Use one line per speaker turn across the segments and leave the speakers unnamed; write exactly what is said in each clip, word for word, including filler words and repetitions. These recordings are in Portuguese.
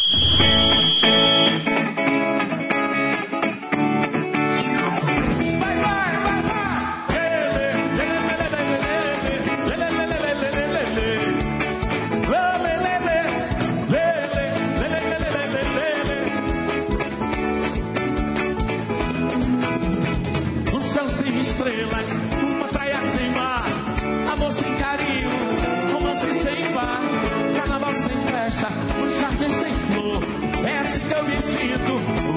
Estrelas, uma praia sem mar, amor sem carinho, romance sem bar, carnaval sem festa, um jardim sem flor, é assim que eu me sinto.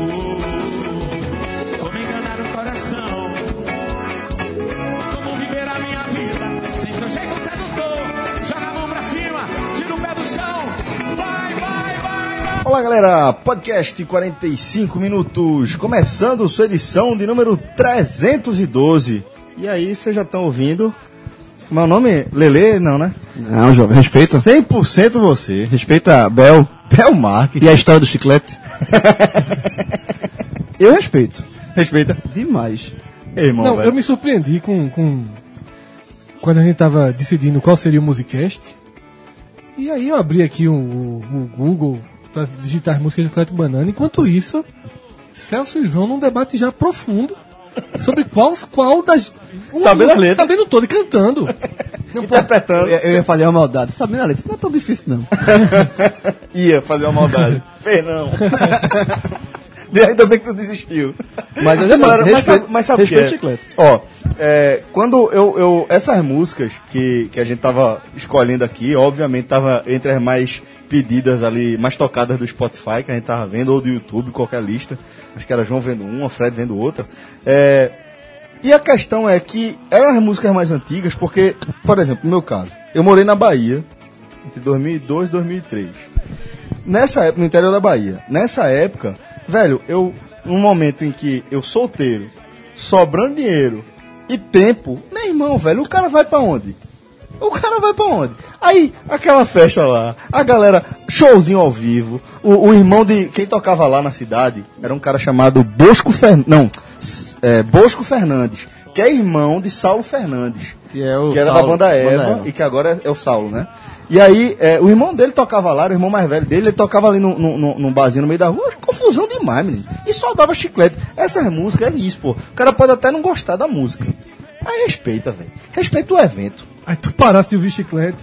Oh, como enganar o coração, como viver a minha vida, sem teu jeito sedutor, joga a mão pra cima, tira o pé do chão, vai, vai, vai, vai.
Olá galera, podcast quarenta e cinco minutos, começando sua edição de número trezentos e doze. E aí, vocês já estão ouvindo? Como é o nome? Lelê? Não, né?
Não, jovem, respeita.
cem por cento você.
Respeita Bel.
Bel Marques.
E a história do chiclete? Eu respeito.
Respeita?
Demais.
Ei, irmão,
Não,
velho.
eu me surpreendi com, com... Quando a gente tava decidindo qual seria o Musicast. E aí eu abri aqui o, o, o Google para digitar as músicas do Chiclete Banana. Enquanto isso, Celso e João num debate já profundo sobre qual, qual das...
Sabendo a letra.
Sabendo todo e cantando. Não,
Interpretando.
Eu, eu ia fazer uma maldade. Sabendo a letra, não é tão difícil, não.
Ia fazer uma maldade. Fez não. Ainda bem que tu desistiu.
Mas eu já
Mas,
disse,
mas sabe, mas sabe o que
respeito
é?
chiclete.
Ó, é, quando eu, eu... Essas músicas que, que a gente tava escolhendo aqui, obviamente tava entre as mais pedidas ali, mais tocadas do Spotify, que a gente tava vendo, ou do YouTube, qualquer lista. Acho que era João vendo uma, Fred vendo outra. É, e a questão é que eram as músicas mais antigas, porque, por exemplo, no meu caso, eu morei na Bahia entre dois mil e dois e dois mil e três. Nessa época, no interior da Bahia, nessa época, velho, eu, num momento em que eu solteiro, sobrando dinheiro e tempo, meu irmão, velho, o cara vai pra onde? O cara vai pra onde? Aí, aquela festa lá, a galera, showzinho ao vivo, o, o irmão de quem tocava lá na cidade era um cara chamado Bosco Fernandes, não, é, Bosco Fernandes, que é irmão de Saulo Fernandes,
Que, é o
que era
Saulo,
da banda Eva,
banda Eva.
e que agora é, é o Saulo, né? E aí, é, o irmão dele tocava lá, o irmão mais velho dele, ele tocava ali num no, no, no barzinho no meio da rua, confusão demais, menino. E só dava chiclete. Essas músicas é isso, pô. O cara pode até não gostar da música. Aí respeita, velho. Respeita o evento.
Aí tu parasse de ouvir Chiclete.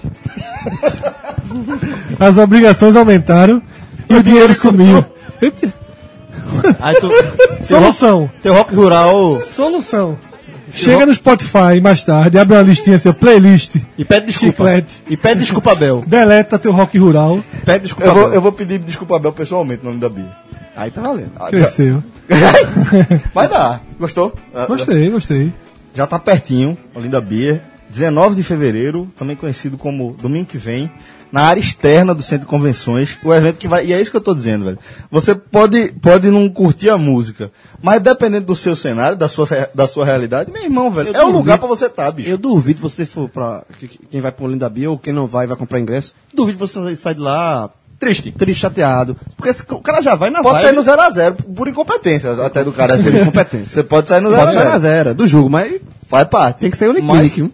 As obrigações aumentaram e o dinheiro sumiu.
Aí tu,
Solução.
teu rock rural
Solução. Chega no Spotify mais tarde, abre uma listinha assim, ó, playlist.
e pede desculpa.
Chiclete.
E pede desculpa, Bel.
Deleta teu rock rural.
Pede desculpa,
Eu vou,
Bel.
eu vou pedir desculpa a Bel pessoalmente no nome da Bia.
Aí tá valendo.
Ah,
Cresceu.
já- Vai dar. Gostou? Ah,
Gostei, gostei.
Já tá pertinho, Olinda Beer, dezenove de fevereiro, também conhecido como domingo que vem, na área externa do Centro de Convenções, o evento que vai, e é isso que eu tô dizendo, velho. Você pode, pode não curtir a música, mas dependendo do seu cenário, da sua, re- da sua realidade, meu irmão, velho,
Eu
é o
duvido.
lugar pra você estar, tá, bicho.
Eu duvido você for pra. que- que- Quem vai pro Olinda Bia ou quem não vai, vai comprar ingresso. Duvido você sair de lá
Triste.
triste, chateado. Porque esse- o cara já vai na
Pode
vibe.
sair no zero a zero por incompetência, até do cara ter incompetência. Você pode sair no zero a
Pode sair na
zero.
zero, do jogo, mas
Faz parte.
tem que ser
Mas-
Uniclinic.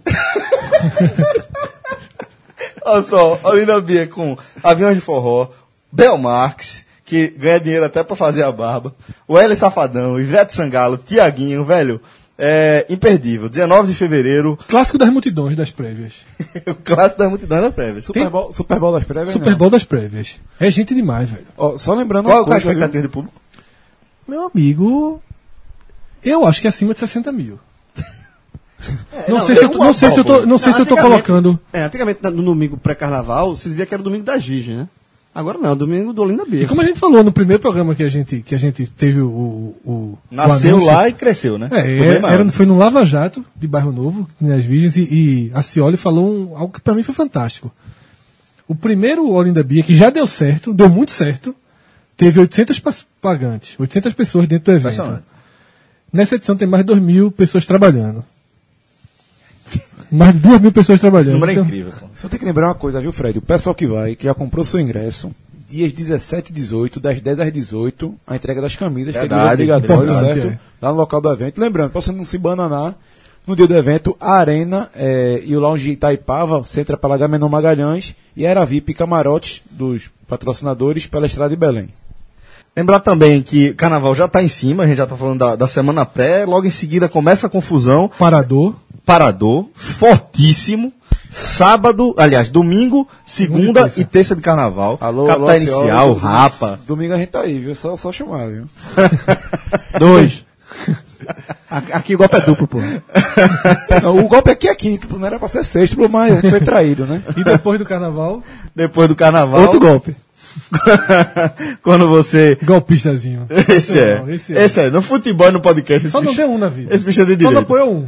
Olha só, Olinda Beer com Aviões de Forró, Bel Marques, que ganha dinheiro até pra fazer a barba, o Hélio Safadão, Ivete Sangalo, Tiaguinho, velho, é imperdível. dezenove de fevereiro,
Clássico das multidões das prévias.
o clássico das multidões da prévia.
Super Bowl, Super Bowl das prévias,
Super Bowl das prévias. É gente demais, velho.
Ó, só lembrando
Qual,
uma
qual a
coisa,
expectativa
viu?
de público?
Meu amigo, eu acho que é acima de sessenta mil. não, sei se eu, tô- não sei se eu tô, não sei se eu tô
antigamente-
colocando.
É, antigamente no domingo pré-carnaval, se dizia que era o domingo da Gigi, né? Agora não, é o domingo do Olinda
E
Bia.
como a gente falou no primeiro programa que a gente, que a gente teve o. o, o
Nasceu
anúncio,
lá e cresceu, né?
É,
Ficou
era,
bem maior.
era- foi no Lava Jato, de Bairro Novo, nas Virgens, e, e a Cioli falou um- algo que pra mim foi fantástico. O primeiro Olinda Bia, que já deu certo, deu muito certo, teve oitocentos pas- pagantes, oitocentas pessoas dentro do evento.
Impressionante.
Nessa edição tem mais de dois mil pessoas trabalhando. Mais de duas mil pessoas trabalhando.
Esse número é
Então,
incrível, pô.
Só tem que lembrar uma coisa, viu, Fred? O pessoal que vai, que já comprou seu ingresso, dias dezessete e dezoito, das dez às dezoito, a entrega das camisas, que é
Verdade,
obrigatório,
verdade,
certo?
é.
Lá no local do evento. Lembrando, pra você não se bananar, no dia do evento, a Arena eh, e o Lounge Itaipava, você entra pela Agamenon Magalhães, e era V I P camarotes dos patrocinadores pela Estrada de Belém.
Lembrar também que Carnaval já tá em cima, a gente já tá falando da, da semana pré, logo em seguida começa a confusão.
Parador.
Parador, fortíssimo. Sábado, aliás, domingo, segunda
terça.
e terça de Carnaval.
Alô,
Capital
alô,
Inicial,
senhora.
Rapa.
Domingo a gente tá aí, viu? Só, só chamar, viu?
Dois. Aqui o golpe é duplo, pô.
Não, o golpe aqui é quinto, não era pra ser sexto, mas a gente foi traído, né?
E depois do carnaval,
Depois do Carnaval.
Outro golpe.
Quando você...
golpistazinho.
Esse é.
Não, esse é.
Esse é. No futebol e no podcast.
Só
esse
não
bicho,
tem um na vida.
esse bicho é de
Só
direito.
não apoia um.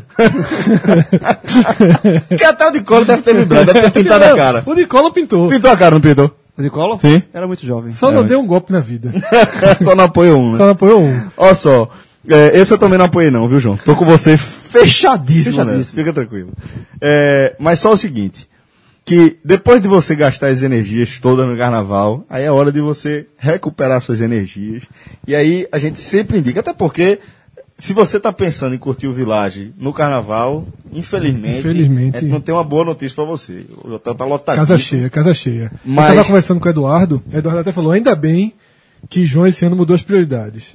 Que até o de cola deve ter vibrado, deve ter pintado a cara.
O de cola pintou.
Pintou a cara, não pintou?
De cola?
Sim.
Era muito jovem.
Só não deu um golpe na vida.
Só não apoio um, né?
Só não apoiou um.
Olha só, é, esse eu também não apoiei não, viu, João? Tô com você fechadíssimo, né?
Fechadíssimo.
Fica tranquilo. É, mas só o seguinte, que depois de você gastar as energias todas no Carnaval, aí é hora de você recuperar suas energias. E aí a gente sempre indica, até porque se você tá pensando em curtir o Village no Carnaval, infelizmente,
Infelizmente.
a gente não tem uma boa notícia pra você. O hotel tá lotado.
Casa cheia, casa cheia.
Mas-
Eu tava conversando com o Eduardo, o Eduardo até falou, ainda bem que João esse ano mudou as prioridades.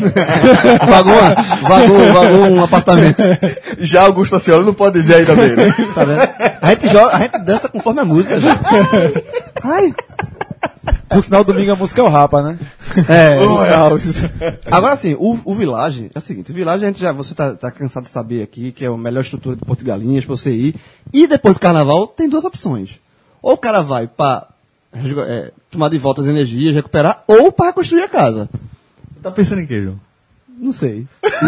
Vagou, vagou, vagou um apartamento.
Já Augusto Ascioli não pode dizer ainda bem, né?
Tá vendo? A gente joga, a gente dança conforme a música, gente. Ai.
Por sinal, domingo a música é o Rapa, né?
É.
Oh,
Agora sim, o, o Village é o seguinte, o Village a gente já, você tá, tá cansado de saber aqui que é a melhor estrutura de Porto de Galinhas pra você ir. E depois do Carnaval tem duas opções. Ou o cara vai pra resgu- é, tomar de volta as energias, recuperar, ou pra reconstruir a casa.
Tá pensando em quê, João?
Não sei.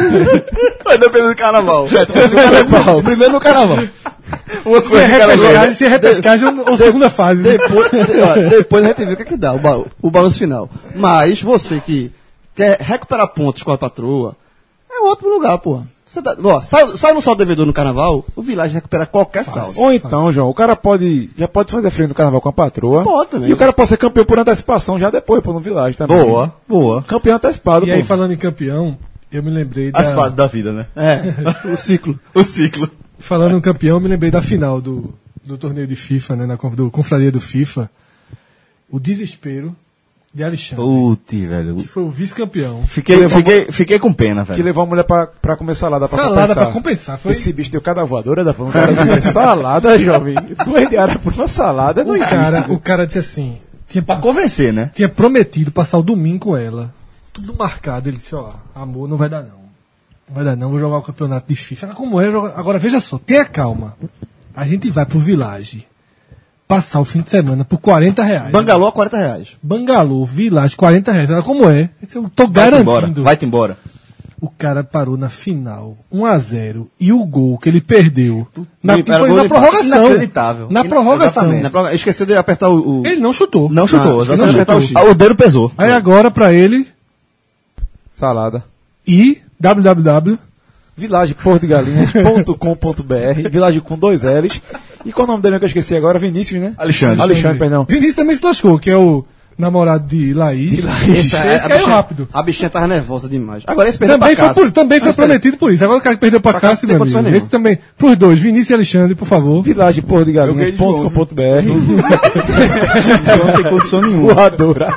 Vai depender do Carnaval.
Primeiro no Carnaval.
Uma
Se é
coisa que ela
repescagem,
joga.
se é repescagem ou segunda fase. né?
Depois, de- ó, depois a gente vê o que, é que dá, o, ba- o balanço final. Mas você que quer recuperar pontos com a patroa, é um ótimo lugar, porra. Você tá, ó, sai, sai no saldo devedor no Carnaval, o Village recupera qualquer saldo.
Ou então, João, o cara pode, já pode fazer frente no Carnaval com a patroa.
Pode também.
E o cara pode ser campeão por antecipação já depois, pô, no Village também.
Boa, boa.
Campeão antecipado,
E
pô.
aí, falando em campeão, eu me lembrei da...
As fases da vida, né?
É, o ciclo.
O ciclo.
Falando em campeão, eu me lembrei da final do, do torneio de FIFA, né, na conf- do confraria do FIFA. O desespero de Alexandre,
Putz, velho.
que foi o vice-campeão.
Fiquei, fiquei, fiquei com pena,
Que
velho.
levou a mulher pra, pra comer salada pra
Salada
compensar.
pra compensar. Foi
Esse bicho deu cada voadora da planta. Salada, jovem. Duas diárias por uma salada, não
o
existe.
cara, o cara disse assim, tinha,
Pra convencer, né?
tinha prometido passar o domingo com ela, tudo marcado. Ele disse, ó, amor, não vai dar não. Não vai dar não, vou jogar o campeonato de FIFA. Ela, como é? Joga- Agora veja só, tenha calma. A gente vai pro Village passar o fim de semana por quarenta reais.
Bangalô a quarenta reais.
Bangalô, Village, quarenta reais. Ela, como é? Eu tô
Vai-te embora.
garantindo.
Vai-te embora.
O cara parou na final, um a zero, e o gol que ele perdeu na,
Era
foi
gol
na
de
prorrogação.
Inacreditável.
Na
Ina-
prorrogação.
exatamente.
Na prova, esqueceu de apertar o... o-
Ele não chutou.
Não chutou,
Ah,
exatamente.
não chutou.
Ah, o dedo pesou.
Aí agora pra ele
Salada.
e www.
village porto de galinhas ponto com ponto b r, Village com dois L's. E qual o nome dele que eu esqueci agora? Vinícius, né?
Alexandre.
Alexandre, perdão.
Vinícius também se lascou, que é o namorado de Laís. Esse,
é-
esse
a
caiu
bichinha-
rápido.
A bichinha tava nervosa demais. Agora esse perdeu
Também
pra
foi,
casa.
por, também foi
Mas perdeu.
prometido por isso. Agora o cara que perdeu pra
Pra
cá,
casa
se
tem
meu
condições
amigo.
nenhuma.
Esse também. Pros dois, Vinícius e Alexandre, por favor.
Village porto de galinhas ponto com ponto b r.
Não tem condição nenhuma.
Voadora.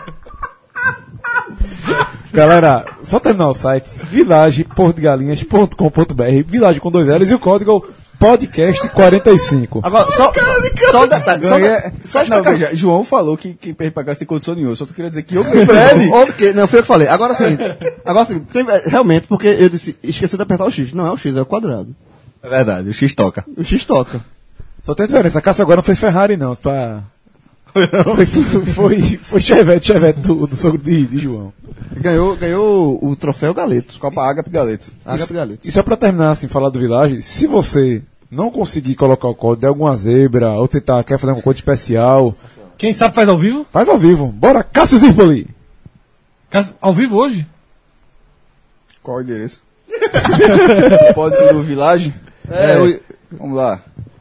Galera, só terminar o site, village porto de galinhas ponto com ponto b r, Village com dois L's e o código podcast quarenta e cinco.
Agora, só, só, só um detalhe. Só,
Ganha-
só
Não,
explicar.
veja, João falou que quem perde pra casa tem condição nenhuma. Só tu queria dizer que eu
Fred? Ok, não, foi eu que falei. Agora sim. Agora sim, tem- é, realmente, porque eu disse, esqueci de apertar o X. Não é o X, é o quadrado.
É verdade, o X toca.
O X toca.
Só tem diferença, a caça agora não foi Ferrari não, pra... Foi, foi, foi, foi Chevette, Chevette do, do sogro de, de João.
Ganhou, ganhou o troféu Galeto.
Copa Ágape Galeto.
Ágape Galeto.
E só pra terminar, assim, falar do Village, se você não conseguir colocar o código de alguma zebra, ou tentar, quer fazer um código especial,
Quem sabe faz ao vivo?
faz ao vivo. Bora, Cássio Zirpoli!
Caso- Ao vivo hoje?
Qual o endereço? Pode do Village?
É, o-
Vamos lá.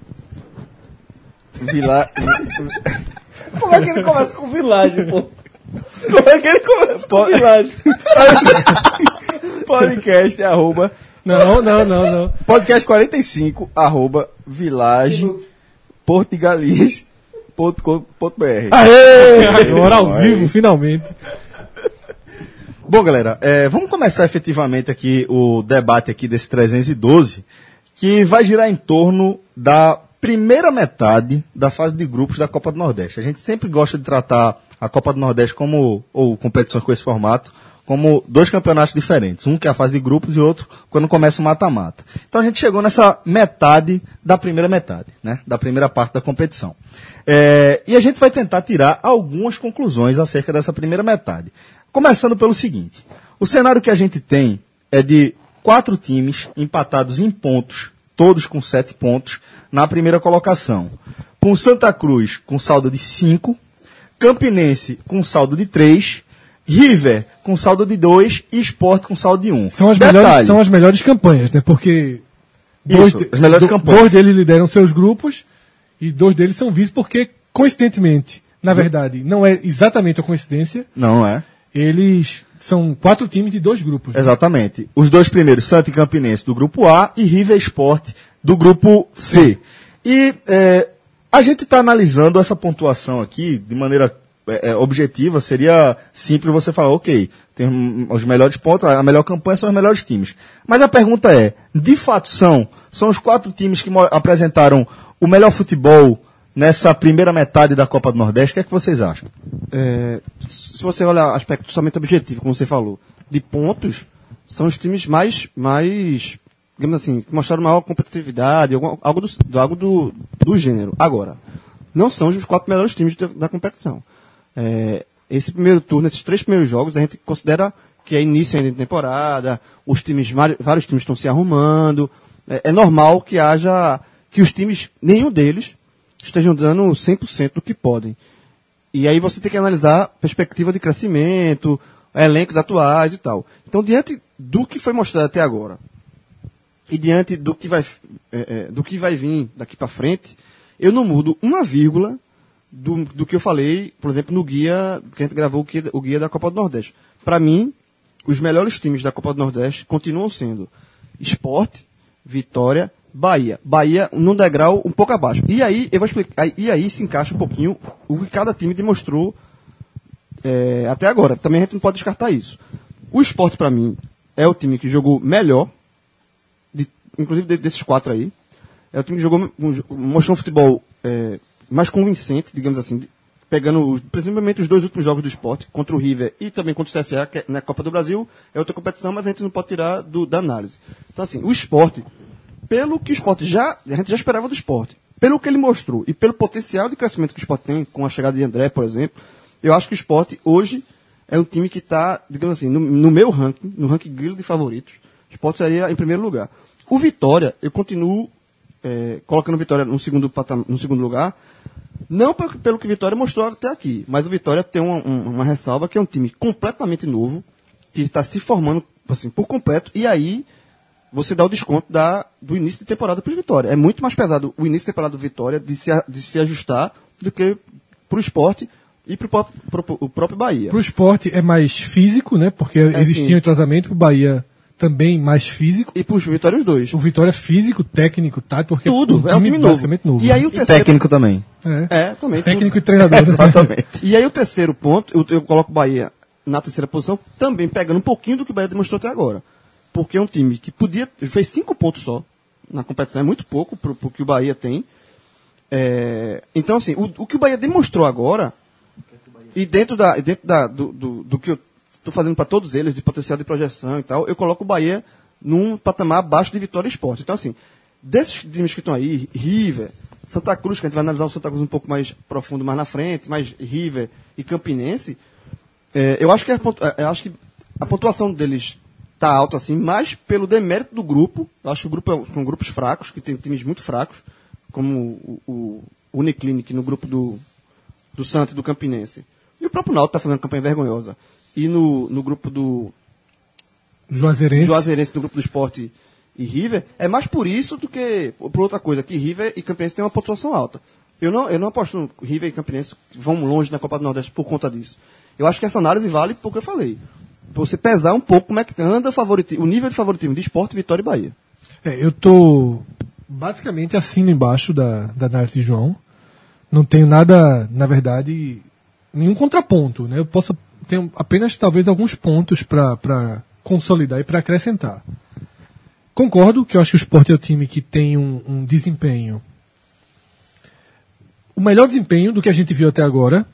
Village.
Como é que ele começa com Village, pô? Como é que ele começa com Village?
Podcast arroba.
Não, não, não, não.
Podcast quarenta e cinco arroba Village Porto de Galinhas ponto com ponto b r.
Aê! Agora ao vivo, finalmente.
Bom, galera, é, vamos começar efetivamente aqui o debate aqui desse trezentos e doze, que vai girar em torno da primeira metade da fase de grupos da Copa do Nordeste. A gente sempre gosta de tratar a Copa do Nordeste como, ou competições com esse formato, como dois campeonatos diferentes. Um que é a fase de grupos e outro quando começa o mata-mata. Então a gente chegou nessa metade da primeira metade, né? Da primeira parte da competição. É, e a gente vai tentar tirar algumas conclusões acerca dessa primeira metade. Começando pelo seguinte. O cenário que a gente tem é de quatro times empatados em pontos, todos com sete pontos, na primeira colocação. Com Santa Cruz com saldo de cinco, Campinense com saldo de três, River com saldo de dois e Sport com saldo de um.
São as, melhores, são as melhores campanhas, né? Porque dois,
Isso, as melhores
do,
campanhas.
dois deles lideram seus grupos e dois deles são vice porque, coincidentemente, na verdade, não é exatamente uma coincidência,
Não é?
eles são quatro times de dois grupos. Né?
Exatamente. Os dois primeiros, Santa e Campinense, do grupo A, e River Sport, do grupo C. E é, a gente está analisando essa pontuação aqui de maneira é, é, objetiva. Seria simples você falar, ok, tem hum, os melhores pontos, a melhor campanha são os melhores times. Mas a pergunta é, de fato são, são os quatro times que mo- apresentaram o melhor futebol nessa primeira metade da Copa do Nordeste? O que é que vocês acham?
É, se você olhar aspecto somente objetivo, como você falou, de pontos, são os times mais, mais digamos assim, que mostraram maior competitividade, algo, algo, do, do, algo do, do gênero. Agora, não são os quatro melhores times da, da competição. É, esse primeiro turno, esses três primeiros jogos, a gente considera que é início ainda de temporada, os times, vários times estão se arrumando, é, é normal que haja, que os times, nenhum deles, estejam dando cem por cento do que podem. E aí você tem que analisar perspectiva de crescimento, elencos atuais e tal. Então, diante do que foi mostrado até agora, e diante do que vai, é, é, do que vai vir daqui para frente, eu não mudo uma vírgula do, do que eu falei, por exemplo, no guia, que a gente gravou o guia, o guia da Copa do Nordeste. Para mim, os melhores times da Copa do Nordeste continuam sendo Sport, Vitória, Bahia. Bahia num degrau um pouco abaixo. E aí, eu vou explicar, e aí se encaixa um pouquinho o que cada time demonstrou é, até agora. Também a gente não pode descartar isso. O Sport, para mim, é o time que jogou melhor, de, inclusive de, desses quatro aí. É o time que jogou, mostrou um futebol é, mais convincente, digamos assim, de, pegando os, principalmente os dois últimos jogos do Sport, contra o River e também contra o C S A, que é na Copa do Brasil, é outra competição, mas a gente não pode tirar do, da análise. Então, assim, o Sport, pelo que o Sport já, a gente já esperava do Sport, pelo que ele mostrou e pelo potencial de crescimento que o Sport tem, com a chegada de André, por exemplo, eu acho que o Sport hoje é um time que está, digamos assim, no, no meu ranking, no ranking grilo de favoritos, o Sport seria em primeiro lugar. O Vitória, eu continuo é, colocando o Vitória no segundo, patam, no segundo lugar, não pelo, pelo que o Vitória mostrou até aqui, mas o Vitória tem uma, uma, uma ressalva que é um time completamente novo, que está se formando assim, por completo, e aí você dá o desconto da, do início de temporada para o Vitória. É muito mais pesado o início de temporada do Vitória de se, de se ajustar do que para o Sport e para o próprio Bahia.
Para o Sport é mais físico, né? Porque
É,
existia
sim.
um entrosamento, para o Bahia também mais físico.
E para o Vitória os dois.
O Vitória é físico, técnico, tático, porque
Tudo,
um
é um time novo.
basicamente novo.
E aí o
E
terceiro...
técnico também.
É.
É, também.
Técnico e treinador. né?
Exatamente.
E aí o terceiro ponto, eu, eu coloco o Bahia na terceira posição, também pegando um pouquinho do que o Bahia demonstrou até agora. Porque é um time que podia, fez cinco pontos só na competição, é muito pouco pro, pro que o Bahia tem. É, então, assim, o, o que o Bahia demonstrou agora, e dentro, da, dentro da, do, do, do que eu estou fazendo para todos eles, de potencial de projeção e tal, eu coloco o Bahia num patamar abaixo de Vitória e Sport. Então, assim, desses times que estão aí, River, Santa Cruz, que a gente vai analisar o Santa Cruz um pouco mais profundo mais na frente, mas River e Campinense, é, eu, acho que a, eu acho que a pontuação deles está alta, assim, mais pelo demérito do grupo. Eu acho que o grupo é, são grupos fracos, que tem times muito fracos, como o, o, o Uniclinic no grupo do, do Santa e do Campinense. E o próprio Náutico está fazendo campanha vergonhosa. E no, no grupo do
Juazeirense.
Juazeirense, do grupo do Sport e River, é mais por isso do que por outra coisa, que River e Campinense têm uma pontuação alta. Eu não, eu não aposto no River e Campinense que vão longe na Copa do Nordeste por conta disso. Eu acho que essa análise vale por que eu falei. Pra você pesar um pouco como é que anda o, o nível de favoritismo de Sport, Vitória e Bahia.
É, eu tô basicamente assino embaixo da, da análise de João. não tenho nada, na verdade, nenhum contraponto, né? Eu posso ter apenas talvez alguns pontos para consolidar e para acrescentar. Concordo que eu acho que o Sport é o time que tem um, um desempenho, o melhor desempenho do que a gente viu até agora.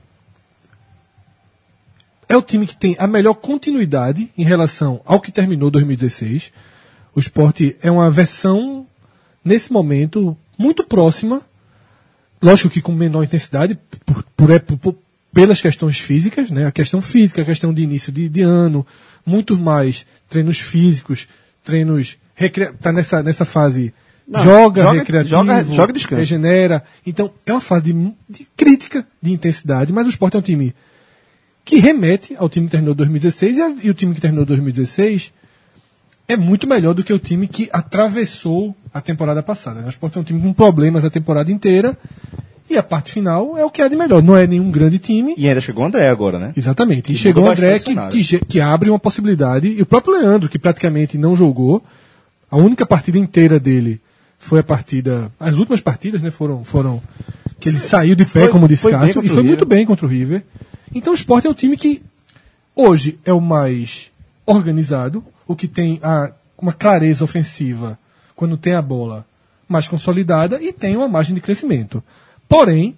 É o time que tem a melhor continuidade em relação ao que terminou dois mil e dezesseis. O Sport é uma versão, nesse momento, muito próxima, lógico que com menor intensidade, por, por, por, por, pelas questões físicas, né? A questão física, a questão de início de, de ano, muito mais treinos físicos, treinos... Recre... Tá nessa, nessa fase... Não, joga, joga, recreativo,
joga, joga descanso.
Regenera. Então, é uma fase de, de crítica, de intensidade, mas o Sport é um time que remete ao time que terminou dois mil e dezesseis, e, a, e o time que terminou dois mil e dezesseis é muito melhor do que o time que atravessou a temporada passada. O Sport é um time com problemas a temporada inteira, e a parte final é o que há de melhor. Não é nenhum grande time.
E ainda chegou o André agora, né?
Exatamente.
Que
e chegou o André que,
cenário.
que, que abre uma possibilidade, e o próprio Leandro, que praticamente não jogou, a única partida inteira dele foi a partida... As últimas partidas, né, foram... foram que ele saiu de pé,
Foi-
como disse
foi bem
Cássio,
contra
e
o
foi
River.
muito bem contra o River. Então o Sport é um time que hoje é o mais organizado, o que tem a, uma clareza ofensiva quando tem a bola mais consolidada e tem uma margem de crescimento. Porém,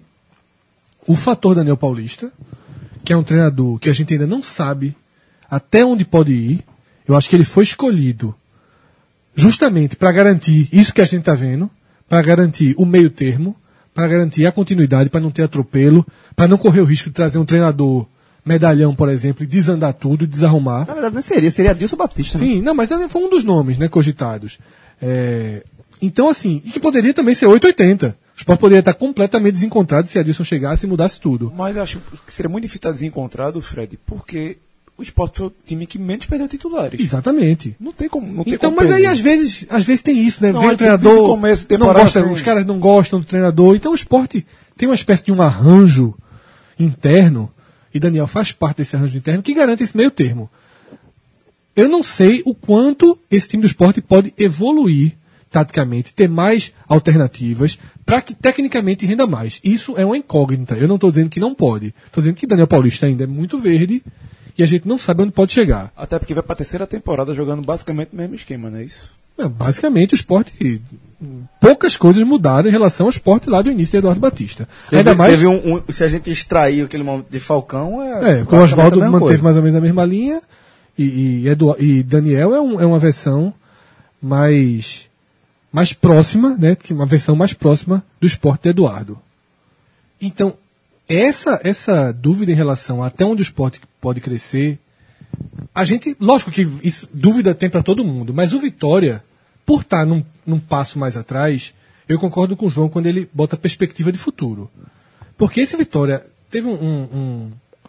o fator Daniel Paulista, que é um treinador que a gente ainda não sabe até onde pode ir, eu acho que ele foi escolhido justamente para garantir isso que a gente está vendo, para garantir o meio termo, para garantir a continuidade, para não ter atropelo, para não correr o risco de trazer um treinador medalhão, por exemplo, e desandar tudo, desarrumar.
Na verdade, não seria, seria Adilson Batista. Né?
Sim, não, mas foi um dos nomes, né, cogitados. É, então, assim, e que poderia também ser oito oitenta. O Sport poderia estar completamente desencontrado se a Adilson chegasse e mudasse tudo.
Mas eu acho que seria muito difícil estar desencontrado, Fred, porque o Sport foi o time que menos perdeu titulares.
Exatamente.
Não tem como. Não tem
Então,
como
mas aí
perder.
às vezes, às vezes tem isso, né?
Não,
Vem o
aí
treinador,
desde o começo de
não
temporada,
gosta,
assim-
os caras não gostam do treinador. Então o Sport tem uma espécie de um arranjo interno, e Daniel faz parte desse arranjo interno, que garante esse meio termo. Eu não sei o quanto esse time do Sport pode evoluir taticamente, ter mais alternativas, para que tecnicamente renda mais. Isso é uma incógnita. Eu não estou dizendo que não pode. Estou dizendo que Daniel Paulista ainda é muito verde e a gente não sabe onde pode chegar.
Até porque vai pra terceira temporada jogando basicamente o mesmo esquema, não é isso?
Não, basicamente o Sport, poucas coisas mudaram em relação ao Sport lá do início de Eduardo Batista.
Teve,
Ainda mais,
teve um, um- se a gente extrair aquele momento de Falcão, é.
é, porque o Oswaldo
basicamente a mesma
manteve
coisa.
mais ou menos a mesma linha e, e, Edu- e Daniel é, um- é uma versão mais, mais próxima, né, que uma versão mais próxima do Sport de Eduardo. Então, essa, essa dúvida em relação a até onde o Sport pode crescer, a gente, lógico que isso, dúvida tem para todo mundo, mas o Vitória, por estar num, num passo mais atrás, eu concordo com o João quando ele bota perspectiva de futuro. Porque esse Vitória teve um, um, um,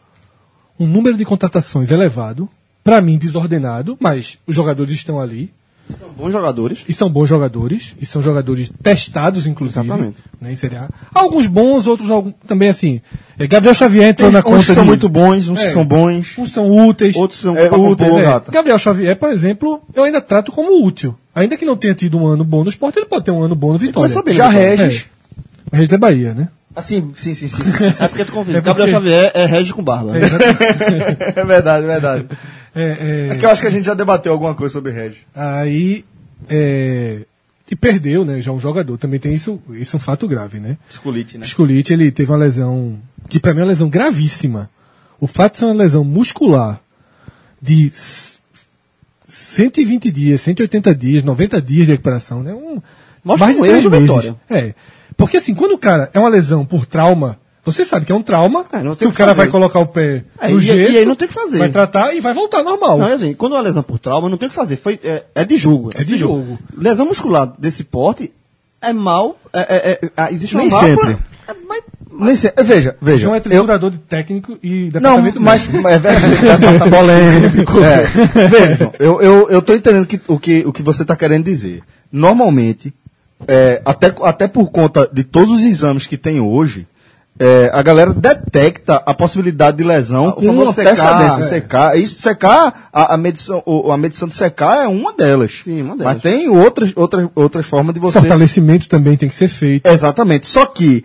um número de contratações elevado, para mim desordenado, mas os jogadores estão ali,
São bons jogadores.
e são bons jogadores, e são jogadores testados, inclusive.
Exatamente.
Né, em Série A. Alguns bons, outros algum- também assim. é, Gabriel Xavier entrou na
Uns
conta
que são
de-
muito bons, uns
É.
que são bons,
Uns são úteis.
outros são É, pra úteis, compor, é. exato.
Gabriel Xavier, por exemplo, eu ainda trato como útil. Ainda que não tenha tido um ano bom no Sport, ele pode ter um ano bom no Vitória.
começou bem,
Já
né,
Regis.
É. Regis é Bahia, né?
Assim, sim, sim, sim. sim, sim, sim.
É porque tu confunde.
É porque-
Gabriel Xavier é Regis com barba. né?
É verdade, é verdade.
É, é,
É que eu acho que a gente já debateu alguma coisa sobre Regis.
Aí. É, e perdeu, né? Já um jogador. Também tem isso. Isso é um fato grave, né?
Escolite, né?
Piscolite, ele teve uma lesão. Que pra mim é uma lesão gravíssima. O fato de ser uma lesão muscular de s- cento e vinte dias, cento e oitenta dias, noventa dias de recuperação, né? Um,
Mostra
mais de
um erro
três
do
meses.
Vitória.
É. Porque assim, quando o cara é uma lesão por trauma, você sabe que é um trauma,
É, não
que
tem
o
o que
cara
fazer.
vai colocar o pé
É,
no
e-
gesso,
e aí não tem o que fazer.
vai tratar e vai voltar normal.
Não, é assim, quando é uma lesão por trauma, não tem o que fazer. Foi, é, é de jogo.
É de jogo.
Lesão muscular desse porte é mal. É, é, é, é, existe uma
Nem
válvula-
sempre.
É, mas-
Nem sei, veja, veja.
João é
eu,
triturador de técnico e
não,
departamento
mas
médico.
é verdade, tá polêmico. É, veja, eu, eu, eu tô entendendo que, o, que, o que você tá querendo dizer. Normalmente, é, até, até por conta de todos os exames que tem hoje, é, a galera detecta a possibilidade de lesão
Ah, o
com
famoso
uma
secar,
antecedência.
é.
Secar. Isso, secar, a, a, medição, o- a medição de secar é uma delas.
Sim, uma delas.
Mas tem outras, outras, outras formas de você.
Fortalecimento também tem que ser feito.
Exatamente. Só que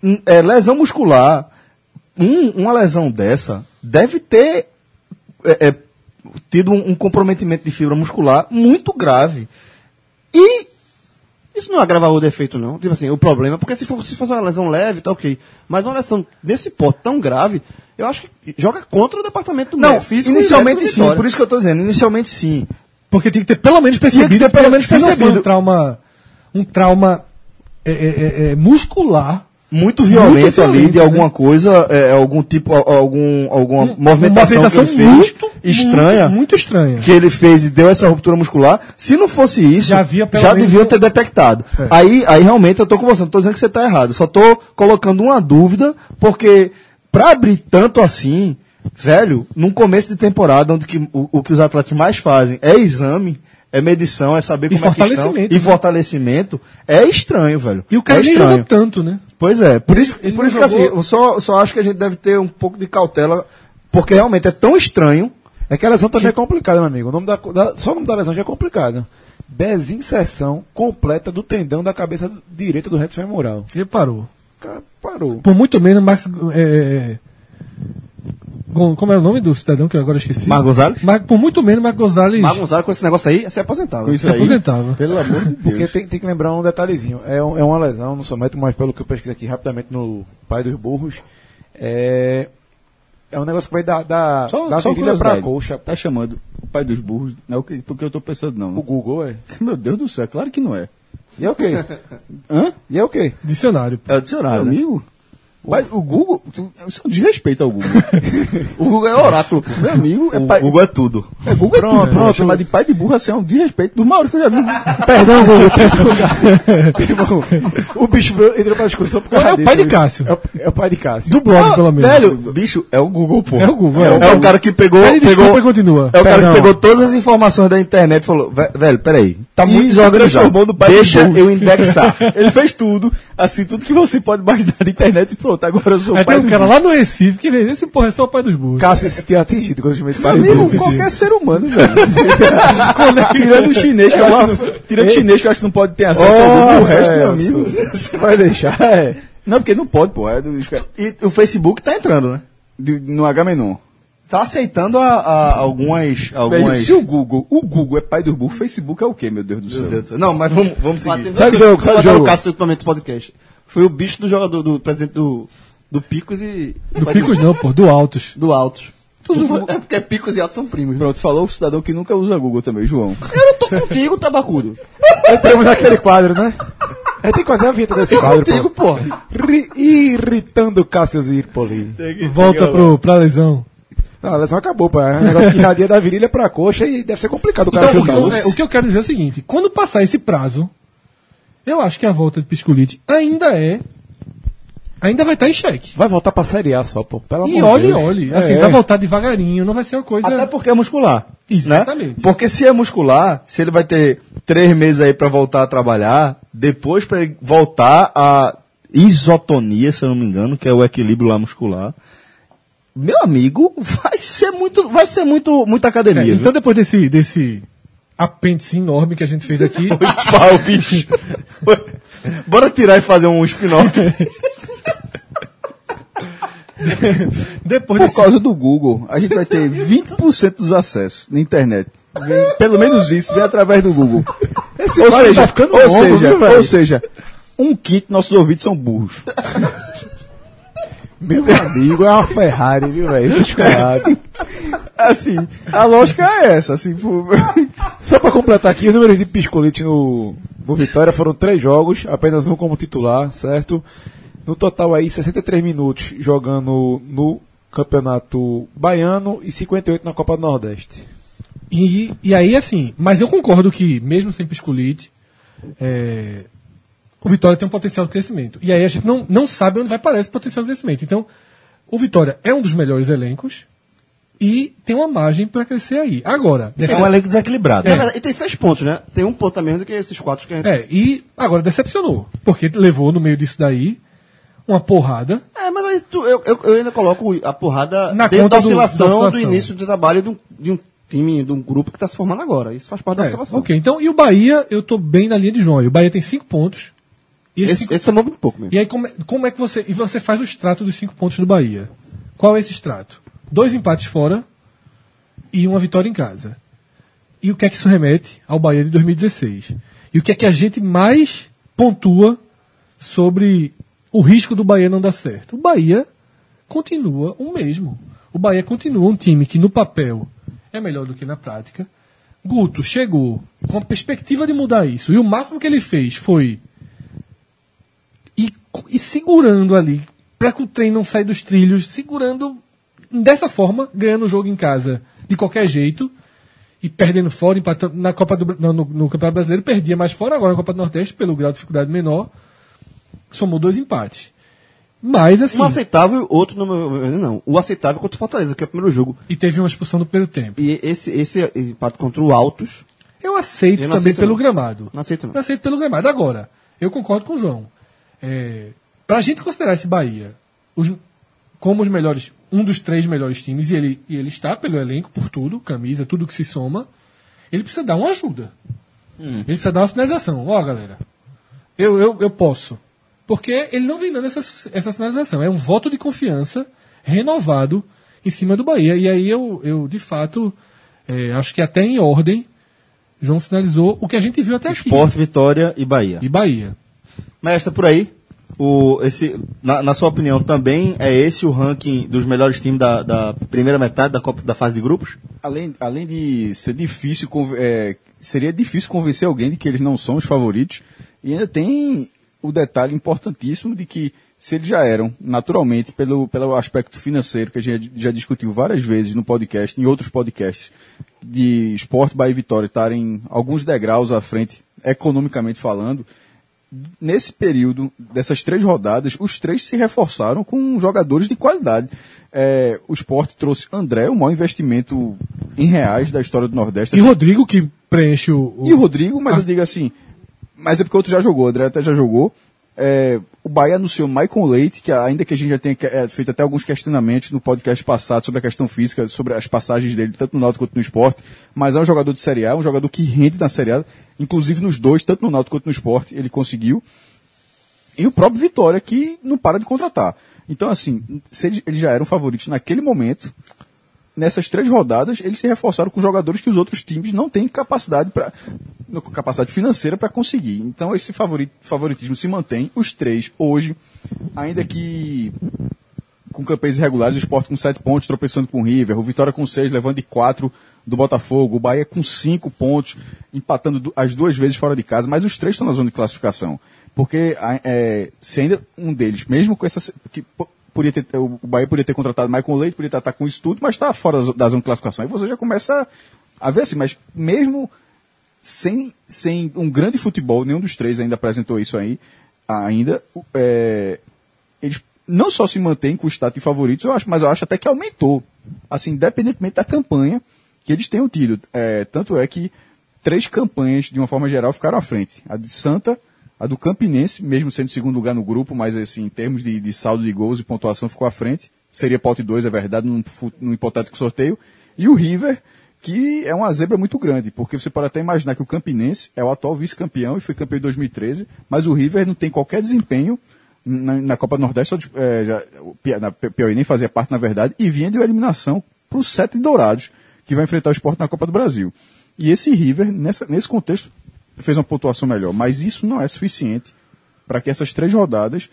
hum, é, lesão muscular, um- uma lesão dessa deve ter é, é, tido um, um comprometimento de fibra muscular muito grave. E
Isso não agrava o defeito, não. Tipo assim, o problema, porque se for- se fosse uma lesão leve, tá ok. Mas uma lesão desse porte tão grave, eu acho que joga contra o departamento
não,
médico, físico.
inicialmente
direto do
sim,
Vitória.
por isso que eu tô dizendo, inicialmente sim.
Porque tem que ter pelo menos percebido.
Tinha que ter pelo menos
se não for
percebido.
um trauma, um trauma é, é, é, é, muscular.
Muito violento,
Muito
ali
violento,
de
né?
alguma coisa, é, algum tipo, a- algum, alguma
Um-
movimentação,
uma
que ele fez
muito,
estranha,
Muito, muito estranha.
que ele fez e deu essa ruptura muscular. Se não fosse isso,
Já havia pelo
já
menos
deviam
um-
ter detectado.
É.
Aí, aí realmente eu tô com você, não tô dizendo que você tá errado, só tô colocando uma dúvida, porque pra abrir tanto assim, velho, num começo de temporada, onde que, o, o que os atletas mais fazem é exame, é medição, é saber
E
como é que estão,
fortalecimento,
e
né?
fortalecimento, é estranho, velho.
E o cara
é
nem
estranho.
jogou tanto, né?
Pois é, por isso,
ele
por
não
isso que assim,
jogou-
eu só, só acho que a gente deve ter um pouco de cautela, porque realmente é tão estranho.
É que a lesão também é complicada, meu amigo. O nome da, da- só o nome da lesão já é complicado. Desinserção completa do tendão da cabeça direita do reto femoral.
Ele parou.
Cara, parou.
Por muito menos, Max. É, Gon- como é o nome do cidadão que eu agora esqueci?
Marco Gonzalez?
Mar- por muito menos, Marco Gonzalez
Mas Gonzalo com esse negócio aí, se aposentava.
Com isso
se
aí,
aposentava.
pelo amor de
Porque
Deus.
tem, tem que lembrar um detalhezinho. É, um- é uma lesão, não sou médico, mas pelo que eu pesquisei aqui rapidamente no Pai dos Burros, é, é um negócio que vai dar da,
Só,
da
só
virilha pra
curiosidade.
coxa.
Tá chamando o pai dos burros. Não é o que, do que eu tô pensando, não.
O Google, é.
Meu Deus do céu, claro que não é.
E é o quê?
Hã?
E é o quê?
Dicionário.
É o dicionário,
Meu
né?
amigo? Mas o Google, tu- isso é um desrespeito ao Google.
O Google é oráculo.
Meu amigo, é
O
pai.
Google é tudo.
É, Google é
Pronto,
tudo.
pronto.
Chamar de pai de burro assim é um desrespeito do maior que eu já vi.
Perdão, Google, perdão, Irmão, o bicho entrou pra discussão por causa
É o
disso,
pai de
isso.
Cássio.
É o, é o pai de Cássio.
Do blog, pelo menos.
Velho, bicho, é o Google, pô.
É o Google,
É,
é o
o- é
Google.
o cara que pegou.
Ele desculpa
pegou
e continua.
É o cara
Perdão.
que pegou todas as informações da internet e falou: "Ve- velho, peraí, tá muito
E se
desorganizado.
transformou no pai de
Deixa
burro."
eu indexar.
Ele fez tudo, assim, tudo que você pode imaginar da internet e pronto, agora eu sou
Aí
o pai
tem um
do
cara
burro.
lá no Recife que vê, esse porra é só o pai dos burros.
Cássio se tinha atingido quando eu chamei de pai de
Amigo,
burro.
qualquer ser humano, velho. tirando o chinês, que eu acho que, não- tirando o chinês que eu acho que não pode ter acesso ao Google, o resto, meu amigo.
Você vai deixar? É.
Não, porque não pode, pô. É do,
E o Facebook tá entrando, né?
do- no Agamenon.
Tá aceitando a, a- algumas.
Velho,
algumas...
se o Google, o Google é pai do burro, o Facebook é o quê, meu Deus do
Meu
céu?
Deus do céu. Não, mas vamos, vamos seguir.
Segue o jogo, segue o jogo.
O caso do equipamento do podcast. Foi o bicho do jogador, do presidente do, do Picos e.
Do Picos não, pô, do Altos.
Do Altos. É porque Picos e Altos são primos.
Pronto, falou o cidadão que nunca usa Google também, João.
Eu não tô contigo, tabacudo.
Entramos naquele quadro, né? A gente tem que fazer a vinheta desse
Tô
quadro,
contigo,
pô.
pô.
Ri- Irritando Cássio Zirpoli.
Volta pro, pra lesão.
Não, a lesão acabou, pô. É um negócio que irradia da virilha pra coxa e deve ser complicado o cara
Então, o, que
chutar.
eu, é, o que eu quero dizer é o seguinte: quando passar esse prazo, eu acho que a volta de Piscolite ainda é. Ainda vai estar em xeque.
Vai voltar pra Série A só, pô. Pelo
E
amor de
olhe,
Deus.
olhe. Assim,
É.
vai voltar devagarinho, não vai ser uma coisa.
Até porque é muscular.
Exatamente.
Né? Porque se é muscular, se ele vai ter três meses aí pra voltar a trabalhar, depois pra ele voltar a isotonia, se eu não me engano, que é o equilíbrio lá muscular. Meu amigo, vai ser muito, vai ser muito, muita academia.
É,
viu?
então, depois desse, desse apêndice enorme que a gente fez aqui.
Pau, bicho. Bora tirar e fazer um spin-off.
depois
Por
desse,
causa do Google, a gente vai ter vinte por cento dos acessos na internet. Vem- pelo menos isso vem através do Google.
Esse
ou
quadro
seja,
tá ficando
ou,
longo,
seja
viu, velho?
ou seja, um quinto dos nossos ouvidos são burros.
Meu amigo, é uma Ferrari, viu, velho? Bicho calado.
Assim, a lógica é essa. Assim, por-
Só pra completar aqui, os números de Piscolite no, no Vitória foram três jogos, apenas um como titular, certo? No total aí, sessenta e três minutos jogando no Campeonato Baiano e cinquenta e oito na Copa do Nordeste.
E, e aí, assim, mas eu concordo que, mesmo sem Piscolite, é, o Vitória tem um potencial de crescimento. E aí a gente não, não sabe onde vai parar esse potencial de crescimento. Então, o Vitória é um dos melhores elencos e tem uma margem para crescer aí. Agora,
É um elenco desequilibrado.
Na verdade, e tem seis pontos, né? Tem um ponto a menos do que esses quatro que a gente.
é, e agora decepcionou, porque levou no meio disso daí uma porrada.
É, mas aí tu- eu, eu, eu ainda coloco a porrada
Na
dentro
conta
da
do-
oscilação
da
do,
oscilação.
início do trabalho de um, de um time, de um grupo que está se formando agora. Isso faz parte da
É,
oscilação.
ok, então, e o Bahia, eu tô bem na linha de João. aí. O Bahia tem cinco pontos E esse
Esse,
cinco-
esse é muito pouco mesmo.
E aí como é, como é que você... E você faz o extrato dos cinco pontos do Bahia. Qual é esse extrato? Dois empates fora e uma vitória em casa. E o que é que isso remete ao Bahia de dois mil e dezesseis? E o que é que a gente mais pontua sobre o risco do Bahia não dar certo? O Bahia continua o mesmo. O Bahia continua um time que no papel é melhor do que na prática. Guto chegou com a perspectiva de mudar isso. E o máximo que ele fez foi ir, ir segurando ali, para que o trem não saia dos trilhos, segurando dessa forma, ganhando o jogo em casa de qualquer jeito. E perdendo fora, empatando na Copa do, no, no, no Campeonato Brasileiro, perdia mais fora, agora na Copa do Nordeste, pelo grau de dificuldade menor, somou dois empates. Mas, assim...
Um aceitável, outro não, não. O aceitável contra o Fortaleza, que é o primeiro jogo.
E teve uma expulsão no primeiro tempo.
E esse, esse empate contra o Altos,
Eu aceito
Eu não
também
aceito,
pelo
não.
gramado.
não aceito não.
Eu aceito pelo gramado. Agora, eu concordo com o João. É, pra gente considerar esse Bahia os, como os melhores, um dos três melhores times, e ele, e ele está pelo elenco, por tudo, camisa, tudo que se soma, ele precisa dar uma ajuda. Ele precisa dar uma sinalização. Ó, galera, eu, eu, eu posso. Porque ele não vem dando essa, essa sinalização. É um voto de confiança renovado em cima do Bahia. E aí eu, eu de fato, é, acho que até em ordem, João sinalizou o que a gente viu até aqui.
Sport, Vitória e Bahia.
E Bahia.
Mestre, por aí, o, esse, na, na sua opinião, também é esse o ranking dos melhores times da, da primeira metade da, Copa, da fase de grupos?
Além, além de ser difícil, conv- é, seria difícil convencer alguém de que eles não são os favoritos. E ainda tem o detalhe importantíssimo de que, se eles já eram, naturalmente, pelo, pelo aspecto financeiro, que a gente já discutiu várias vezes no podcast, em outros podcasts, de Sport, Bahia e Vitória estarem alguns degraus à frente, economicamente falando, nesse período dessas três rodadas, os três se reforçaram com jogadores de qualidade. É, o Sport trouxe André, o maior investimento em reais da história do Nordeste.
E Rodrigo, que preenche o. o-
E o Rodrigo, mas eu digo assim, mas é porque outro já jogou, o André até já jogou. É, o Bahia anunciou Michael Leite, que ainda que a gente já tenha é, feito até alguns questionamentos no podcast passado sobre a questão física, sobre as passagens dele, tanto no Náutico quanto no Sport, mas é um jogador de Série A, um jogador que rende na Série A, inclusive nos dois, tanto no Náutico quanto no Sport, ele conseguiu. E o próprio Vitória, que não para de contratar. Então, assim, se eles, eles já eram favoritos naquele momento, nessas três rodadas, eles se reforçaram com jogadores que os outros times não têm capacidade para capacidade financeira para conseguir. Então, esse favorit, favoritismo se mantém. Os três, hoje, ainda que com campanhas irregulares, o Sport com sete pontos, tropeçando com o River, o Vitória com seis, levando de quatro do Botafogo, o Bahia com cinco pontos, empatando du- as duas vezes fora de casa, mas os três estão na zona de classificação. Porque a- é, se ainda um deles, mesmo com essa... Que, po- podia ter, o Bahia podia ter contratado Michael Leite, podia estar com isso tudo, mas está fora da zo- da zona de classificação. E você já começa a ver assim, mas mesmo sem, sem um grande futebol, nenhum dos três ainda apresentou isso aí, ainda, é, eles não só se mantêm com o status de favoritos, eu acho, mas eu acho até que aumentou, assim, independentemente da campanha que eles tenham tido. É, tanto é que três campanhas, de uma forma geral, ficaram à frente. A de Santa, a do Campinense, mesmo sendo segundo lugar no grupo, mas assim, em termos de, de saldo de gols e pontuação, ficou à frente. Seria pote dois, é verdade, num, fu- num hipotético sorteio. E o River, que é uma zebra muito grande, porque você pode até imaginar que o Campinense é o atual vice-campeão e foi campeão em dois mil e treze, mas o River não tem qualquer desempenho na, na Copa do Nordeste, é, já, o Pia- na Piauí nem fazia parte, na verdade, e vinha de uma eliminação para os Sete Dourados, que vai enfrentar o Sport na Copa do Brasil. E esse River, nessa, nesse contexto, fez uma pontuação melhor, mas isso não é suficiente para que essas três rodadas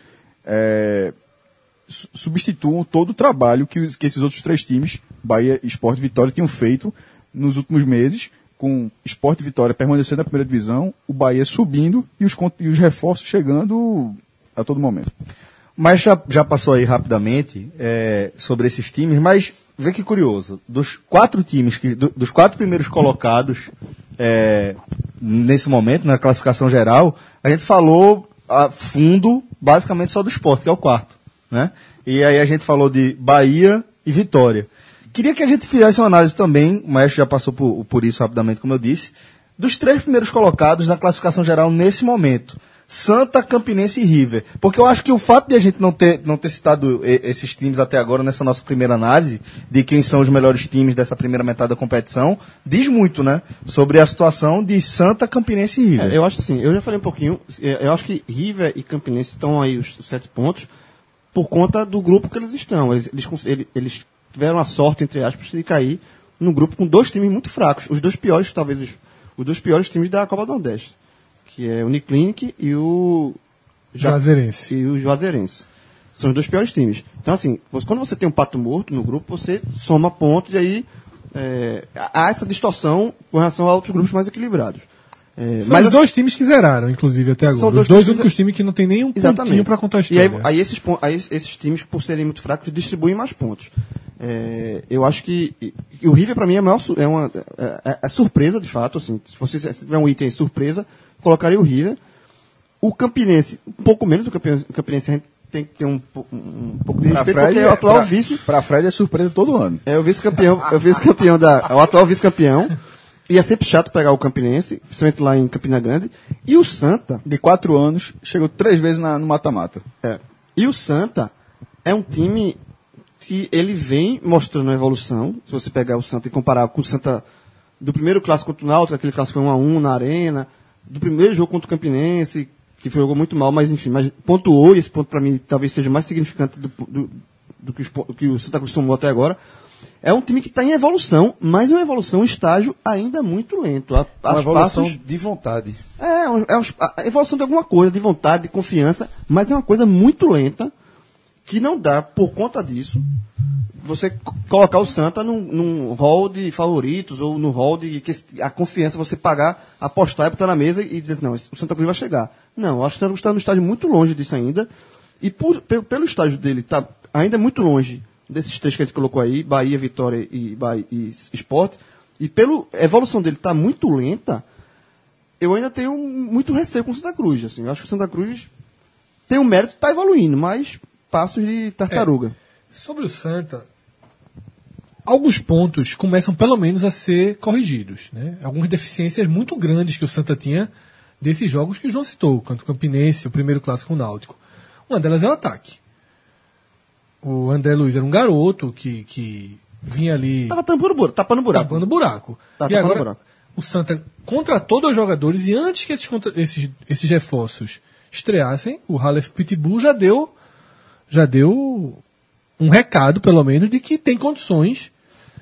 é, su- substituam todo o trabalho que, os- que esses outros três times, Bahia, Sport e Vitória, tinham feito nos últimos meses, com Sport e Vitória permanecendo na primeira divisão, o Bahia subindo e os, con- e os reforços chegando a todo momento.
Mas já, já passou aí rapidamente é, sobre esses times, mas vê que curioso, dos quatro times, que, do- dos quatro primeiros colocados é, nesse momento, na classificação geral, a gente falou a fundo basicamente só do Sport, que é o quarto, né? E aí a gente falou de Bahia e Vitória. Queria que a gente fizesse uma análise também, o Maestro já passou por, por isso rapidamente, como eu disse, dos três primeiros colocados na classificação geral nesse momento. Santa, Campinense e River. Porque eu acho que o fato de a gente não ter, não ter citado e- esses times até agora nessa nossa primeira análise, de quem são os melhores times dessa primeira metade da competição, diz muito, né? Sobre a situação de Santa, Campinense e River.
É, eu acho assim, eu já falei um pouquinho, é, eu acho que River e Campinense estão aí os, os sete pontos por conta do grupo que eles estão. Eles, eles, cons- ele- eles tiveram a sorte, entre aspas, de cair num grupo com dois times muito fracos. Os dois piores, talvez, os, os dois piores times da Copa do Nordeste. Que é o Uniclinic e o Ja-
Juazeirense.
e o Juazeirense. São os dois piores times. Então, assim, você- quando você tem um pato morto no grupo, você soma pontos e aí é, há essa distorção com relação a outros grupos mais equilibrados. É,
São
mas
os
assim,
dois times que zeraram, inclusive, até agora.
São
Os
dois
dois
times
únicos times que não tem nenhum pontinho pra contar a
E
história.
aí, aí, esses, pon- aí esses times, por serem muito fracos, distribuem mais pontos. É, eu acho que e- e o River, para mim, é, a maior, su- é uma é, é- é surpresa, de fato. Assim, se você se tiver um item surpresa, colocaria o River. O Campinense, um pouco menos. O Campinense, o Campinense a gente tem que ter um, po- um pouco de
Pra
respeito,
Fred,
porque é o atual
pra,
vice.
Pra Fred é surpresa todo ano.
É o vice-campeão, é o vice-campeão da, é o atual vice-campeão. E é sempre chato pegar o Campinense, principalmente lá em Campina Grande. E o Santa,
De quatro anos, chegou três vezes na- no mata-mata.
é, e o Santa é um time que ele vem mostrando uma evolução. Se você pegar o Santa e comparar com o Santa do primeiro clássico contra o Náutico, aquele clássico foi um a um na Arena, do primeiro jogo contra o Campinense, que foi jogou muito mal, mas enfim, mas pontuou, e esse ponto para mim talvez seja o mais significante do, do, do que, os po- que o Santa Cruz somou até agora. É um time que está em evolução, mas é uma evolução em estágio ainda muito lento. A,
Uma
as
evolução
passos-
de vontade.
é, um- é um- a evolução de alguma coisa, de vontade, de confiança, mas é uma coisa muito lenta, que não dá, por conta disso, você co- colocar o Santa num, num hall de favoritos, ou no hall de que a confiança, você pagar, apostar e botar na mesa e dizer, não, esse- o Santa Cruz vai chegar. Não, eu acho que o Santa Cruz está num estágio muito longe disso ainda, e por, pelo, pelo estágio dele, está ainda muito longe desses três que a gente colocou aí, Bahia, Vitória e, Bahia, e Sport, e pela evolução dele está muito lenta, eu ainda tenho muito receio com o Santa Cruz. Assim. Eu acho que o Santa Cruz tem o mérito de estar evoluindo, mas passos de tartaruga.
Sobre o Santa, alguns pontos começam pelo menos a ser corrigidos. Né? Algumas deficiências muito grandes que o Santa tinha desses jogos que o João citou, quanto o Campinense, o primeiro clássico náutico. Uma delas é o ataque. O André Luiz era um garoto que, que vinha ali
Tava tampando buraco. Tapando buraco.
tapando buraco.
Tá
e
tapando
agora
buraco.
o Santa contratou dois jogadores e antes que esses, contra- esses, esses reforços estreassem, o Halef Pitbull já deu, já deu um recado, pelo menos, de que tem condições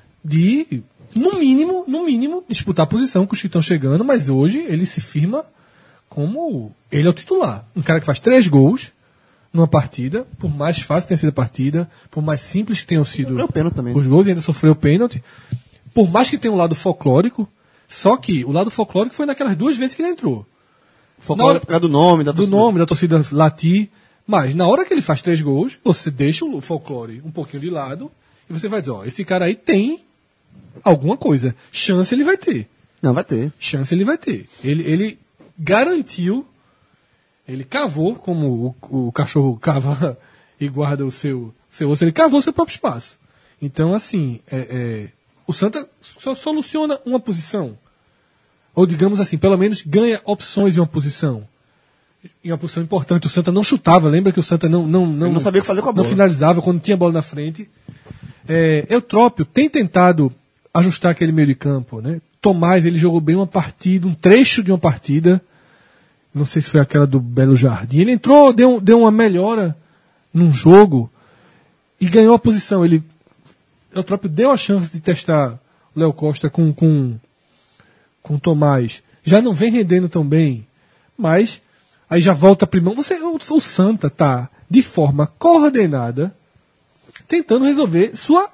de, no mínimo, no mínimo, disputar a posição com os que estão chegando, mas hoje ele se firma como ele é o titular. Um cara que faz três gols numa partida, por mais fácil que tenha sido a partida, por mais simples que tenham sido
Sofreu pênalti também.
os gols e ainda sofreu pênalti, por mais que tenha um lado folclórico, só que o lado folclórico foi naquelas duas vezes que ele entrou.
Folclore
Na-
por causa do nome, da
Do
torcida.
nome, da torcida latir, mas na hora que ele faz três gols, você deixa o folclore um pouquinho de lado e você vai dizer, ó, esse cara aí tem alguma coisa. Chance ele vai ter.
Não, vai ter.
Chance ele vai ter. Ele, ele garantiu, ele cavou, como o, o cachorro cava e guarda o seu, seu osso, ele cavou seu próprio espaço. Então, assim, é, é, o Santa só soluciona uma posição. Ou, digamos assim, pelo menos ganha opções em uma posição. Em uma posição importante. O Santa não chutava, lembra que o Santa não, não, não,
Ele não sabia o que fazer com a
não
bola.
finalizava quando tinha a bola na frente. É, Eutrópio tem tentado ajustar aquele meio de campo, né? Tomás, ele jogou bem uma partida, um trecho de uma partida, não sei se foi aquela do Belo Jardim, ele entrou, deu, deu uma melhora num jogo e ganhou a posição. Ele, Eutrópio deu a chance de testar o Léo Costa com, com, com o Tomás. Já não vem rendendo tão bem, mas aí já volta primão. Você, o, o Santa tá de forma coordenada tentando resolver sua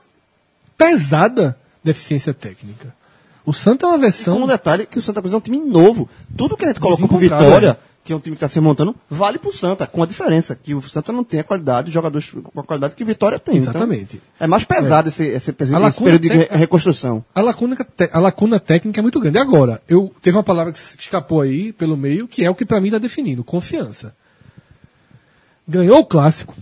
pesada deficiência técnica. O Santa é uma
E
versão...
com um detalhe que o Santa Cruz é um time novo. Tudo que a gente colocou com
Desencontrado,
Vitória,
né?
que é um time que está se montando, vale pro Santa, com a diferença, que o Santa não tem a qualidade, os jogadores com a qualidade que o Vitória tem.
Exatamente.
Então, é mais pesado esse, esse, esse,
A
esse
lacuna
período de
tem-
re- reconstrução.
A lacuna, te- a lacuna técnica é muito grande. Agora, eu teve uma palavra que se escapou aí pelo meio, que é o que para mim está definindo, confiança. Ganhou o clássico,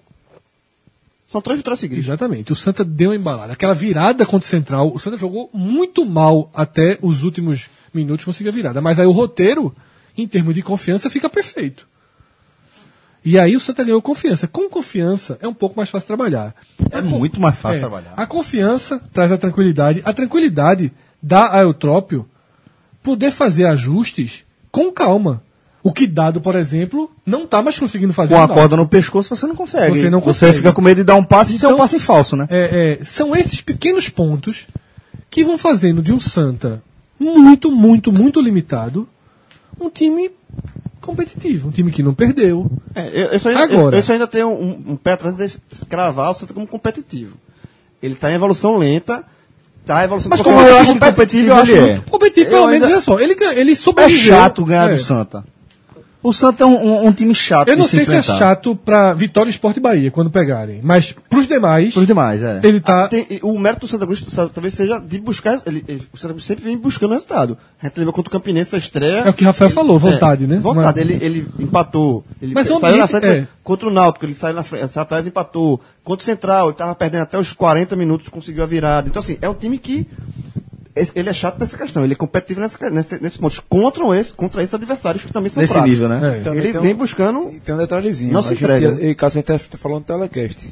São três vitórias seguidas.
exatamente. O Santa deu uma embalada. Aquela virada contra o Central, o Santa jogou muito mal até os últimos minutos conseguir a virada. Mas aí o roteiro em termos de confiança, fica perfeito. E aí o Santa ganhou confiança. Com confiança é um pouco mais fácil trabalhar.
É muito mais fácil
É,
trabalhar.
A confiança traz a tranquilidade. A tranquilidade dá a Eutrópio poder fazer ajustes com calma. O que Dado, por exemplo, não está mais conseguindo fazer.
Com a
nada.
corda no pescoço você não consegue.
Você não
Você
consegue.
fica com medo de dar um passe e ser
Então,
um passe falso, né?
É, é, são esses pequenos pontos que vão fazendo de um Santa muito, muito, muito limitado um time competitivo, um time que não perdeu.
É, eu, eu, só ainda,
Agora.
eu, eu só ainda tenho um, um pé atrás de cravar o Santa como competitivo. Ele está em evolução lenta, está em evolução
Mas
de
como
confiança.
eu acho que competitivo ele é.
Competitivo, pelo
Eu
menos,
ainda-
olha só, ele, ganha- ele
É
sobreviveu.
chato ganhar
É.
do Santa. O Santa é um, um- um time chato
Eu não
de se
sei se é
enfrentar.
chato pra Vitória, Sport e Bahia, quando pegarem. Mas pros demais,
Pros demais, é.
ele tá...
Ah, tem- o mérito do Santa Cruz sabe, talvez seja de buscar. Ele, ele- o Santa Cruz sempre vem buscando resultado. A gente lembra contra o Campinense a estreia.
É o que o Rafael
ele-
falou, vontade, né?
Vontade.
Mas-
Ele, ele empatou. Ele
Mas o
saiu na
ambiente-
frente
é.
contra o Náutico. Ele saiu na frente, saiu atrás e empatou. Contra o Central, ele estava perdendo até os quarenta minutos, conseguiu a virada. Então, assim, é um time que. esse- Ele é chato nessa questão. Ele é competitivo nessa, nesse, nesse ponto. Contra esse, contra esses adversários que também são
Nesse
fracos.
nível, né?
É.
Então,
Ele
então-
vem buscando.
E tem um detalhezinho.
Não
a
se
gente-
entrega.
E caso a gente está falando no telecast.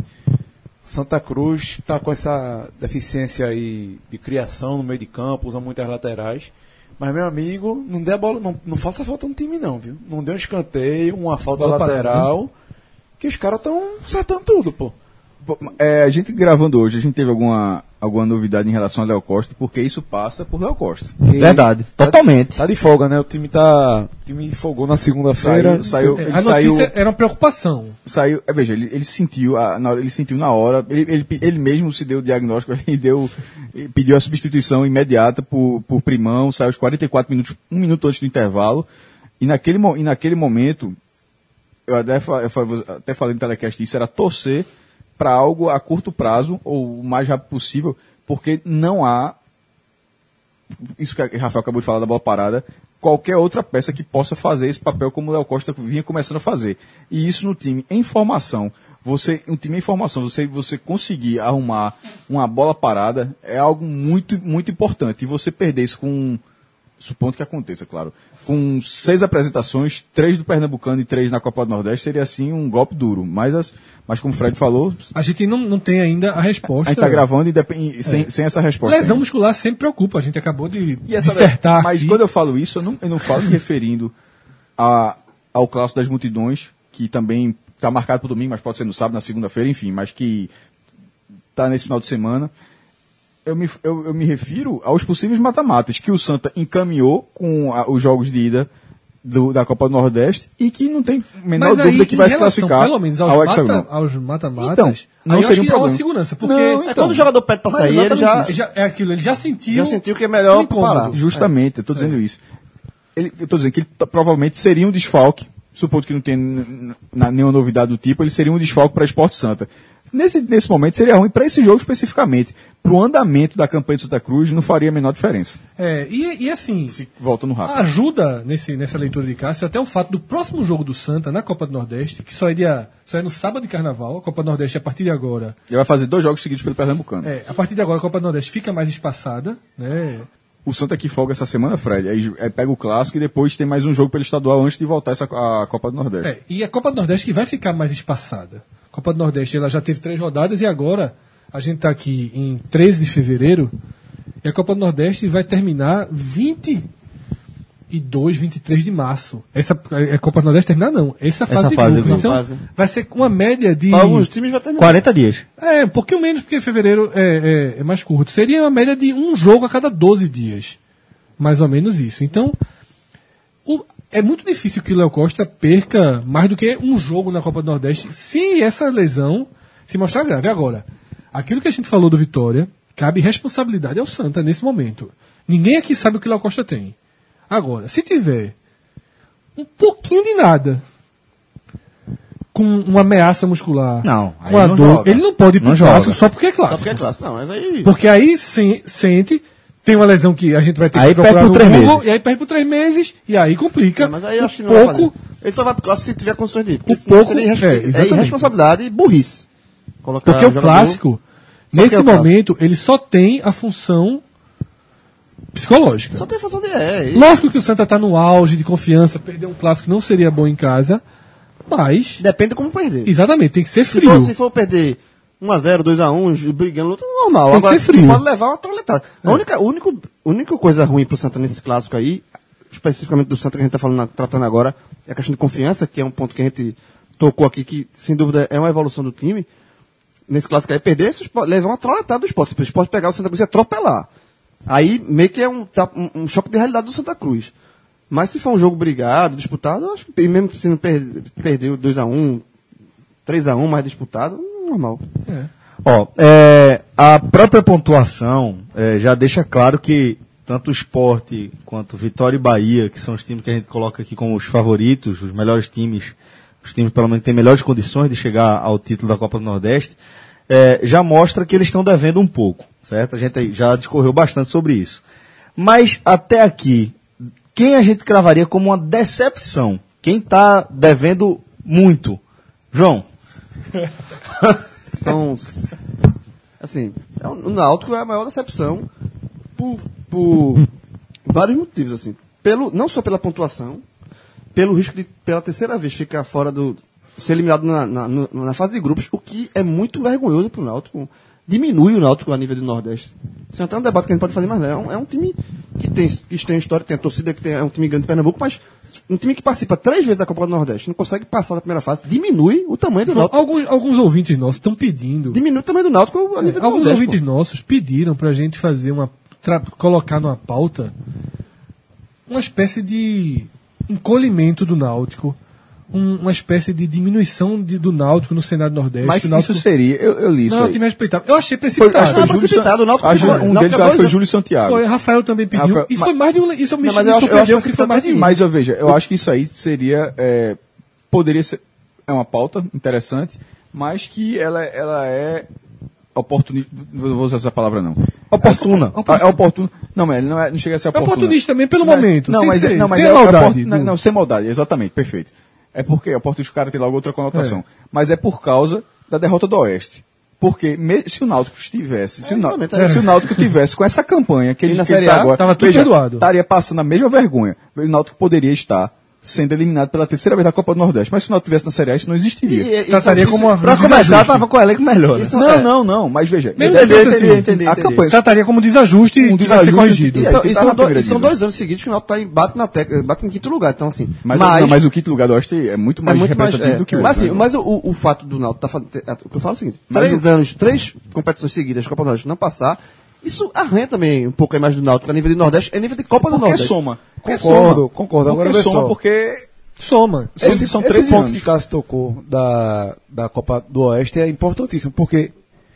Santa Cruz está com essa deficiência aí de criação no meio de campo, usa muitas laterais. Mas, meu amigo, não dê a bola, não, não faça falta no time, não, viu? Não dê um escanteio, uma falta
Bola
lateral, que os caras estão acertando tudo, pô.
Pô, é, a gente gravando hoje, a gente teve alguma, alguma novidade em relação a Léo Costa, porque isso passa por Léo Costa.
E
Verdade. Totalmente.
Tá de folga, né? O time tá. O time folgou na segunda-feira.
Saiu, saiu,
É,
ele
a
saiu,
notícia era uma preocupação.
saiu, é, veja, ele, ele sentiu, a- na hora, ele sentiu na hora, ele, ele, ele mesmo se deu o diagnóstico, ele deu, ele pediu a substituição imediata por, por Primão, saiu aos quarenta e quatro minutos, um minuto antes do intervalo, e naquele, mo- e naquele momento, eu até, fa- eu fa- até falei no telecast isso, era torcer para algo a curto prazo, ou o mais rápido possível, porque não há, isso que o Rafael acabou de falar da bola parada, qualquer outra peça que possa fazer esse papel como o Léo Costa vinha começando a fazer. E isso no time em formação, você, um time em formação, você, você conseguir arrumar uma bola parada é algo muito, muito importante. E você perder isso com, supondo que aconteça, claro, com seis apresentações, três do Pernambucano e três na Copa do Nordeste, seria assim um golpe duro. Mas, as, mas como o Fred falou,
A gente não, não tem ainda a
a
resposta.
gente está gravando e depend, sem, sem essa resposta.
Lesão
ainda.
muscular sempre preocupa. A gente acabou de
E essa-
dissertar
mas
aqui.
quando eu falo isso, eu não, eu não falo me referindo a, ao clássico das multidões, que também está marcado para domingo, mas pode ser no sábado, na segunda-feira, enfim, mas que está nesse final de semana. Eu me, eu, eu me refiro aos possíveis mata-matas que o Santa encaminhou com a- os jogos de ida do- da Copa do Nordeste e que não tem a menor
Mas aí,
dúvida que
em
vai se
relação,
classificar
pelo menos
ao
aos, mata,
hexagonal.
aos mata-matas,
Então, não
aí eu
seria
acho
um
que é uma
problema.
segurança. Porque
Não,
É quando o jogador pede pra
Mas
sair, ele já.
exatamente
já, é aquilo, ele já sentiu.
Já sentiu que é melhor
um incômodo.
parar.
Justamente, eu estou dizendo isso. Ele, eu estou dizendo que ele t- provavelmente seria um desfalque, supondo que não tenha n- n- na- nenhuma novidade do tipo, ele seria um desfalque para Esporte Santa. Nesse, nesse momento seria ruim para esse jogo especificamente. Para o andamento da campanha de Santa Cruz não faria a menor diferença.
É, e, e assim,
Voltando rápido.
ajuda nesse, nessa leitura de Cássio até o fato do próximo jogo do Santa na Copa do Nordeste, que só é, dia, só é no sábado de carnaval, a Copa do Nordeste a partir de agora.
Ele vai fazer dois jogos seguidos pelo Pernambucano.
É, a partir de agora a Copa do Nordeste fica mais espaçada, né?
O Santa que folga essa semana, Fred. Aí, aí pega o clássico e depois tem mais um jogo pelo estadual antes de voltar essa, a Copa do Nordeste.
É, e a Copa do Nordeste que vai ficar mais espaçada. A Copa do Nordeste ela já teve três rodadas e agora a gente está aqui em treze de fevereiro e a Copa do Nordeste vai terminar vinte e dois, vinte e três de março. Essa a Copa do Nordeste terminar não. Essa fase
Essa
de
fase,
grupos.
essa
Então
fase.
vai ser uma média de
Para alguns times vai terminar.
quarenta dias.
é, um pouquinho menos, porque fevereiro é, é- é mais curto. Seria uma média de um jogo a cada doze dias. Mais ou menos isso. Então, o- é muito difícil que o Léo Costa perca mais do que um jogo na Copa do Nordeste se essa lesão se mostrar grave. Agora, aquilo que a gente falou do Vitória, cabe responsabilidade ao Santa nesse momento. Ninguém aqui sabe o que o Léo Costa tem. Agora, se tiver um pouquinho de nada, com uma ameaça muscular,
Não, aí
uma
não
dor,
joga.
ele não pode ir pro
Não
clássico
joga.
só porque é
Só
clássico.
porque é clássico. Não, mas aí.
Porque aí se- sente, tem uma lesão que a gente vai ter
Aí
que procurar
perde
no
por três
Google,
meses.
e aí perde por três meses, e aí complica.
É, mas aí eu acho que
um
não vai
pouco,
fazer. Ele só vai pro clássico se tiver condições de ir. Porque
Um
senão
pouco,
seria irresp-
é,
é,
exatamente.
irresponsabilidade e burrice. Colocar
porque o
jogador-
clássico,
Só
nesse
que é o clássico.
momento, ele só tem a função psicológica.
Só tem função de é. e-
Lógico que o Santa tá no auge de confiança, perder um clássico não seria bom em casa, mas...
Depende de como perder.
Exatamente, tem que ser
Se
frio.
for, se for perder um a zero, dois a um, brigando, luta normal.
Tem que
Agora,
ser frio.
pode levar uma troletada. A única, única, única coisa ruim pro Santa nesse clássico aí, especificamente do Santa que a gente tá falando, tratando agora, é a questão de confiança, que é um ponto que a gente tocou aqui, que sem dúvida é uma evolução do time. Nesse clássico aí, perder, vocês podem levar uma troletada do esporte. Vocês podem pegar o Santa Cruz e atropelar. Aí meio que é um, tá, um, um choque de realidade do Santa Cruz. Mas se for um jogo brigado, disputado, eu acho que e mesmo se não per, perder dois a um, três a um mais disputado, normal.
Ó, é, a própria pontuação é, já deixa claro que tanto o Sport quanto Vitória e Bahia, que são os times que a gente coloca aqui como os favoritos, os melhores times, os times pelo menos que têm melhores condições de chegar ao título da Copa do Nordeste, é, já mostra que eles estão devendo um pouco, certo? A gente já discorreu bastante sobre isso. Mas até aqui, quem a gente cravaria como uma decepção? Quem está devendo muito? João?
Então, assim, é um- o Náutico é a maior decepção por, por vários motivos, assim. Pelo, não só pela pontuação, pelo risco de, pela terceira vez, ficar fora do... ser eliminado na, na, no- na fase de grupos, o que é muito vergonhoso pro Náutico. Diminui o Náutico a nível do Nordeste. Isso é até um debate que a gente pode fazer mais, não. É um, é um time que tem, que tem história, tem a torcida, que tem, é um time grande de Pernambuco, mas um time que participa três vezes da Copa do Nordeste, não consegue passar da primeira fase, diminui o tamanho do Náutico.
Alguns, alguns ouvintes nossos estão pedindo.
Diminui o tamanho do Náutico a nível do
Alguns
Nordeste.
ouvintes nossos pediram pra gente fazer uma. tra- colocar numa pauta uma espécie de encolhimento do Náutico, um- uma espécie de diminuição de- do Náutico no cenário Nordeste.
Mas
o Náutico,
isso seria, eu, eu li isso
não, o
aí.
time é respeitável. Eu achei
Foi,
precipitado.
acho que foi
Ah,
Júlio
precipitado, o Náutico
Acho
ficou-
que um
Náutico
deles
acabou
acho que foi
de-
Júlio Santiago.
Foi, Rafael também pediu.
Rafael,
e
mas-
foi mais de um. Isso me,
Não, mas
me
eu acho, eu
surpreendeu,
acho
porque foi mais de um.
Mas eu veja, eu acho que isso aí seria, é, poderia ser, é uma pauta interessante, mas que ela, ela é oportunista, não vou usar essa palavra não.
Oportuna.
É, é oportuno. Não, mas não, é, não chega a ser
É
oportuna.
oportunista também pelo
Não,
momento.
Não,
sem
mas, é-
ser-
não, mas
sem
é,
maldade.
é opor- não,
do-
não, sem maldade, exatamente, perfeito. É porque oportunista o cara tem logo outra conotação. Mas é por causa da derrota do Oeste. Porque me- se o Náutico estivesse, se, o Náutico,
exatamente, é.
se o Náutico tivesse com essa campanha que ele,
na
que ele
Série
tá
A,
agora,
tava tudo
veja,
perdoado.
estaria passando a mesma vergonha. O Náutico poderia estar sendo eliminado pela terceira vez da Copa do Nordeste. Mas se o Náutico tivesse na Série A, isso não existiria.
E- e-
Trataria
isso-
como uma.
Pra
um
começar,
desajuste.
tava com o elenco melhor. Né?
Isso-
não,
é.
não, não, mas veja.
Mesmo
entendi,
que fosse
entendi,
assim,
entendi, a campanha.
Trataria como desajuste
Um
e vai ser
desajuste
corrigido.
e-
Isso,
que
isso
tá
são,
na
dois,
primeira
isso são
divisão.
dois anos seguidos que o Náutico tá em, bate, na tecla, bate em quinto lugar. Então, assim,
Mas,
mas,
não, mas o quinto lugar do Oeste é muito mais
é muito mais.
representativo
É,
do que o
mas,
outro.
assim, mas o, o- o fato do Náutico tá fazendo. O que eu falo é o seguinte:
Mas
três anos, três competições seguidas da Copa do Nordeste não passar, isso arranha também um pouco a imagem do Náutico a nível de Nordeste, é nível de Copa do
Porque
Nordeste.
soma. Porque
Concordo,
soma.
concordo. Agora
Porque
vê
soma,
só.
porque
Soma.
Esse,
Esse- são
esse
treze
ponto
anos.
que Cássio tocou da, da Copa do Oeste é importantíssimo, porque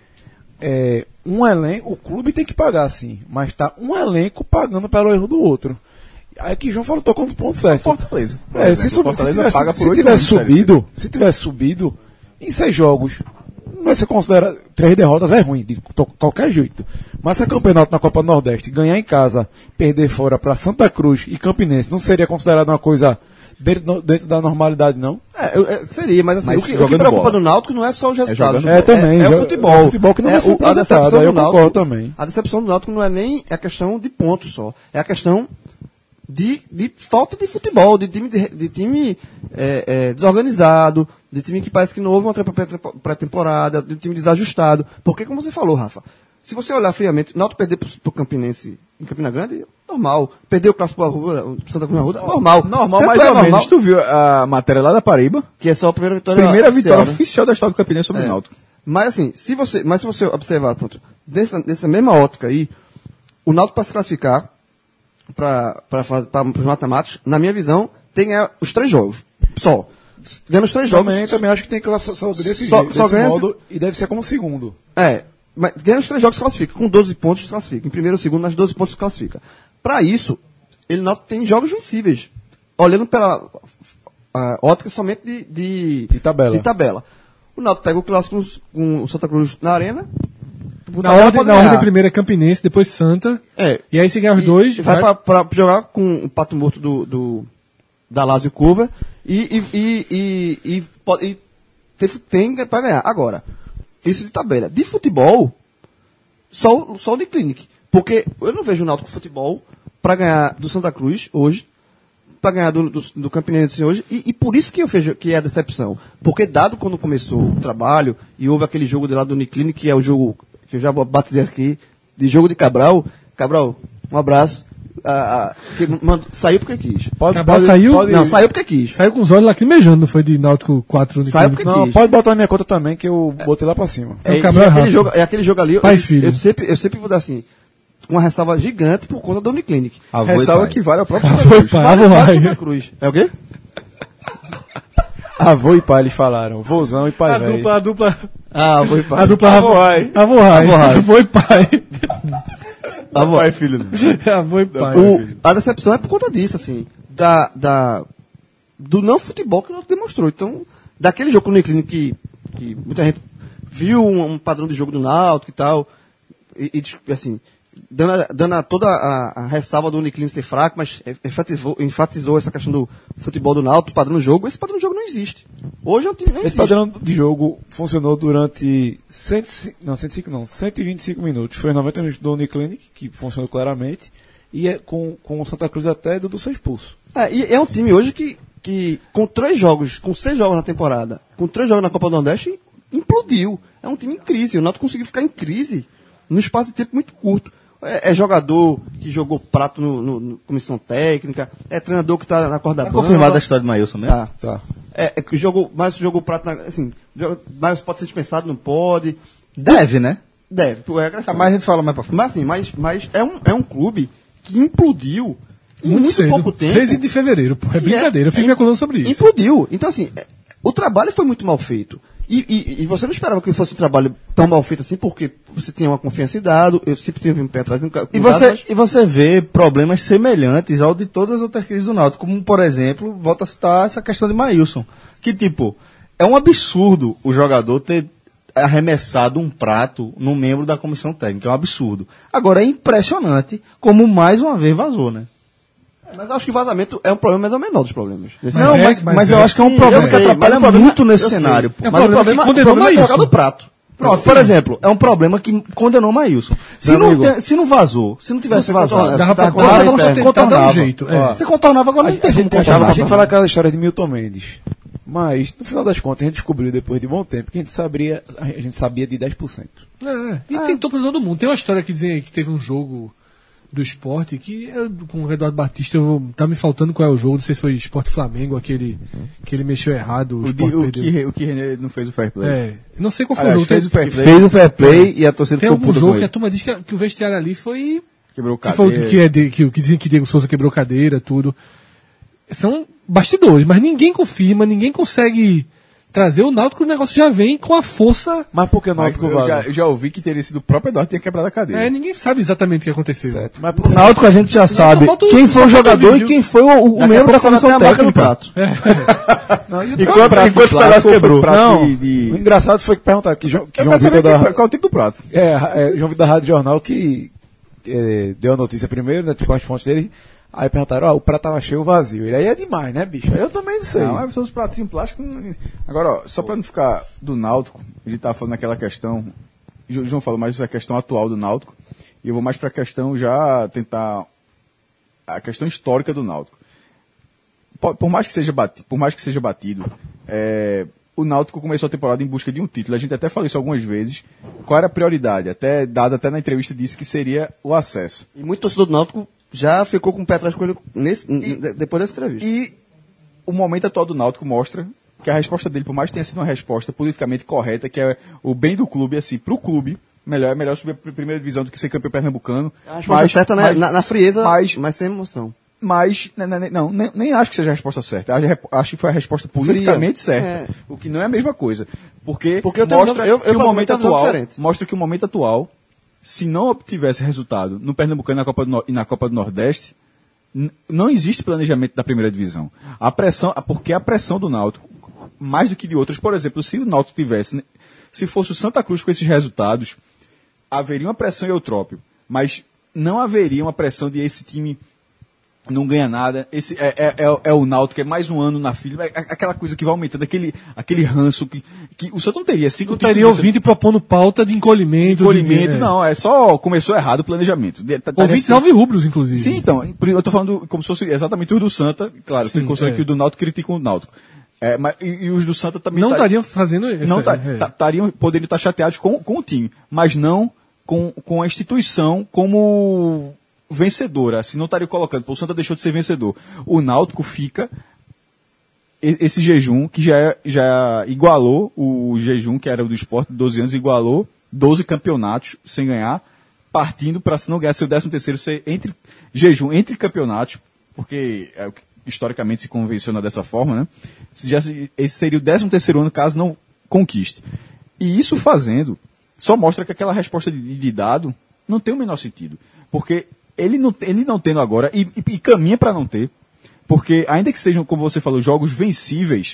é, um elenco, o clube tem que pagar sim, mas tá um elenco pagando pelo erro do outro. Aí que João falou, tocou no ponto certo.
Fortaleza. Por
É,
exemplo,
se, sub, se
Fortaleza
tivesse,
paga por
se
oito
tivesse
anos de Série C.
subido, se tivesse subido em seis jogos, não vai ser considerado três derrotas é ruim de to- qualquer jeito. Mas se a campeonato na Copa do Nordeste ganhar em casa, perder fora para Santa Cruz e Campinense, não seria considerado uma coisa dentro, dentro da normalidade, não?
É, eu- é, seria, mas assim,
Mas
o que, o que
jogando
preocupa
bola.
do Náutico não é só os resultados.
jogando
É, também,
É, o
jo-
futebol.
é o futebol que não
é,
vai ser
o- a
apresentado,
decepção
aí
do
eu
Náutico,
concordo também.
A decepção do Náutico não é nem a questão de pontos só. É a questão de, de falta de futebol, de time, de, de time é, é, desorganizado, de time que parece que não houve uma pré- pré- pré-temporada, de time desajustado. Porque, como você falou, Rafa, se você olhar friamente, o Náutico perder pro, pro Campinense em Campina Grande, normal. Perder o clássico pro Arruda, o Santa Cruz na Arruda, normal.
Normal,
Tanto
mais
é
ou
normal
menos. Tu viu a matéria lá da Paraíba?
que é só a primeira vitória
Primeira
oficial,
vitória
né?
oficial da Estado do Campinense sobre
É.
o Náutico.
Mas assim, se você, mas se você observar, pronto, dessa, dessa mesma ótica aí, o Náutico para se classificar para os mata-matos, na minha visão, tem é, os três jogos. Só. Ganhando os três jogos.
Também, também acho que tem que classificar desse,
Só-
jeito,
só
desse
ganha
modo e deve ser como segundo.
É. Mas ganhando os três jogos se classifica. Com doze pontos se classifica. Em primeiro ou segundo, mas doze pontos se classifica. Para isso, ele não tem jogos vencíveis. Olhando pela a, ótica somente de, de,
De tabela.
de tabela. O Náutico pega o clássico com o Santa Cruz na Arena. O
Na
Tabela
ordem,
pode
na ordem
ganhar.
primeiro é Campinense, depois Santa.
É.
E aí se ganhar os
E
dois,
vai,
vai-
pra, pra jogar com o pato morto do, do da Lazio Curva e, e, e, e, e, pode- e tem, tem para ganhar. Agora, isso de tabela. De futebol, só, o- só o de Clinic. Porque eu não vejo o Náutico Futebol para ganhar do Santa Cruz hoje, para ganhar do, do, do Campinense hoje, e, e por isso que eu vejo que é a decepção. Porque dado quando começou o trabalho, e houve aquele jogo de lá do Uniclinic, que é o jogo que eu já batizei aqui, de jogo de Cabral. Cabral, um abraço. Ah, ah, que mando, saiu porque quis.
Pode,
Cabral
pode,
saiu?
pode-
Não, saiu porque quis.
Saiu com os olhos lacrimejando, não foi de Náutico quatro
Saiu porque
Não,
quis.
pode botar na minha conta também, que eu botei lá pra cima.
É o
e
Cabral
aquele
rápido.
jogo, é aquele jogo ali,
Pai
eu,
e filho.
eu sempre, eu sempre vou dar assim, com uma ressalva gigante por conta da Uniclinic.
Avô e
Ressalva
pai.
que vale ao próprio
Avô
Santa
e
Cruz.
pai.
Vale,
Avô
vale
vai.
Santa Cruz. É o quê?
Avô e pai, eles falaram. Vozão e pai
A
velho.
dupla, a dupla.
Ah, vou e pai.
A dupla
Avô Rai.
Avô Rai.
Avô Rai.
Avô e pai.
Avô.
Pai e filho. né?
Avô e pai.
O- a decepção é por conta disso, assim, da, da, do não futebol que o Náutico demonstrou. Então, daquele jogo no Uniclinic que, que muita gente viu um, um padrão de jogo do Náutico e tal, e, e, assim, dando, a- dando a- toda a, a ressalva do Uniclinic ser fraco, mas enfatizou, enfatizou essa questão do futebol do Náutico, padrão de jogo. Esse padrão de jogo não existe. Hoje é um time que não
Esse
existe.
padrão de jogo funcionou durante cento e cinco, não, cento e cinco não, cento e vinte e cinco minutos. Foi noventa minutos do Uniclinic, que funcionou claramente, e é com, com o Santa Cruz até do ser expulso.
É, e é um time hoje que, que, com três jogos, com seis jogos na temporada, com três jogos na Copa do Nordeste, implodiu. É um time em crise. O Náutico conseguiu ficar em crise num espaço de tempo muito curto. É, é jogador que jogou prato no, no- no comissão técnica, é treinador que está na corda
Tá
bamba.
confirmada a história do Maílson mesmo?
Tá.
Tá.
É, é que jogou, mas jogou prato, na, assim, joga- mas pode ser dispensado, não pode.
Deve, né?
Deve, por regra
Tá,
sim.
mas a gente fala mais pra frente.
Mas assim, mas, mas é, um, é um clube que implodiu em
Muito,
muito,
cedo.
pouco tempo.
treze de fevereiro, pô. É
que
brincadeira. Eu fico
é-
me acordando sobre isso.
Implodiu. Então, assim, é, o trabalho foi muito mal feito. E, e- e você não esperava que fosse um trabalho tão mal feito assim, porque você tinha uma confiança em dado, eu sempre tive um pé atrás. nunca-
E
com
você,
dados,
e você vê problemas semelhantes ao de todas as outras crises do Náutico, como, por exemplo, volta a citar essa questão de Maílson, que, tipo, é um absurdo o jogador ter arremessado um prato num membro da comissão técnica, é um absurdo. Agora, é impressionante como mais uma vez vazou, né?
mas, mas eu acho que vazamento é um problema, mas é o menor dos problemas. Nesse
Não,
é,
mas,
mas
mas
é.
eu acho que é um
Sim,
problema
eu
que
sei,
atrapalha
mas o problema-
muito nesse
eu sei.
cenário. pô.
É um
Mas o
problema
problema,
que
o
condenou
problema é
Maílson.
trocar do prato.
Pronto, por exemplo, é um problema que condenou Maílson. Se
Meu
não,
amigo,
tem- se não vazou, se não tivesse
você
vazado,
contorna-
dava pra
tá,
dar,
você
tá,
não
tá,
tinha
tá,
contornava.
dá um jeito, é.
Você contornava, agora
A,
não tem
a
como
gente, a,
contornar.
a gente fala aquela história de Milton Mendes. Mas, no final das contas, a gente descobriu depois de bom tempo que a gente sabia, a gente sabia de dez por cento.
É, e tentou pra todo mundo. Tem uma história que dizem aí que teve um jogo do esporte que eu, com o Eduardo Batista, eu vou, tá me faltando qual é o jogo, não sei se foi Esporte Flamengo, aquele que ele mexeu errado, o,
O, de,
Sport
o,
perdeu.
que, o que René não fez o fair play.
É, eu não sei qual foi
Aliás,
o jogo.
fez o
Tem,
fair play,
Fez o fair play e a torcida
tem
ficou
algum
puta
jogo
com
que a
ele.
turma diz que, que o vestiário ali foi
quebrou o
que, foi,
cadeira.
que, é de, que, que dizem que Diego Souza quebrou cadeira, tudo. São bastidores, mas ninguém confirma, ninguém consegue trazer o Náutico, o negócio já vem com a força.
Mas por que o
Mas
Náutico
eu, já,
vazou?
eu já ouvi que teria sido o próprio Eduardo que tinha quebrado a cadeira.
É, ninguém sabe exatamente o que aconteceu.
Certo. Mas por
O
que
Náutico a gente já sabe
falta o-
quem foi
só
o
falta o
jogador e
vídeo.
quem foi o, o
Daqui a
membro da
pouco você vai
comissão
ter a marca do
técnica.
prato.
Não, e o
Enquanto,
prato
enquanto
de
o pedaço
plástico
quebrou.
foi prato
Não,
de- de-
o engraçado foi que perguntaram que, João- que
Eu
João
quero saber
Vitor
quem-
da,
qual é o tipo do prato.
é, é, João Vitor da Rádio Jornal que é, deu a notícia primeiro, né, tipo as fontes dele, aí perguntaram, ó, o prato tava cheio ou vazio. E aí é demais, né, bicho? Aí eu também não sei.
Não, mas são os pratinhos plásticos. não- Agora, ó, só pra não ficar do Náutico, ele tá falando naquela questão. O João falou mais da questão atual do Náutico. E eu vou mais pra questão já tentar. A questão histórica do Náutico. Por, por mais que seja batido, por mais que seja batido é, o Náutico começou a temporada em busca de um título. A gente até falou isso algumas vezes. Qual era a prioridade? Até dado até na entrevista disse que seria o acesso.
E muito torcedor do Náutico já ficou com o pé atrás com ele nesse, de- depois dessa entrevista.
E o momento atual do Náutico mostra que a resposta dele, por mais que tenha sido uma resposta politicamente correta, que é o bem do clube, assim, pro clube, melhor, é melhor subir a primeira divisão do que ser campeão pernambucano.
A resposta certa na,
mas,
na, na frieza,
mas-
mas sem emoção.
mas né, né, não, nem, nem acho que seja a resposta certa. Acho, acho que foi a resposta politicamente
Fria.
certa.
É.
O que não é a mesma coisa. Porque,
Porque eu tenho
mostra
visão- eu- eu
que o momento
tenho visão
atual
diferente.
mostra que o momento atual, se não obtivesse resultado no Pernambucano na Copa do Nor- e na Copa do Nordeste, n- não existe planejamento da primeira divisão. A pressão, porque a pressão do Náutico, mais do que de outros, por exemplo, se o Náutico tivesse, né, se fosse o Santa Cruz com esses resultados, haveria uma pressão em Eutrópio, mas não haveria uma pressão de esse time não ganha nada. Esse é, é, é, é o Náutico, é mais um ano na fila. É aquela coisa que vai aumentando, aquele, aquele ranço que, que o Santa não teria. Cinco
Não teria ouvinte propondo pauta de encolhimento.
encolhimento,
de,
não. É só começou errado o planejamento. Tá, tá
Ouvintes
nesse-
alvirrubros, inclusive.
Sim, então. Eu tô falando como se fosse exatamente os do Santa. Claro,
Sim,
tem considerando
é.
que o do Náutico critica o Náutico. É, mas, e, e os do Santa também
Não
tá-
estariam fazendo isso.
não tá-
é.
tá- tariam, poderiam estar chateados com, com o time, mas não com, com a instituição como vencedora. Assim, não estariam colocando, pô, o Santa deixou de ser vencedor. O Náutico fica e- esse jejum que já, já igualou o jejum que era o do Sport de doze anos, igualou doze campeonatos sem ganhar, partindo para, se não ganhar seu décimo terceiro, ser entre, jejum entre campeonatos, porque é o que historicamente se convenciona dessa forma, né? Se já se- esse seria o décimo terceiro ano caso não conquiste. E isso fazendo, só mostra que aquela resposta de, de dado não tem o menor sentido. Porque ele não, ele não tendo agora, e, e- e caminha para não ter, porque ainda que sejam, como você falou, jogos vencíveis,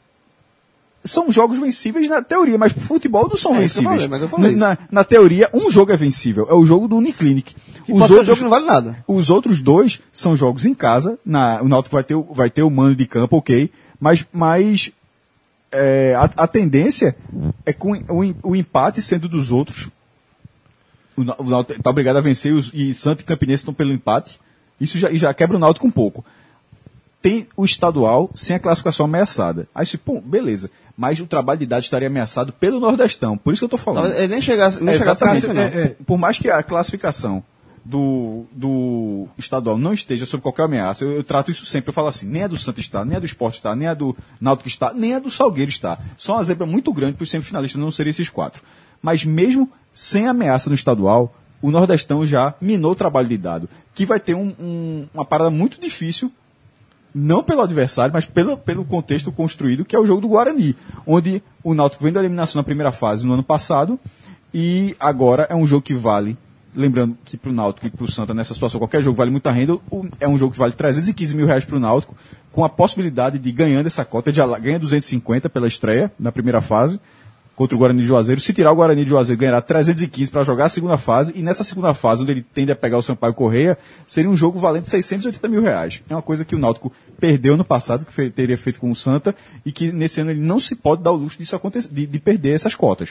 são jogos vencíveis na teoria, mas pro futebol não são
É isso que eu
vencíveis.
falei, mas eu falei
na, na teoria, um jogo é vencível, é o jogo do Uniclinic.
Que pode ser um jogo que não vale nada.
Os outros dois são jogos em casa. Na, o Náutico vai ter, o- vai ter o mando de campo, ok. Mas, mas é, a, a tendência é com o, em- o empate sendo dos outros. O, Nau- o Náutico está obrigado a vencer os, e Santa e Campinense estão pelo empate. Isso já, e já quebra o Náutico um pouco. Tem o estadual sem a classificação ameaçada. Aí, se, pô, beleza. Mas o trabalho de dados estaria ameaçado pelo Nordestão. Por isso que eu estou falando.
Talvez ele nem chegasse, nem
É,
chegasse
exatamente.
a não.
É, é, por mais que a classificação do, do estadual não esteja sob qualquer ameaça, eu, eu trato isso sempre. Eu falo assim, nem a do Santa está, nem a do Sport está, nem a do Náutico está, nem a do Salgueiro está. Só uma zebra muito grande para os semifinalistas não serem esses quatro. Mas mesmo sem ameaça no estadual, o Nordestão já minou o trabalho de dado, que vai ter um- um- uma parada muito difícil, não pelo adversário, mas pelo, pelo contexto construído, que é o jogo do Guarani, onde o Náutico vem da eliminação na primeira fase no ano passado, e agora é um jogo que vale, lembrando que para o Náutico e para o Santa, nessa situação, qualquer jogo vale muita renda, o- é um jogo que vale trezentos e quinze mil reais para o Náutico, com a possibilidade de, ganhando essa cota, de ala- ganha duzentos e cinquenta pela estreia na primeira fase, contra o Guarani de Juazeiro. Se tirar o Guarani de Juazeiro, ganhará trezentos e quinze para jogar a segunda fase. E nessa segunda fase, onde ele tende a pegar o Sampaio Correia, seria um jogo valendo seiscentos e oitenta mil reais. É uma coisa que o Náutico perdeu no passado, que fe- teria feito com o Santa, e que nesse ano ele não se pode dar o luxo disso acontecer, de, de perder essas cotas.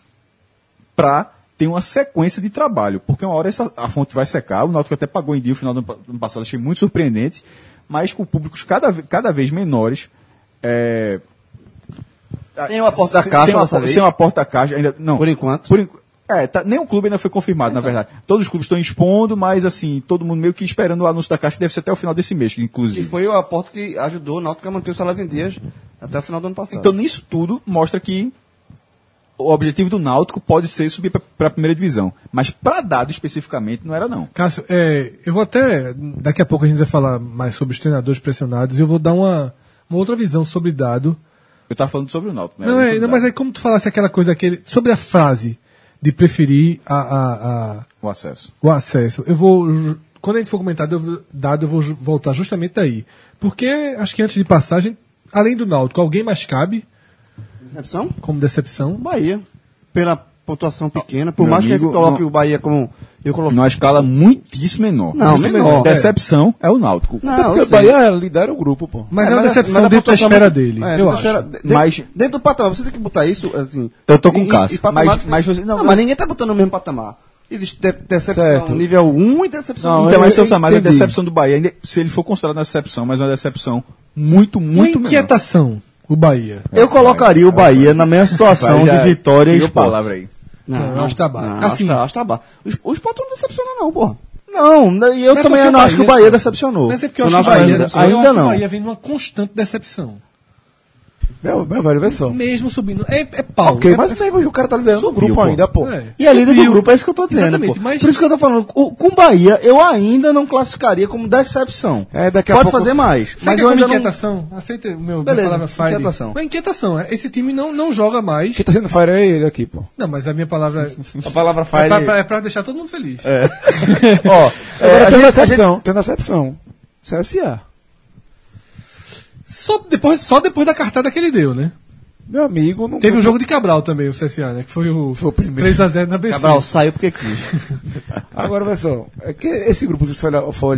Para ter uma sequência de trabalho. Porque uma hora essa, a fonte vai secar. O Náutico até pagou em dia o final do ano pa- do ano passado, achei muito surpreendente. Mas com públicos cada, ve- cada vez menores. É,
Tem uma porta da
sem-
caixa
sem uma,
dessa
por-
vez?
sem uma porta caixa ainda não.
Por enquanto.
Por enqu- é, tá, nenhum clube ainda foi confirmado, na verdade. Todos os clubes estão expondo, mas assim, todo mundo meio que esperando o anúncio da caixa, que deve ser até o final desse mês,
Que
inclusive.
foi o aporte que ajudou o Náutico a manter o salário em dias até o final do ano passado.
Então, nisso tudo, mostra que o objetivo do Náutico pode ser subir para a primeira divisão. Mas para dado especificamente, não era não.
Cássio, é, eu vou até. Daqui a pouco a gente vai falar mais sobre os treinadores pressionados e eu vou dar uma, uma outra visão sobre dado.
Eu estava falando sobre o Náutico. Né?
Não,
Era
é,
sobre
não,
dado.
mas é como tu falasse aquela coisa, aquele, sobre a frase de preferir a, a, a-
O acesso.
o acesso. Eu vou. ju- Quando a gente for comentar do- dado, eu vou ju- voltar justamente daí. Porque acho que antes de passagem, além do Náutico, alguém mais cabe
Decepção?
como decepção?
Bahia. Pela pontuação pequena. Por
Meu
mais que a gente
amigo,
coloque
não-
o Bahia como. Eu coloquei.
Numa escala muitíssimo menor.
Não,
Muitíssimo
menor.
Decepção é o Náutico.
Não,
Até porque
eu
o
sei.
Bahia lidera o grupo, pô.
Mas é,
É,
uma
mas a-
decepção
mas a
dentro da
pontuação
esfera
muito-
dele,
é,
eu
dentro da
acho.
esfera- dentro,
Mas-
dentro do patamar, você tem que botar isso, assim.
Eu tô com
em-
o Cássio,
em patamar
mas-
diferente.
mas você-
não,
não,
mas ninguém tá botando no mesmo patamar. Existe de- decepção
Certo.
nível um e decepção
Não,
nível
Então,
eu-
mas, seu Samar, a
entendi.
decepção do Bahia, ainda- se ele for considerado uma decepção, mas uma decepção muito,
Uma
muito menor.
inquietação, o Bahia.
Eu colocaria o Bahia na mesma situação
Vai, já
de Vitória e
criou
Sport.
palavra aí.
Não, eu acho que tá baixo.
Não,
Assim,
acho que tá- acho que tá baixo. Os, os Sport não decepciona não, porra.
Não, e eu
Mas
também
porque
não
o
acho que o
Bahia-
Bahia decepcionou.
Mas é porque eu
Eu
acho
não
que o Bahia,
ainda,
eu acho
ainda
que o
não.
Bahia vem numa constante decepção.
Meu, meu velho, vê só.
Mesmo subindo. É, é pau.
Ok,
é,
mas mesmo o cara tá liderando o
Subiu,
grupo
pô.
ainda, pô.
É.
E a líder do
Subiu.
grupo é isso que eu tô dizendo,
Exatamente,
pô.
mas-
Por isso que eu tô falando, o- com o Bahia eu ainda não classificaria como decepção.
É, daqui a
Pode
pouco-
fazer mais,
Sabe
mas
que
eu
é
ainda
como
não...
inquietação? Aceita o meu
Beleza,
minha palavra fire.
inquietação.
Uma inquietação. Esse time não, não joga mais.
Quem tá sendo fire é ele aqui, pô.
Não, mas a minha palavra
A palavra
é pra,
fire...
pra- é pra deixar todo mundo feliz.
Ó, é,
Agora
a
tem
gente- a
decepção, tem decepção. C S A.
Só, depois, só depois da cartada que ele deu, né?
Meu amigo, não
Teve um jogo de Cabral também, o C S A, né? Que foi o,
Foi o primeiro.
três a zero na B C.
Cabral saiu porque quis.
Agora, vê só. É que esse grupo, se você olhar- for olhar,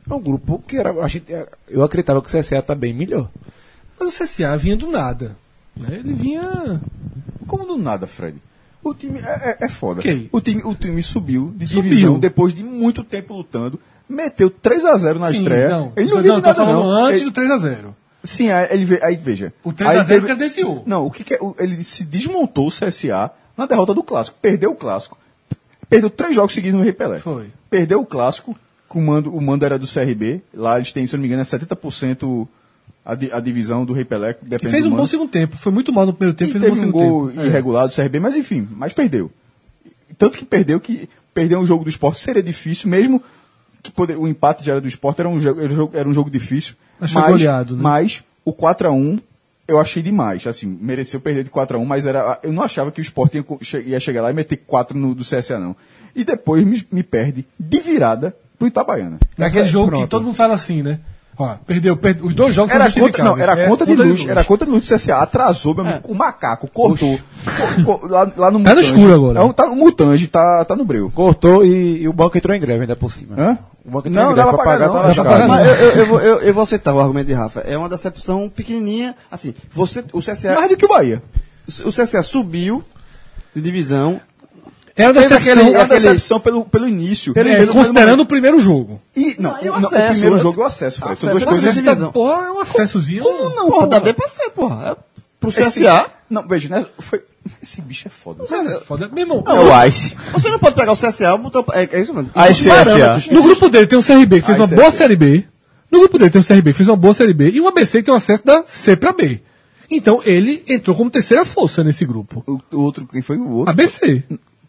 É um grupo que era, a gente, eu acreditava que o C S A tá bem melhor.
Mas o C S A vinha do nada. Né? Ele vinha.
Como do nada, Fred? O time é, é, é foda.
Ok.
O, time, o time subiu de
Subiu.
divisão depois de muito tempo lutando, meteu três a zero na
Sim,
estreia.
não.
Ele não
Não,
viu
tô
nada,
falando
não.
antes
Ele-
do três a zero.
Sim, aí, ele, ve- aí veja.
O três a
Aí
zero
teve-
credenciou.
Não, o que, que é, o- ele se desmontou o C S A na derrota do Clássico. Perdeu o Clássico. Perdeu três jogos seguidos no Rei Pelé.
Foi.
Perdeu o Clássico, que o mando, o mando era do C R B. Lá eles têm, se eu não me engano, é setenta por cento a, di- a divisão do Rei Pelé.
Que
Depende
fez
do
um bom
mando.
segundo tempo. Foi muito mal no primeiro tempo,
E
fez
teve
um bom
um
segundo
gol
tempo. É.
irregular do C R B, mas enfim, mas perdeu. Tanto que perdeu que perder um jogo do esporte seria difícil, mesmo que poder, o empate já era do esporte, era um jogo, era um jogo, era um jogo difícil.
Mas foi goleado, né?
Mas o quatro a um eu achei demais. Assim, mereceu perder de quatro a um, mas era, eu não achava que o esporte ia, che- ia chegar lá e meter quatro no, do C S A, não. E depois me, me perde de virada pro Itabaiana.
Naquele jogo
Pronto.
que todo mundo fala assim, né? Ó, perdeu, perdeu. Os dois jogos
Era
são
conta, não,
justificáveis.
era
É,
conta de luz,
luz.
era conta de luz do C S A. Atrasou, meu amigo, o macaco cortou. Co- co- lá, lá no
Tá no
Mutange.
escuro agora.
É um- tá no Mutange, tá, tá no breu.
Cortou e, e o banco entrou em greve ainda por cima.
Hã?
O banco entrou
Não,
em greve
dá pra
pra
pagar, não,
tá
dá pra
lascado.
pagar.
Mas eu, eu, eu, vou, eu, eu vou aceitar o argumento de Rafa. É uma decepção pequenininha. Assim, você, o C S A,
Mais do que o Bahia.
o C S A subiu de divisão.
Era
Fez
decepção.
aquele,
aquele-
a decepção pelo, pelo início.
É,
Pelo- pelo
considerando
momento.
o primeiro jogo.
E, não,
Não, e o
não, o
acesso,
primeiro
né?
jogo é o acesso, Fred. São duas
Acesso,
coisas.
acesso, divisão.
Porra, é um acessozinho.
Como não? Porra, dá D P C, porra. É pro C S A.
Não, veja, né? Foi, esse bicho é foda.
É foda. Meu irmão,
É o Ice.
Você não pode pegar o C S A e botar. É, é isso, mano.
Ah, esse
Existe parâmetros.
no grupo dele tem um C R B que fez
Ah,
uma
esse é
boa
esse.
Série B. No grupo dele tem um C R B que fez uma boa Série B. E um A B C que tem um acesso da C pra B. Então ele entrou como terceira força nesse grupo.
O, o outro, quem foi o outro?
A B C.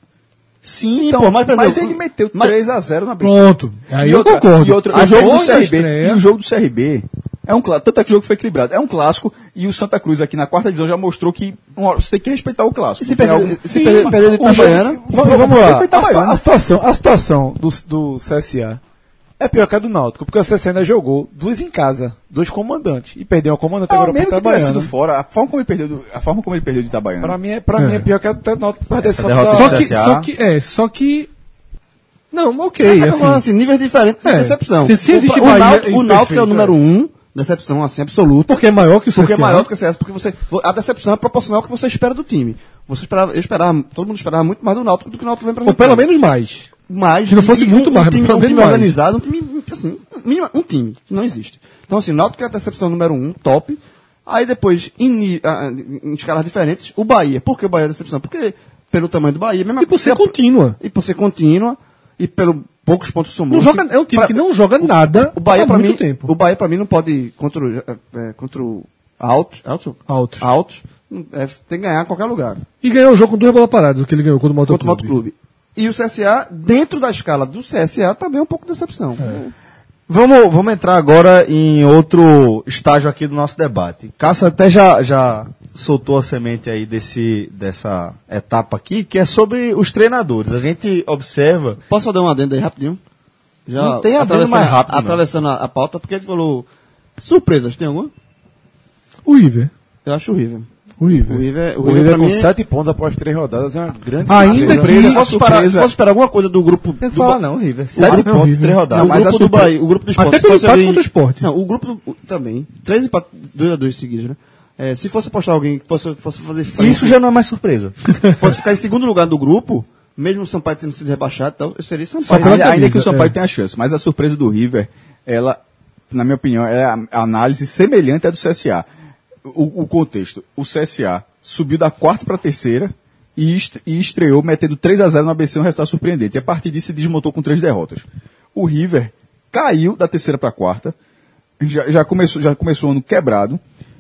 Sim, então,
pô, mas,
mas,
por exemplo,
ele meteu
mas-
três a zero na B C.
Pronto. Aí
E
eu
outra-
concordo.
E outra,
A
o jogo do
boa
C R B,
estreia-
e o jogo do C R B é um clássico, tanto é que o jogo foi equilibrado. É um clássico e o Santa Cruz aqui na quarta divisão já mostrou que uma hora você tem que respeitar o clássico.
E se
Tem
perder,
algum-
se perder, perder de
o jogo-
Itabaiana,
Vamos, vamos lá.
Foi
A, situa-
Itabaiana.
a situação, a situação do, do C S A é pior que a do Náutico, porque o C S A ainda jogou duas em casa, dois comandantes, e perdeu uma comandante
Ah,
agora pro
mesmo que tivesse sido
Itabaiana.
fora, a forma como ele perdeu, do- a forma como ele perdeu de Itabaiana.
Pra mim, é, pra
É.
mim é pior que a do Náutico por causa desse
Essa
fato
derrota
da-
do
Só que,
C S A.
só que, é, só que. Não, ok,
eu tô
assim.
falando assim, níveis diferentes de
É.
decepção.
Se- se existe
o, o,
Bahia
Náutico,
e
o Náutico é o
perfeito,
número um, decepção assim, absoluta.
Porque é maior que o C S A.
Porque é maior do que o C S A, porque você, a decepção é proporcional ao que você espera do time. Você esperava, eu esperava, todo mundo esperava muito mais do Náutico do que o Náutico vem pra
Ou pelo menos mais.
mais.
Se não fosse
e-
muito
um,
mais,
um time,
pelo
um
menos
time
mais.
organizado, um time, assim, mínima- um time que não existe. Então, assim, o Náutico é a decepção número um, top. Aí depois, em, ni- ah, em escalas diferentes, o Bahia. Por que o Bahia é a decepção? Porque pelo tamanho do Bahia, mesmo
E por ser
a-
contínua.
e por ser contínua, e pelo poucos pontos que somou.
Não joga, é um time
Pra-
que não joga nada
o Bahia
há
pra
muito
mim,
tempo.
o Bahia para mim não pode contra o, é, é, contra o alto, alto,
Altos.
alto, é, tem que ganhar em qualquer lugar.
E ganhou o jogo com duas bolas paradas, o que ele ganhou contra o
Contra o
Motoclube.
Motoclube. E o C S A, dentro da escala do C S A, também é um pouco de decepção.
Vamos, vamos entrar agora em outro estágio aqui do nosso debate. Cássio até já, já soltou a semente aí desse, dessa etapa aqui, que é sobre os treinadores. A gente observa...
Posso fazer um adendo aí rapidinho? Já
Não tem adendo
atravessando-
mais rápido, não.
Atravessando a, a pauta, porque a gente falou surpresas, tem alguma?
O River.
Eu acho horrível.
O River.
O River, o
O
River,
River
pra
com
mim,
sete pontos após três rodadas é uma grande
Ainda
surpresa.
que-
se fosse, esperar, se
surpresa-
fosse esperar alguma coisa do grupo...
Tem que
do
falar
Ba-
não, River.
O
Sete
grupo-
pontos,
River.
três rodadas.
Não,
mas
o
a
grupo do
surpresa-
Bahia, o grupo do Sport.
Até
se
pelo
fosse
empate
alguém-
contra o Sport.
Não, o grupo do, também. Três empates, dois a dois seguidos, né? É, se fosse apostar alguém que fosse, fosse fazer frente,
Isso já não é mais surpresa.
fosse ficar em segundo lugar do grupo, mesmo o Sampaio tendo sido rebaixado, então, eu seria
Só
Sampaio.
pela
Ainda, ainda
camisa,
que o Sampaio
é.
tenha chance, mas a surpresa do River, ela, na minha opinião, é a a análise semelhante à do C S A. O, o contexto, o C S A subiu da quarta para a terceira e, est- e estreou metendo três a zero no A B C, um resultado surpreendente. E a partir disso se desmontou com três derrotas. O River caiu da terceira para a quarta, já, já, começou, já começou o ano quebrado,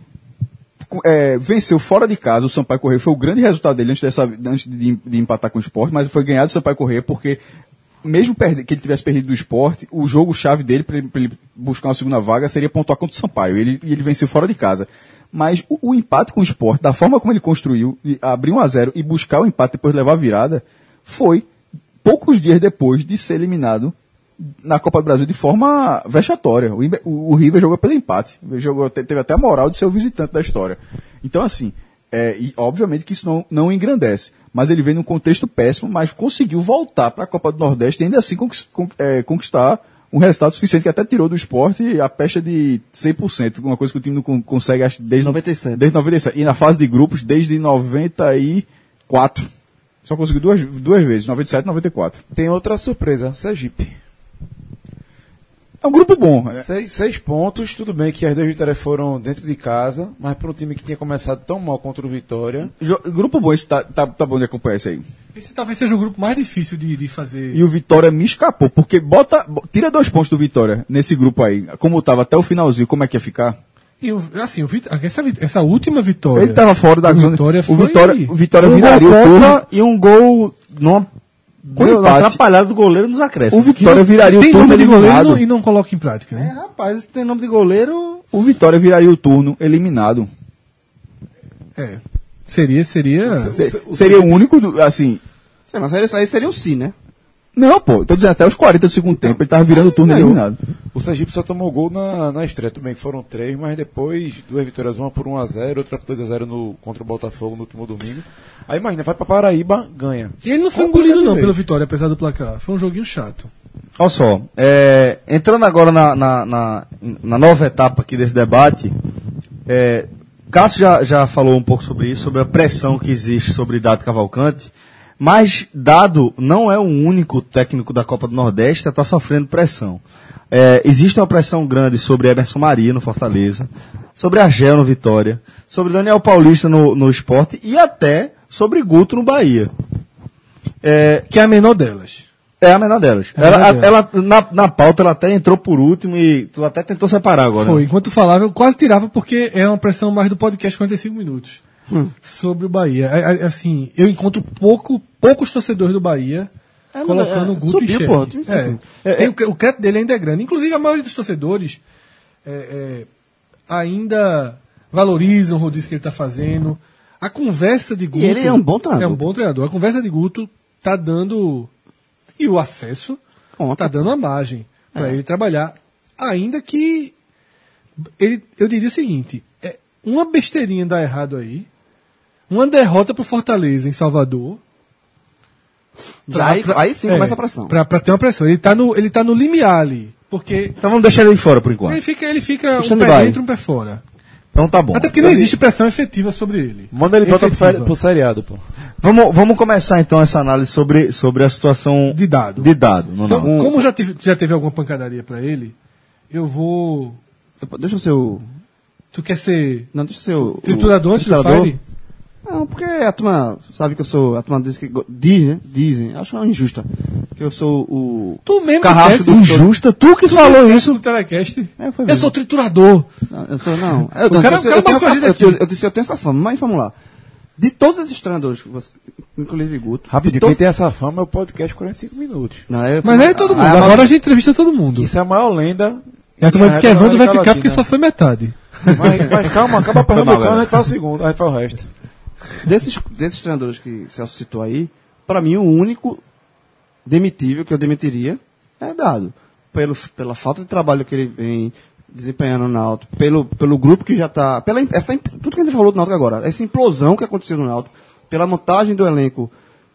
é, venceu fora de casa o Sampaio Corrêa, foi o grande resultado dele antes, dessa, antes de, de empatar com o Sport, mas foi ganhado o Sampaio Corrêa porque mesmo perde, que ele tivesse perdido do Sport, o jogo-chave dele para ele, pra ele buscar uma segunda vaga seria pontuar contra o Sampaio, e ele, e ele venceu fora de casa. Mas o, o empate com o Sport, da forma como ele construiu, de abrir um a zero e buscar o empate depois de levar a virada, foi poucos dias depois de ser eliminado na Copa do Brasil de forma vexatória. O, Imbe- o, o River jogou pelo empate. Jogou, te- teve até a moral de ser o visitante da história. Então, assim, é, e obviamente que isso não, não engrandece. Mas ele veio num contexto péssimo, mas conseguiu voltar para a Copa do Nordeste e ainda assim conquis- con- é, conquistar um resultado suficiente que até tirou do esporte a pecha de cem por cento, uma coisa que o time não con- consegue acho, desde
noventa e sete.
Desde noventa e sete. E na fase de grupos desde noventa e quatro. Só conseguiu duas, duas vezes, noventa e sete e noventa e quatro.
Tem outra surpresa, Sergipe.
É um grupo bom. É.
Seis, seis pontos, tudo bem que as duas vitórias foram dentro de casa, mas para um time que tinha começado tão mal contra o Vitória.
Jo- Grupo bom, esse tá, tá, tá bom de acompanhar isso aí.
Esse talvez seja o grupo mais difícil de, de fazer.
E o Vitória me escapou, porque bota, bo- tira dois pontos do Vitória nesse grupo aí. Como tava até o finalzinho, como é que ia ficar?
E o- assim, o Vit- essa, vit- essa última vitória.
Ele tava fora da
o
zona.
Vitória
o
foi-
Vitória, o Vitória
Um
viraria
gol
o turno.
contra e um gol numa
Com
na
empate.
atrapalhada do goleiro nos
O
acréscimos.
Vitória viraria o
Tem
turno
nome de goleiro e
eliminado.
não, e não coloca em prática,
É,
né?
rapaz, tem nome de goleiro.
O Vitória viraria o turno eliminado.
É. Seria, seria.
Se- seria o único, do- assim...
Sim, mas aí, aí seria o sim, né?
Não, pô, tô dizendo até os quarenta do segundo tempo, ele tava virando o turno
Não.
eliminado.
O Sergipe só tomou gol na, na estreia, tudo bem que foram três, mas depois duas vitórias, uma por um a zero, outra por dois a zero no, contra o Botafogo no último domingo. Aí imagina, vai pra Paraíba, ganha.
E ele não foi
Como
engolido,
dessa
não,
vez.
pelo Vitória, apesar do placar. Foi um joguinho chato.
Olha só, é, entrando agora na, na, na, na nova etapa aqui desse debate, é, Cássio já, já falou um pouco sobre isso, sobre a pressão que existe sobre Dado Cavalcante, mas Dado não é o único técnico da Copa do Nordeste a estar sofrendo pressão. É, existe uma pressão grande sobre Emerson Maria no Fortaleza, sobre Argel no Vitória, sobre Daniel Paulista no, no Sport e até sobre Guto no Bahia. É,
Que é a menor delas.
é a menor delas.
É a
ela,
menor
ela, na, na pauta, ela até entrou por último e tu até tentou separar agora.
Foi.
né?
Enquanto tu falava, eu quase tirava porque é uma pressão mais do podcast quarenta e cinco minutos. Sobre o Bahia. É, é, assim, eu encontro pouco, poucos torcedores do Bahia
É,
colocando
é,
o Guto
subiu,
em xeque.
pô, time
É.
assim.
É, tem o, o crédito dele ainda é grande. Inclusive, a maioria dos torcedores é, é, ainda valorizam o rodízio que ele está fazendo. A conversa de Guto...
ele é um bom treinador.
É um bom treinador. A conversa de Guto tá dando... E o acesso
Conta.
tá dando uma margem para
É.
ele trabalhar. Ainda que... Ele, eu diria o seguinte... É, uma besteirinha dá errado aí. Uma derrota pro Fortaleza em Salvador...
Já aí, aí sim
É,
começa a pressão.
Pra, pra ter uma pressão. Ele tá no, ele tá no limiar ali. Porque
Então vamos deixar ele de fora por enquanto.
ele fica, ele fica um
Stand-by.
pé dentro, um pé fora.
Então tá bom.
Até porque não existe pressão efetiva sobre ele.
Manda ele volta pro,
Efetiva.
feri- pro seriado, pô.
Vamos, vamos começar então essa análise sobre, sobre a situação
De dado.
De dado não,
Então,
não.
como já teve, já teve alguma pancadaria pra ele, eu vou...
Deixa eu ser o.
Tu quer ser
Não, deixa eu ser o.
triturador
o,
antes do
triturador.
Fire?
Não, porque a turma sabe que eu sou. A turma diz que. go- Diz, né? Dizem. Acho uma injusta. Que eu sou o.
Tu mesmo
Carrasco
disseste-
do-
Injusta, tu que falou isso.
no telecast.
É, foi
Eu
mesmo.
sou triturador.
Não, eu sou, não. Eu,
O
não,
cara-
eu,
o cara
eu, tenho
marcou
essa,
a gente
eu,
aqui.
tenho- eu disse, eu tenho essa fama, mas vamos lá. De todos esses treinadores, que você- inclusive Guto.
Rapidinho,
de
quem
todos-
tem essa fama é o podcast quarenta e cinco minutos.
Não, é,
Mas é todo mundo.
Ah,
Agora a gente entrevista todo mundo.
Isso é a maior lenda.
E a turma disse que Evandro vai
América
ficar porque
Latina.
só foi metade.
Mas, mas calma, acaba a
Foi mal,
Pernambucano,
galera.
a gente faz o segundo, a gente faz o resto.
Desses, desses treinadores que Celso citou aí, para mim o único demitível que eu demitiria é Dado. Pelo, pela falta de trabalho que ele vem desempenhando no Náutico, pelo, pelo grupo que já está, pela im- essa, imp- tudo que a gente falou do Náutico agora, essa implosão que aconteceu no Náutico, pela montagem do elenco,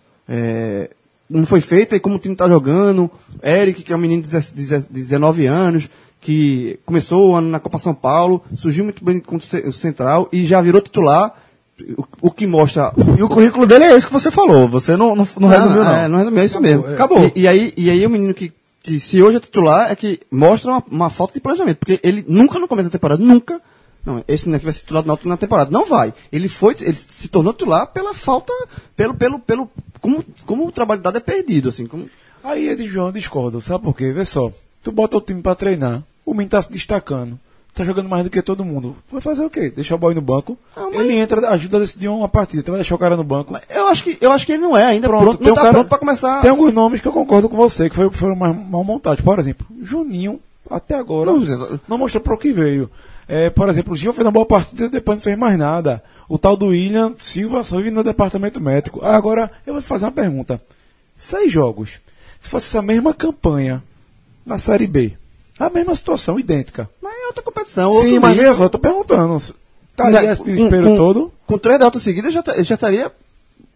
é, não foi feita e como o time está jogando, Eric, que é um menino de dezenove anos, que começou o ano na Copa São Paulo, surgiu muito bem contra o Ce- o Central e já virou titular, o, o que mostra...
E o currículo dele é esse que você falou. Você não, não, não resumiu, não.
É, não resumiu, é isso mesmo.
é.
Acabou.
E, e aí, e aí o menino que, que se hoje é titular é que mostra uma, uma falta de planejamento, porque ele nunca no começo da temporada, nunca, não, esse menino aqui vai ser titular do Náutico na temporada, não vai. Ele foi, ele se tornou titular pela falta, pelo, pelo, pelo, como, como o trabalho dado é perdido, assim, como...
Aí, Ed João, eu discordo, sabe por quê? Vê só, tu bota o time pra treinar, o menino tá se destacando, tá jogando mais do que todo mundo. Vai fazer o quê? Deixar o boy no banco,
Ah, mas-
ele entra, ajuda a decidir uma partida, tu vai deixar o cara no banco.
Eu acho que, eu acho que ele não é ainda
Pronto,
pronto,
tem
não
um
tá
cara-
pronto pra começar...
Tem alguns nomes que eu concordo com você, que foi- foram mais mal montados. Por exemplo, Juninho, até agora,
Não,
não,
Zé,
mostrou para o que veio. É, por exemplo, o Gil fez uma boa partida e depois não fez mais nada. O tal do William Silva só vive no departamento médico. Ah, agora, eu vou te fazer uma pergunta. Seis jogos. Se fosse essa mesma campanha na Série B, a mesma situação, idêntica.
Mas é outra competição,
Sim,
outro
mas
nível.
veja só, eu tô perguntando. Tá ali esse desespero
com,
todo?
Com três derrotas seguidas, já, tá- já estaria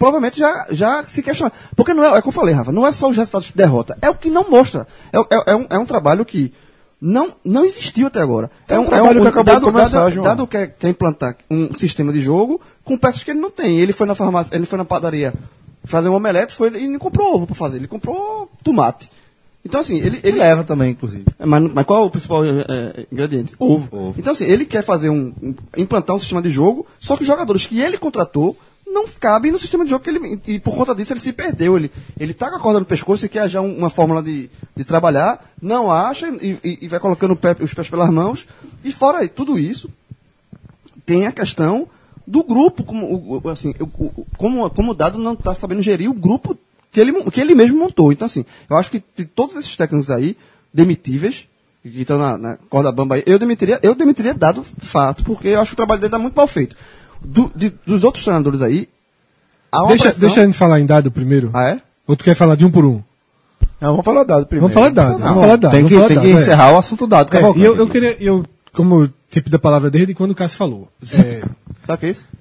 provavelmente já, já se questiona. Porque não é, é como eu falei, Rafa, não é só os resultados de derrota, é o que não mostra. É, é, é, um, é um trabalho que não, não existiu até agora.
É
é
um
um
trabalho
é um,
que acabou
dado,
de começar,
dado,
João.
dado que quer, quer implantar um sistema de jogo com peças que ele não tem. Ele foi na farmácia, ele foi na padaria fazer um omelete foi, e não comprou ovo para fazer, ele comprou tomate. Então, assim, ele, ele
leva também, inclusive.
Mas, mas qual é o principal é, ingrediente? Ovo.
Ovo.
Então, assim, ele quer fazer um, um. implantar um sistema de jogo, só que os jogadores que ele contratou não cabem no sistema de jogo que ele. E por conta disso ele se perdeu. Ele, ele tá com a corda no pescoço e quer já um, uma fórmula de, de trabalhar, não acha e, e, e vai colocando o pé, os pés pelas mãos. E fora tudo isso, tem a questão do grupo, como, o, assim, o, o, como, como o Dado não está sabendo gerir o grupo que ele, que ele mesmo montou. Então, assim, eu acho que de todos esses técnicos aí, demitíveis, que estão na, na corda bamba aí, eu demitiria, eu demitiria Dado fato, porque eu acho que o trabalho dele está muito mal feito. Do, de, dos outros treinadores aí, há uma
Deixa,
pressão...
deixa a gente falar em dado primeiro.
Ah, é?
Ou tu quer falar de um por um?
Não, vamos falar dado primeiro.
Vamos falar dado.
Não,
vamos falar dado.
tem
vamos
que,
falar
tem
dado,
que
é.
encerrar o assunto dado.
É,
Cavalcante.
e eu, eu queria, eu, como tipo da palavra desde quando o Cássio falou. É,
Sabe o que é isso?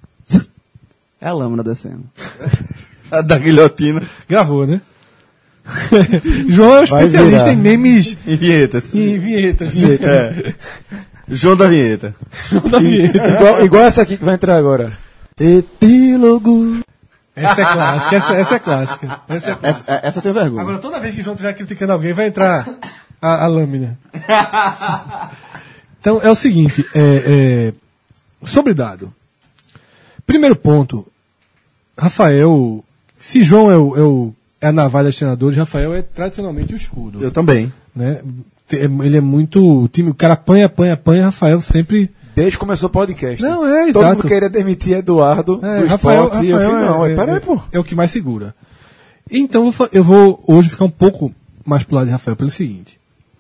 É a lâmina descendo.
A da guilhotina.
gravou, né? João é um
Vai
especialista
virar.
em memes
Em vinhetas.
e em vinhetas.
É. João da vinheta.
João da vinheta.
igual, igual essa aqui que vai entrar agora.
Epílogo.
Essa é clássica, essa, essa é clássica. Essa é clássica.
Essa, essa eu tenho vergonha.
Agora, toda vez que o João estiver criticando alguém, vai entrar a, a lâmina. Então, é o seguinte, é, é, sobre dado. Primeiro ponto, Rafael, se João é, o, é, o, é a navalha dos treinadores, Rafael é tradicionalmente o escudo.
Eu também.
Né? Ele é muito, o time, o cara apanha, apanha, apanha, Rafael sempre...
Desde que começou o podcast.
Não, é,
Todo
exato.
mundo queria demitir Eduardo
É,
do
Rafael,
esporte. E eu
Rafael
falei, não,
é,
é, peraí,
é,
pô.
é o que mais segura. Então eu fa- eu vou hoje ficar um pouco mais pro lado de Rafael pelo seguinte.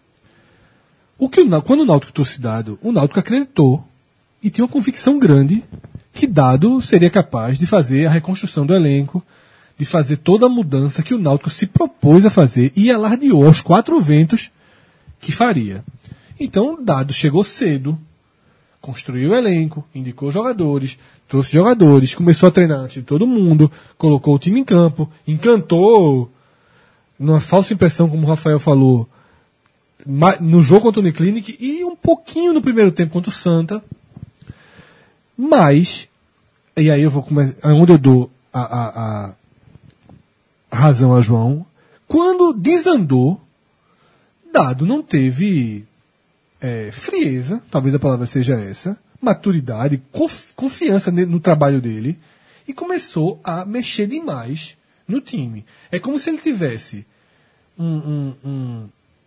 O que o, Nau- quando o Náutico trouxe Dado, o Náutico acreditou e tinha uma convicção grande que Dado seria capaz de fazer a reconstrução do elenco, de fazer toda a mudança que o Náutico se propôs a fazer e alardeou aos quatro ventos que faria. Então Dado chegou cedo, construiu o elenco, indicou jogadores, trouxe jogadores, começou a treinar antes de todo mundo, colocou o time em campo, encantou, numa falsa impressão, como o Rafael falou, ma- no jogo contra o Uniclinic e um pouquinho no primeiro tempo contra o Santa. Mas, e aí eu vou começar, onde eu dou a, a, a razão a João, quando desandou, Dado não teve é, frieza, talvez a palavra seja essa, maturidade, conf- confiança ne- no trabalho dele, e começou a mexer demais no time. É como se ele tivesse um, um- um-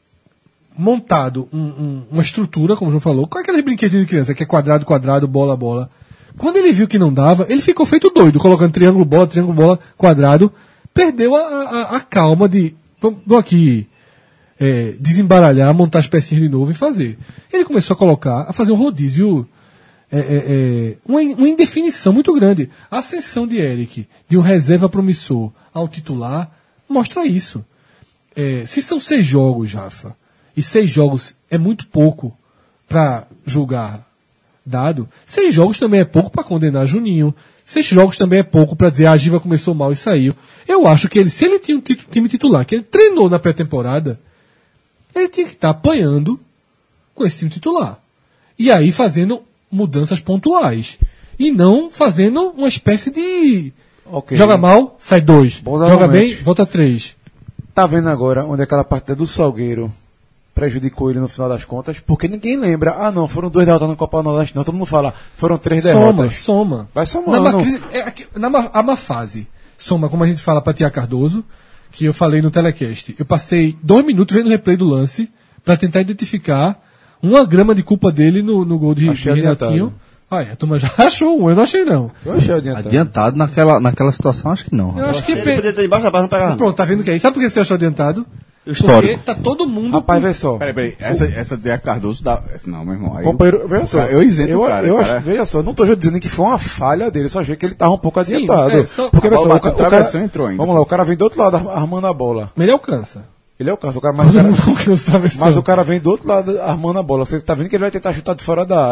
montado um- um- uma estrutura, como o João falou, com aqueles brinquedinhos de criança, que é quadrado, quadrado, bola, bola. Quando ele viu que não dava, ele ficou feito doido, colocando triângulo, bola, triângulo, bola, quadrado, perdeu a, a- a calma de, vamos vamos aqui, é, desembaralhar, montar as pecinhas de novo e fazer. Ele começou a colocar, a fazer um rodízio, é, é, é, uma, in- uma indefinição muito grande. A ascensão de Eric, de um reserva promissor ao titular, mostra isso. É, se são seis jogos, Rafa, e seis jogos é muito pouco para julgar Dado, seis jogos também é pouco para condenar Juninho, seis jogos também é pouco para dizer ah, a Giva começou mal e saiu. Eu acho que ele, se ele tinha um titu- time titular, que ele treinou na pré-temporada, ele tinha que estar apanhando com esse time titular. E aí fazendo mudanças pontuais. E não fazendo uma espécie de...
Ok.
Joga mal, sai dois.
Bons
Joga
argumentos.
bem, volta três.
Tá vendo agora onde aquela partida do Salgueiro prejudicou ele no final das contas? Porque ninguém lembra. Ah, não, foram duas derrotas na Copa do Nordeste. Não, todo mundo fala, foram três
Soma,
derrotas.
soma.
Vai somando.
Na, má crise- é aqui- na má- a má fase, soma, como a gente fala para Tia Cardoso, que eu falei no telecast. Eu passei dois minutos vendo o replay do lance para tentar identificar uma grama de culpa dele no, no gol de, de
Achei
Renatinho.
adiantado.
Ah, é, a turma já achou um, eu não achei não.
Eu achei adiantado.
Adiantado naquela, naquela situação, acho que não.
Eu acho que...
Ele
pe-
podia ter embaixo da barra, não pegava.
Pronto, tá vendo que aí? Sabe por que você achou adiantado?
Histórico.
Porque tá todo mundo...
Rapaz,
com-
vê só.
Peraí, peraí. Essa, essa de Cardoso dá. Não, meu irmão. Aí
Companheiro, veja
o
só.
cara- eu isento
eu,
o cara.
eu
cara.
acho, veja só, não tô dizendo que foi uma falha dele, só achei que ele tava um pouco
Sim,
adiantado.
é, só-
Porque,
a
veja
bola
só, o,
bateu
ca-
no
o
travessão
cara,
e entrou ainda.
vamos lá, o cara vem do outro lado ar- armando a bola.
Ele alcança.
Ele é o caso, o cara, mas, o
Todo
cara,
mundo alcança a travessão.
mas o cara vem do outro lado armando a bola. Você tá vendo que ele vai tentar chutar de fora da área,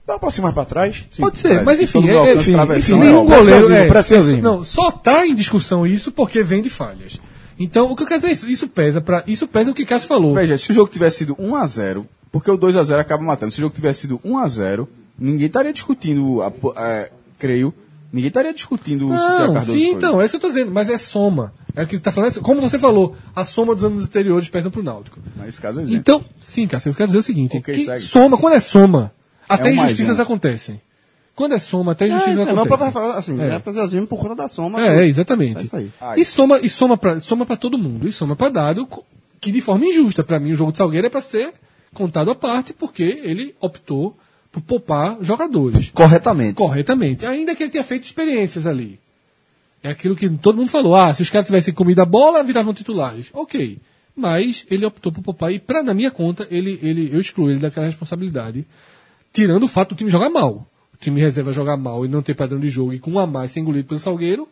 Dá um passinho mais pra trás.
Pode ser,
é,
mas
se
enfim,
todo
é,
mundo
é,
alcança
enfim,
travessão,
enfim,
é
nenhum
óbvio.
goleiro.
Preciosinho,
É,
preciosinho.
isso- não, só tá em discussão isso porque vem de falhas. Então, o que eu quero dizer é isso. Isso pesa, pra, isso pesa o que o Cássio falou.
Veja, se o jogo tivesse sido um a zero, porque o dois a zero acaba matando, se o jogo tivesse sido um a zero, ninguém estaria discutindo, a, é, creio, ninguém estaria discutindo se o Thiago
Não,
Cardoso
sim,
foi.
então, é isso que eu tô dizendo, mas é soma. É o que tá falando. Como você falou, a soma dos anos anteriores pesa pro Náutico.
Nesse caso é um exemplo.
Então, sim, Cássio, eu quero dizer o seguinte:
Ok,
que
segue.
soma, quando é soma, até
um mais
injustiças
um.
acontecem. Quando é soma, até
É,
injustiças
isso, não,
acontecem.
pra, pra, assim,
É.
é prazerozinho por conta da soma.
É, exatamente.
É isso aí.
Ah,
E
isso.
soma, e soma pra, soma pra todo mundo. E soma pra dado co- que de forma injusta. Pra mim, o jogo de Salgueiro é pra ser contado à parte, porque ele optou por poupar jogadores.
Corretamente.
Corretamente. Ainda que ele tenha feito experiências ali. É aquilo que todo mundo falou. Ah, se os caras tivessem comido a bola, viravam titulares. Ok. Mas ele optou por poupar. E pra, na minha conta, ele, ele, eu excluo ele daquela responsabilidade. Tirando o fato do time jogar mal. O time reserva jogar mal e não ter padrão de jogo e com um a mais ser engolido pelo Salgueiro,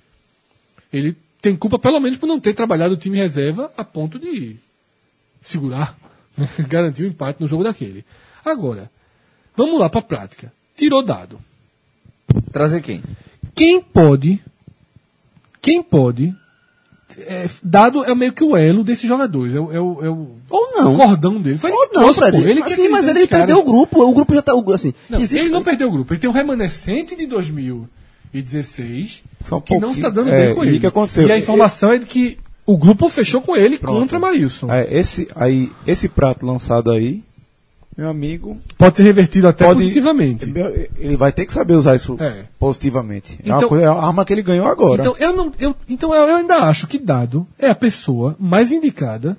ele tem culpa pelo menos por não ter trabalhado o time reserva a ponto de segurar, né? Garantir o empate no jogo daquele. Agora, vamos lá para a prática. Tirou dado.
Trazer quem?
Quem pode, quem pode, é, dado é meio que o elo desses jogadores, é, o- é o, é o
Ou não.
cordão dele. Foi
Ou
ele que
não,
trouxe,
Fred.
pô. Ele
Mas
que
sim, mas
acreditou
ele
nesses
perdeu
caras.
o grupo. O grupo já tá. o- Assim,
Não,
existe-
ele não perdeu o grupo, ele tem um remanescente de dois mil e dezesseis
Só um
que não
pouquinho.
está dando
É,
bem com
e
ele.
o que aconteceu?
E a informação é de que o grupo fechou com ele
Pronto.
contra Maílson.
É, esse, aí, esse prato lançado aí, meu amigo,
Pode ser revertido até
pode,
positivamente.
ele vai ter que saber usar isso
É.
positivamente. É,
Então-
uma coisa, é a arma que ele ganhou agora.
Então eu, não, eu, então eu eu ainda acho que Dado é a pessoa mais indicada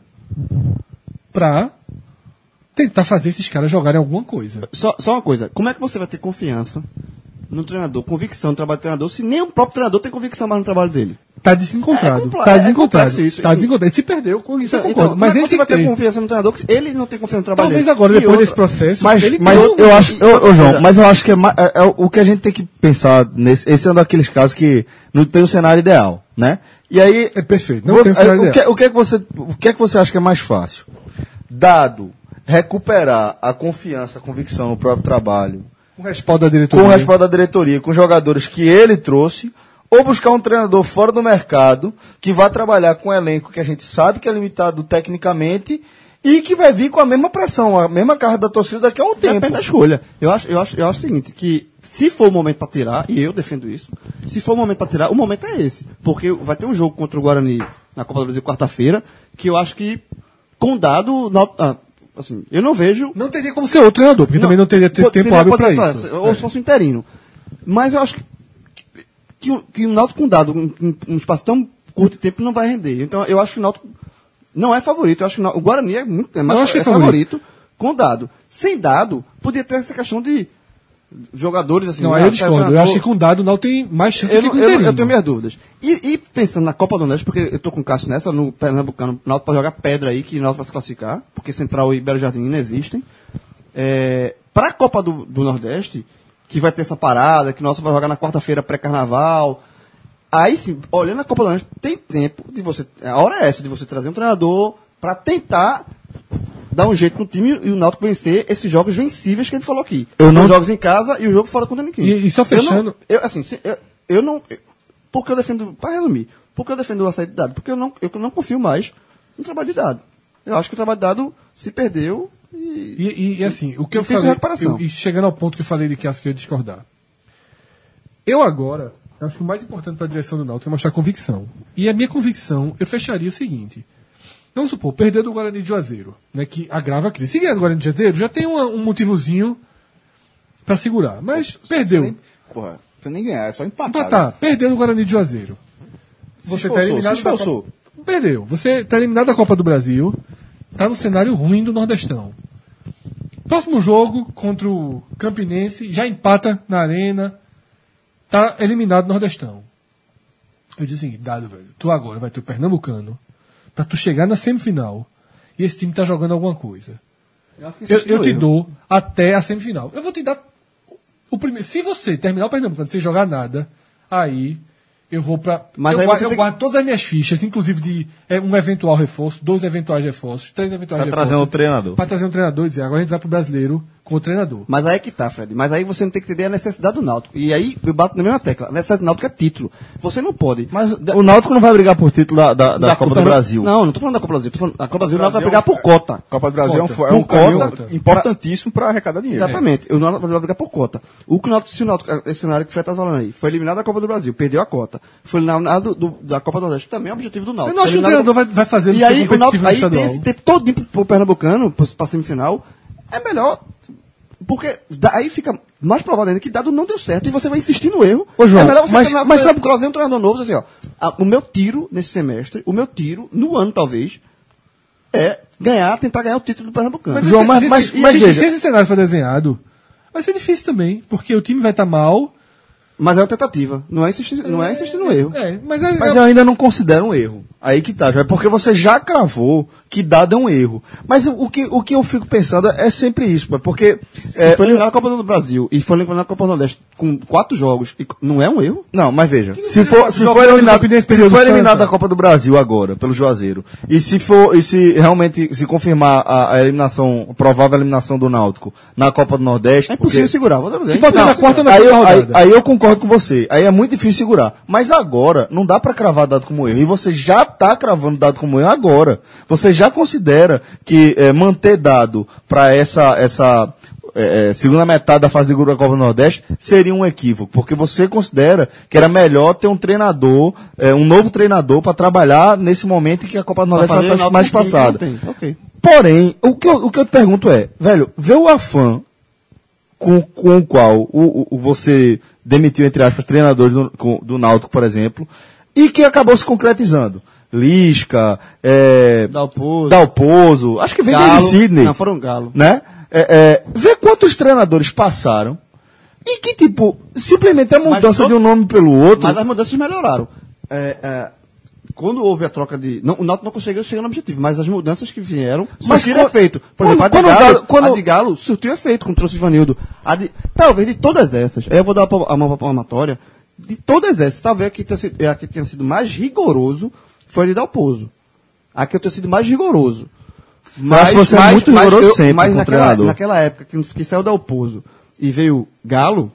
para tentar fazer esses caras jogarem alguma coisa.
Só, só uma coisa, como é que você vai ter confiança no treinador, convicção no trabalho do treinador, se nem o próprio treinador tem convicção mais no trabalho dele?
Tá desencontrado.
É compla-
tá
é
desencontrado.
complexo isso,
tá
assim.
desencontrado. Ele se perdeu com isso, eu
Então,
concordo.
então,
mas
como é
ele
que você vai
tem
ter
que ter.
confiança no treinador se ele não tem confiança no trabalho
Talvez
dele?
agora,
E
depois
outra-
desse processo,
Mas,
ele
mas
tem um-
eu acho, eu, ô, João,
coisa.
mas eu acho que é, ma- é- é o o que a gente tem que pensar nesse, esse é um daqueles casos que não tem um cenário ideal, né? E aí,
É perfeito, não
vo-
tem um cenário
o, que,
ideal.
o que é que você, o que é que você acha que é mais fácil? Dado recuperar a confiança, a convicção no próprio trabalho,
Com o respaldo da
com
diretoria.
o respaldo da diretoria, com jogadores que ele trouxe, ou buscar um treinador fora do mercado que vai trabalhar com um elenco que a gente sabe que é limitado tecnicamente e que vai vir com a mesma pressão, a mesma carga da torcida daqui a um tempo.
Depende da escolha. Eu acho, eu, acho, eu acho o seguinte, que se for o momento para tirar, e eu defendo isso, se for o momento para tirar, o momento é esse. Porque vai ter um jogo contra o Guarani na Copa do Brasil quarta-feira, que eu acho que, com dado, na- ah, assim, eu não vejo...
Não teria como ser outro treinador, porque também não teria ter
pode-
tempo
teria-
hábil
pode
para
ser
isso.
só- Ou se fosse um interino. Mas eu acho que, que, o- que o Náutico com dado, um, um- um espaço tão curto de tempo, não vai render. Então eu acho que o Náutico não é favorito. Eu acho que o, Náutico- o Guarani é muito é mais
Eu acho que é
favorito. Com dado. Sem dado, podia ter essa questão de jogadores assim.
Não,
ah,
aí eu
sai o
discordo. Eu
treinador.
acho que com dado não tem mais chance
Eu,
que
não-
com
eu, não-
interino.
eu tenho minhas dúvidas. E, e pensando na Copa do Nordeste, porque eu tô com o Cássio nessa, no Pernambucano, o Náutico pode jogar pedra aí, que o Náutico vai se classificar, porque Central e Belo Jardim não existem. É, para a Copa do, do Nordeste, que vai ter essa parada, que o Náutico vai jogar na quarta-feira pré-carnaval, aí sim, olhando a Copa do Nordeste, tem tempo de você, a hora é essa, de você trazer um treinador para tentar dar um jeito no time e o Náutico vencer esses jogos vencíveis que a gente falou aqui.
Eu não-
Os jogos em casa e o jogo fora contra o Niquim.
E- e só fechando-
Eu, não, eu, assim, se- eu, eu não... eu- Por que eu defendo... Para resumir, por que eu defendo o açaí de dado? Porque eu não, eu não confio mais no trabalho de dado. Eu acho que o trabalho de dado se perdeu e...
E, e- e, assim, o que eu
Difícil
falei,
recuperação.
eu- e chegando ao ponto que eu falei de que acho que eu ia discordar. Eu agora, eu acho que o mais importante para a direção do Náutico é mostrar convicção. E a minha convicção, eu fecharia o seguinte. Vamos supor, perder do Guarani de Juazeiro, né, que agrava a crise. Se ganhar do Guarani de Juazeiro, já tem uma- um motivozinho para segurar. Mas perdeu.
Nem, porra, não precisa nem ganhar, é só empatar.
Empatar, perdeu no Guarani de Juazeiro. Você está
esforçou,
eliminado
se
da
esforçou.
Copa... Perdeu. Você está eliminado da Copa do Brasil. Está no cenário ruim do Nordestão. Próximo jogo contra o Campinense, já empata na arena. Tá eliminado do Nordestão. Eu disse assim, dado, velho, tu agora vai ter o Pernambucano pra tu chegar na semifinal e esse time tá jogando alguma coisa.
Eu, acho que
Eu,
existe
eu
um
te
erro.
dou até a semifinal. Eu vou te dar o primeiro. Se você terminar o Pernambucano sem jogar nada, aí eu vou pra.
Mas
eu
aí
guardo,
você
eu
tem-
guardo todas as minhas fichas, inclusive de é, um eventual reforço, dois eventuais reforços, três eventuais
Pra
reforços.
trazer um treinador.
Pra trazer um treinador e dizer, agora a gente vai pro brasileiro com o treinador.
Mas aí é que tá, Fred. Mas aí você não tem que entender a necessidade do Náutico. E aí eu bato na mesma tecla. A necessidade do Náutico é título. Você não pode.
Mas o Náutico não vai brigar por título da, da, da Copa do Brasil.
Não, não tô falando da Copa do Brasil. Tô falando da Copa do Brasil, o Náutico vai brigar por cota.
Copa do Brasil
Cota.
é um, é um
Por cota.
caminho importantíssimo para arrecadar dinheiro.
Exatamente. O Náutico vai brigar por cota. O que o Náutico, se o Náutico, esse cenário que o Fred tá falando aí, foi eliminado da Copa do Brasil, perdeu a cota. Foi eliminado do, do, da Copa do Nordeste, também é o objetivo do Náutico.
Eu não acho que o treinador vai, vai fazer no
E
seu
aí, o
competitivo
Náutico,
no
aí tem
estadual.
esse tempo todo pro, pro Pernambucano, pro- pra semifinal, é melhor. Porque daí fica mais provável ainda que dado não deu certo e você vai insistir no erro.
Ô, João,
é melhor você
mas-
treinar-
mas sabe-
trazer um treinador novo, assim, ó. a- o meu tiro nesse semestre, o meu tiro, no ano talvez, é ganhar, tentar ganhar o título do Pernambucano.
Mas,
João,
esse-
mas-
esse-
mas-
e
mas
se- se
veja.
esse cenário for desenhado, vai ser difícil também, porque o time vai estar mal.
Mas é uma tentativa, não é insistir, não é insistir no erro.
É, mas é,
Mas
é-
eu ainda não considero um erro. Aí que tá, João. É porque você já cravou que dado é um erro. Mas o que, o que eu fico pensando é sempre isso, pô, porque...
Se
é,
foi eliminado da Copa do Brasil e foi eliminado da Copa do Nordeste com quatro jogos, e não é um erro?
Não, mas veja, se
não
for, se
joga
for
no
eliminado,
Campinense
se
período
for eliminado
Santa.
da Copa do Brasil agora, pelo Juazeiro, e se for, e se realmente se confirmar a, a eliminação, a provável eliminação do Náutico na Copa do Nordeste,
É impossível
porque-
segurar. Vou dizer,
Que pode ser
não,
na quarta ou na
aí,
quinta
eu, aí,
rodada.
aí eu concordo com você. Aí é muito difícil segurar. Mas agora, não dá pra cravar dado como erro. E você já tá cravando dado como erro agora. Você já considera que eh, manter dado pra essa, essa eh, eh, segunda metade da fase de grupo da Copa do Nordeste seria um equívoco. Porque você considera que era melhor ter um treinador, eh, um novo treinador pra trabalhar nesse momento em que a Copa do
pra
Nordeste
fazer
vai
o
estar
Náutico
mais
com o time que
passada.
não tem. Ok.
Porém, o que, eu, o que eu te pergunto é, velho, vê o Afan com, com o qual o, o- o você demitiu, entre aspas, treinadores do, com- do Náutico, por exemplo, e que acabou se concretizando. Lisca, é,
Dalpozo.
Dalpozo, acho que vem
Galo.
desde Sidney,
Não, foram Galo.
né? É, é, vê quantos treinadores passaram e que, tipo, simplesmente a mudança
todo-
de um nome pelo outro...
Mas as mudanças melhoraram. É, é, quando houve a troca de. Não, o Náutico não conseguiu chegar no objetivo, mas as mudanças que vieram
Mas
surtiram
quando-
efeito. Por
quando-
exemplo, a de,
quando o
Galo,
Galo- quando-
a de Galo surtiu efeito, como trouxe o Ivanildo. A de, talvez de todas essas, aí eu vou dar a mão para a palmatória, de todas essas, talvez a que tenha sido, a que tenha sido mais rigoroso foi a de Dalpozo. A que eu tenho sido mais rigoroso.
acho que você é muito rigoroso sempre
mas
com o
naquela,
treinador.
naquela época que, que saiu o Dalpozo e veio Galo,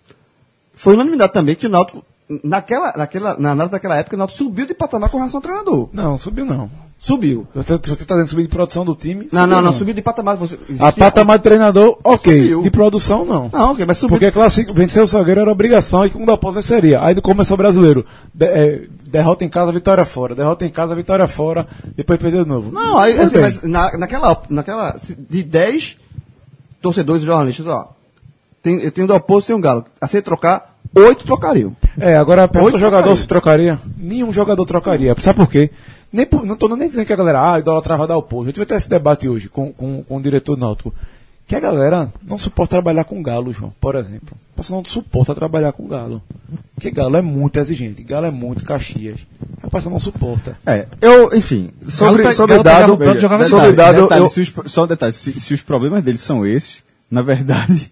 foi unanimidade também que o Náutico, naquela, naquela, na análise daquela época, o Náutico subiu de patamar com relação ao treinador.
Não, subiu não.
Subiu.
Você você tá dizendo subir de produção do time?
Não,
subiu
não, não, subiu de patamar. Você,
A
existe-
patamar de treinador, ok.
Subiu.
De produção, não.
Não, ok, mas subiu.
Porque classic, vencer o Salgueiro era obrigação e com o Dalpozo venceria. Aí começou o brasileiro. De- é, derrota em casa, vitória fora. Derrota em casa, vitória fora. Depois perdeu de novo.
Não, aí,
Foi
assim,
bem.
mas na, naquela, naquela, se- de dez torcedores e jornalistas, ó, tem, eu tenho o Dalpozo e tenho o Galo. A se trocar, oito trocariam.
É, agora pergunta
Oito
o jogador
trocaria.
se trocaria. Nenhum jogador trocaria. Sabe por quê? Nem, por- não tô nem dizendo que a galera, ah, idolatrava Dalpozo. A gente vai ter esse debate hoje com, com, com o diretor do Náutico. Que a galera não suporta trabalhar com Galo, João, por exemplo. O pessoal não suporta trabalhar com Galo. Porque Galo é muito exigente. Galo é muito Caxias. A pessoa não suporta.
É, eu, enfim, sobre,
Galo pe-
sobre
Galo
dado,
pegava o Pronto, jogava
sobre
detalhe,
dado,
Detalhe,
eu,
se os- só um detalhe, se, se os problemas deles são esses, na verdade.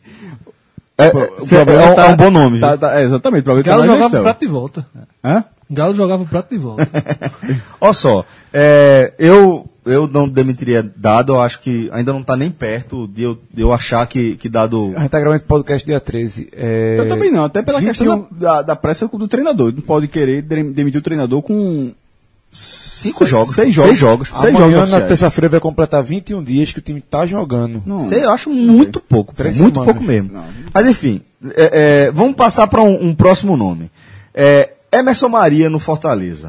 é,
o
é,
problema
é um-
tá-
é um bom nome.
tá-
viu?
tá- é, exatamente, o problema
Galo
tá na
jogava o
gestão.
prato de volta.
Hã?
Galo jogava o prato de volta.
Olha só, é, eu, eu não demitiria dado, eu acho que ainda não está nem perto de eu, de eu achar que, que dado.
A gente tá gravando esse podcast dia treze. É...
Eu também não, até pela
vinte e um
questão da, da, da pressa do treinador. Não pode querer de- demitir o treinador com
Cinco
seis-
jogos.
Seis jogos.
Seis jogos.
Seis
Amanhã,
jogos
na
oficiais.
terça-feira, vai completar vinte e um dias que o time tá jogando.
Não.
Sei, eu acho muito pouco, pô,
Três
muito
semanas.
pouco mesmo.
Não.
Mas enfim, é, é, vamos passar para um, um próximo nome. É, Emerson Maria no Fortaleza.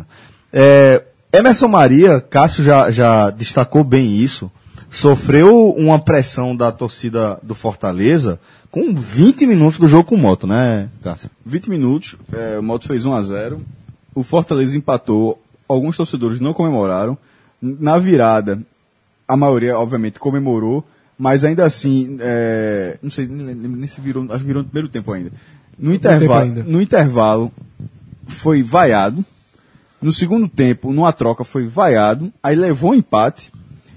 É, Emerson Maria, Cássio já, já destacou bem isso, sofreu uma pressão da torcida do Fortaleza com vinte minutos do jogo com moto, né, Cássio?
vinte minutos, é, o Moto fez um a zero, o Fortaleza empatou, alguns torcedores não comemoraram, na virada, a maioria, obviamente, comemorou, mas ainda assim, é, não sei, nem, lembro nem se virou, acho que virou no primeiro tempo ainda. No, intervalo,
ainda.
no intervalo, foi vaiado, no segundo tempo, numa troca, foi vaiado, aí levou um empate,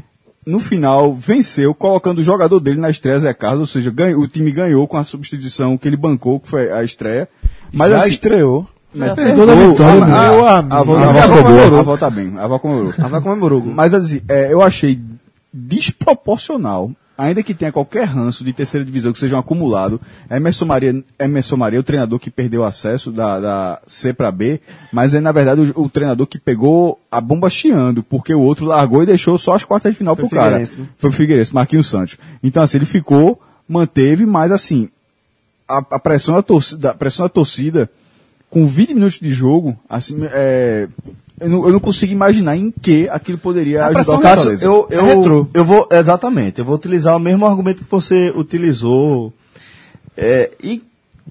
no final, venceu, colocando o jogador dele na estreia, Zé Carlos, ou seja, ganhou, o time ganhou com a substituição que ele bancou, que foi a estreia. Mas
Já
assim,
estreou.
mas
perdeu da vitória,
a-
meu
a-
amigo.
a avó-
A avó
a avó
comemorou.
comemorou. A avó tá bem, a avó comemorou.
A vai comemorou.
Mas assim, é, eu achei desproporcional ainda que tenha qualquer ranço de terceira divisão que seja um acumulado, Emerson Maria, Emerson Maria é o treinador que perdeu o acesso da, da C para B, mas é na verdade o, o treinador que pegou a bomba chiando, porque o outro largou e deixou só as quartas de final
Foi
pro cara.
Figueirense, né?
Foi o Figueirense, Marquinhos Santos. Então assim, ele ficou, manteve, mas assim, a, a pressão da torcida, a pressão da torcida com vinte minutos de jogo, assim, é, eu, não, eu não consigo imaginar em que aquilo poderia ajudar o
Cássio,
Fortaleza.
eu,
É
eu,
retrô.
eu vou, exatamente, eu vou utilizar o mesmo argumento que você utilizou. É, e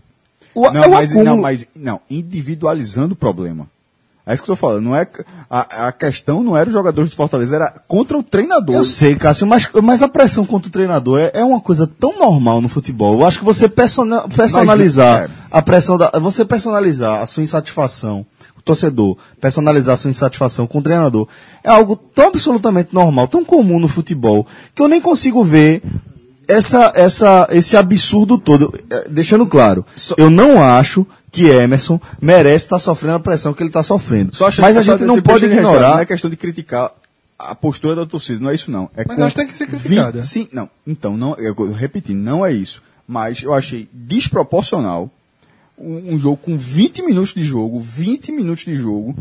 o,
Não,
é o
mas,
acúmulo-
não, mas não, individualizando o problema. É isso que eu tô falando. Não é, a, a questão não era os jogadores do Fortaleza, era contra o treinador.
Eu sei, Cássio, mas, mas a pressão contra o treinador é, é uma coisa tão normal no futebol. Eu acho que você persona- personalizar
Mas, é.
a pressão da, você personalizar a sua insatisfação, o torcedor personalizar a sua insatisfação com o treinador é algo tão absolutamente normal, tão comum no futebol, que eu nem consigo ver essa, essa, esse absurdo todo. Eh, Deixando claro, eu não acho que Emerson merece estar sofrendo a pressão que ele está sofrendo.
Só acho
mas a
só
gente não
você
pode
precisa de
ignorar.
Não é questão de criticar a postura da torcida, não é isso não. É
Mas
com-
eu acho que tem que ser criticada.
Vi- Sim, não. Então, não, eu, eu repetindo, não é isso. Mas eu achei desproporcional um, um jogo com vinte minutos de jogo, vinte minutos de jogo.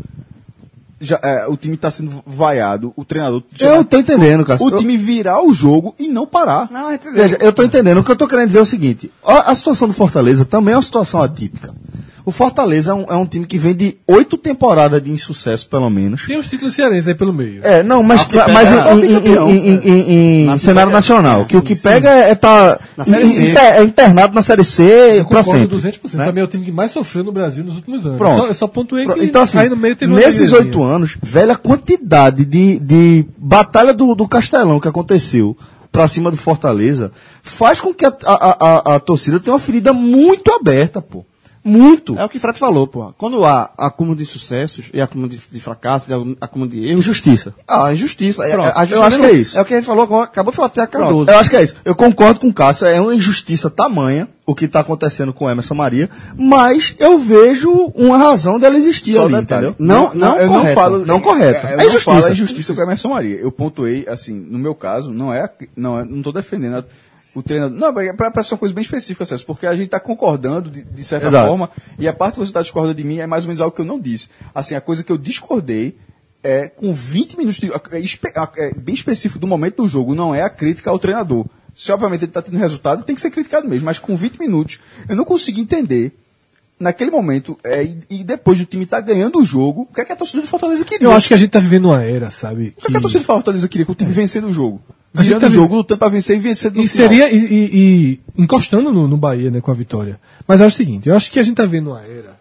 Já, é, o time está sendo vaiado, o treinador.
Eu tô entendendo, Cássio.
O time virar o jogo e não parar.
Não, veja, eu tô entendendo. O que eu tô querendo dizer é o seguinte: a, a situação do Fortaleza também é uma situação atípica. O Fortaleza é um, é um time que vem de oito temporadas de insucesso, pelo menos.
Tem os títulos cearenses aí pelo meio.
É, não, mas,
que pega
mas
é
em,
o
em-
bicampeão.
em- em- em- em
Na
cenário
pega-
nacional. Que o que pega é estar
Na Série C.
é internado na Série C
Eu
pra
concordo
sempre.
duzentos por cento.
né?
Também é o time que mais sofreu no Brasil nos últimos anos.
Pronto.
Só, eu só pontuei
Pro-
que
Então, assim,
aí no meio teve uma
nesses
regrezinha.
oito anos, velho, a quantidade de, de batalha do, do Castelão que aconteceu pra cima do Fortaleza faz com que a, a, a, a torcida tenha uma ferida muito aberta, pô. Muito.
É o que o Frete falou, pô. Quando há acúmulo de sucessos e acúmulo de, de fracassos e acúmulo de erros.
Injustiça.
Ah, a injustiça. É-
Pronto,
a justiça
eu acho que é isso.
É o que a gente falou agora, acabou de falar até a
Pronto,
Cardoso.
eu acho que é isso. Eu concordo com o Cássio, é uma injustiça tamanha o que está acontecendo com o Emerson Maria, mas eu vejo uma razão dela existir
Só
ali,
detalhe.
entendeu? Não, não,
eu
correto,
não falo.
não correto.
Eu
É
não
injustiça.
falo a injustiça com o Emerson Maria. Eu pontuei, assim, no meu caso, não é, não é, não estou defendendo a- o treinador. Não, para para ser uma coisa bem específica, Celso, porque a gente está concordando de, de certa
Exato.
forma, e a parte que você está discordando de mim é mais ou menos algo que eu não disse. Assim, a coisa que eu discordei é com vinte minutos de, é, espe- é bem específico do momento do jogo, não é a crítica ao treinador. Se obviamente ele está tendo resultado, tem que ser criticado mesmo, mas com vinte minutos, eu não consigo entender. Naquele momento, é, e, e depois do time estar ganhando o jogo, o que é que a torcida de Fortaleza queria?
Eu acho que a gente tá vivendo uma era, sabe?
O que, é que a torcida de Fortaleza queria? Que o time vencendo o jogo.
A gente
Virando
tá
o
vi-
jogo, lutando para vencer e vencendo no
E
final.
seria, e, e- e encostando no, no Bahia, né, com a vitória. Mas é o seguinte, eu acho que a gente tá vendo uma era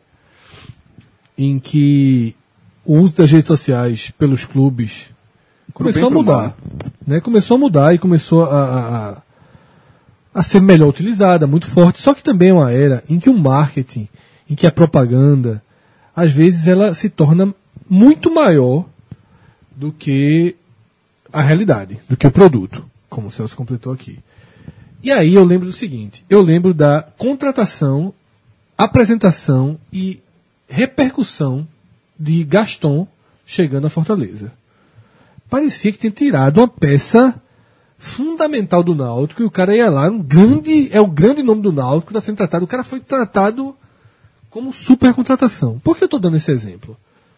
em que o uso das redes sociais pelos clubes começou a
bem e pro
mudar. Né? Começou a mudar e começou a, a, a- a ser melhor utilizada, muito forte. Só que também é uma era em que o marketing, em que a propaganda, às vezes ela se torna muito maior do que a realidade, do que o produto, como o Celso completou aqui. E aí eu lembro do seguinte, eu lembro da contratação, apresentação e repercussão de Gaston chegando à Fortaleza. Parecia que tinha tirado uma peça fundamental do Náutico e o cara ia lá, um grande, é o grande nome do Náutico, está sendo tratado, o cara foi tratado como super contratação. Por que eu estou dando esse exemplo?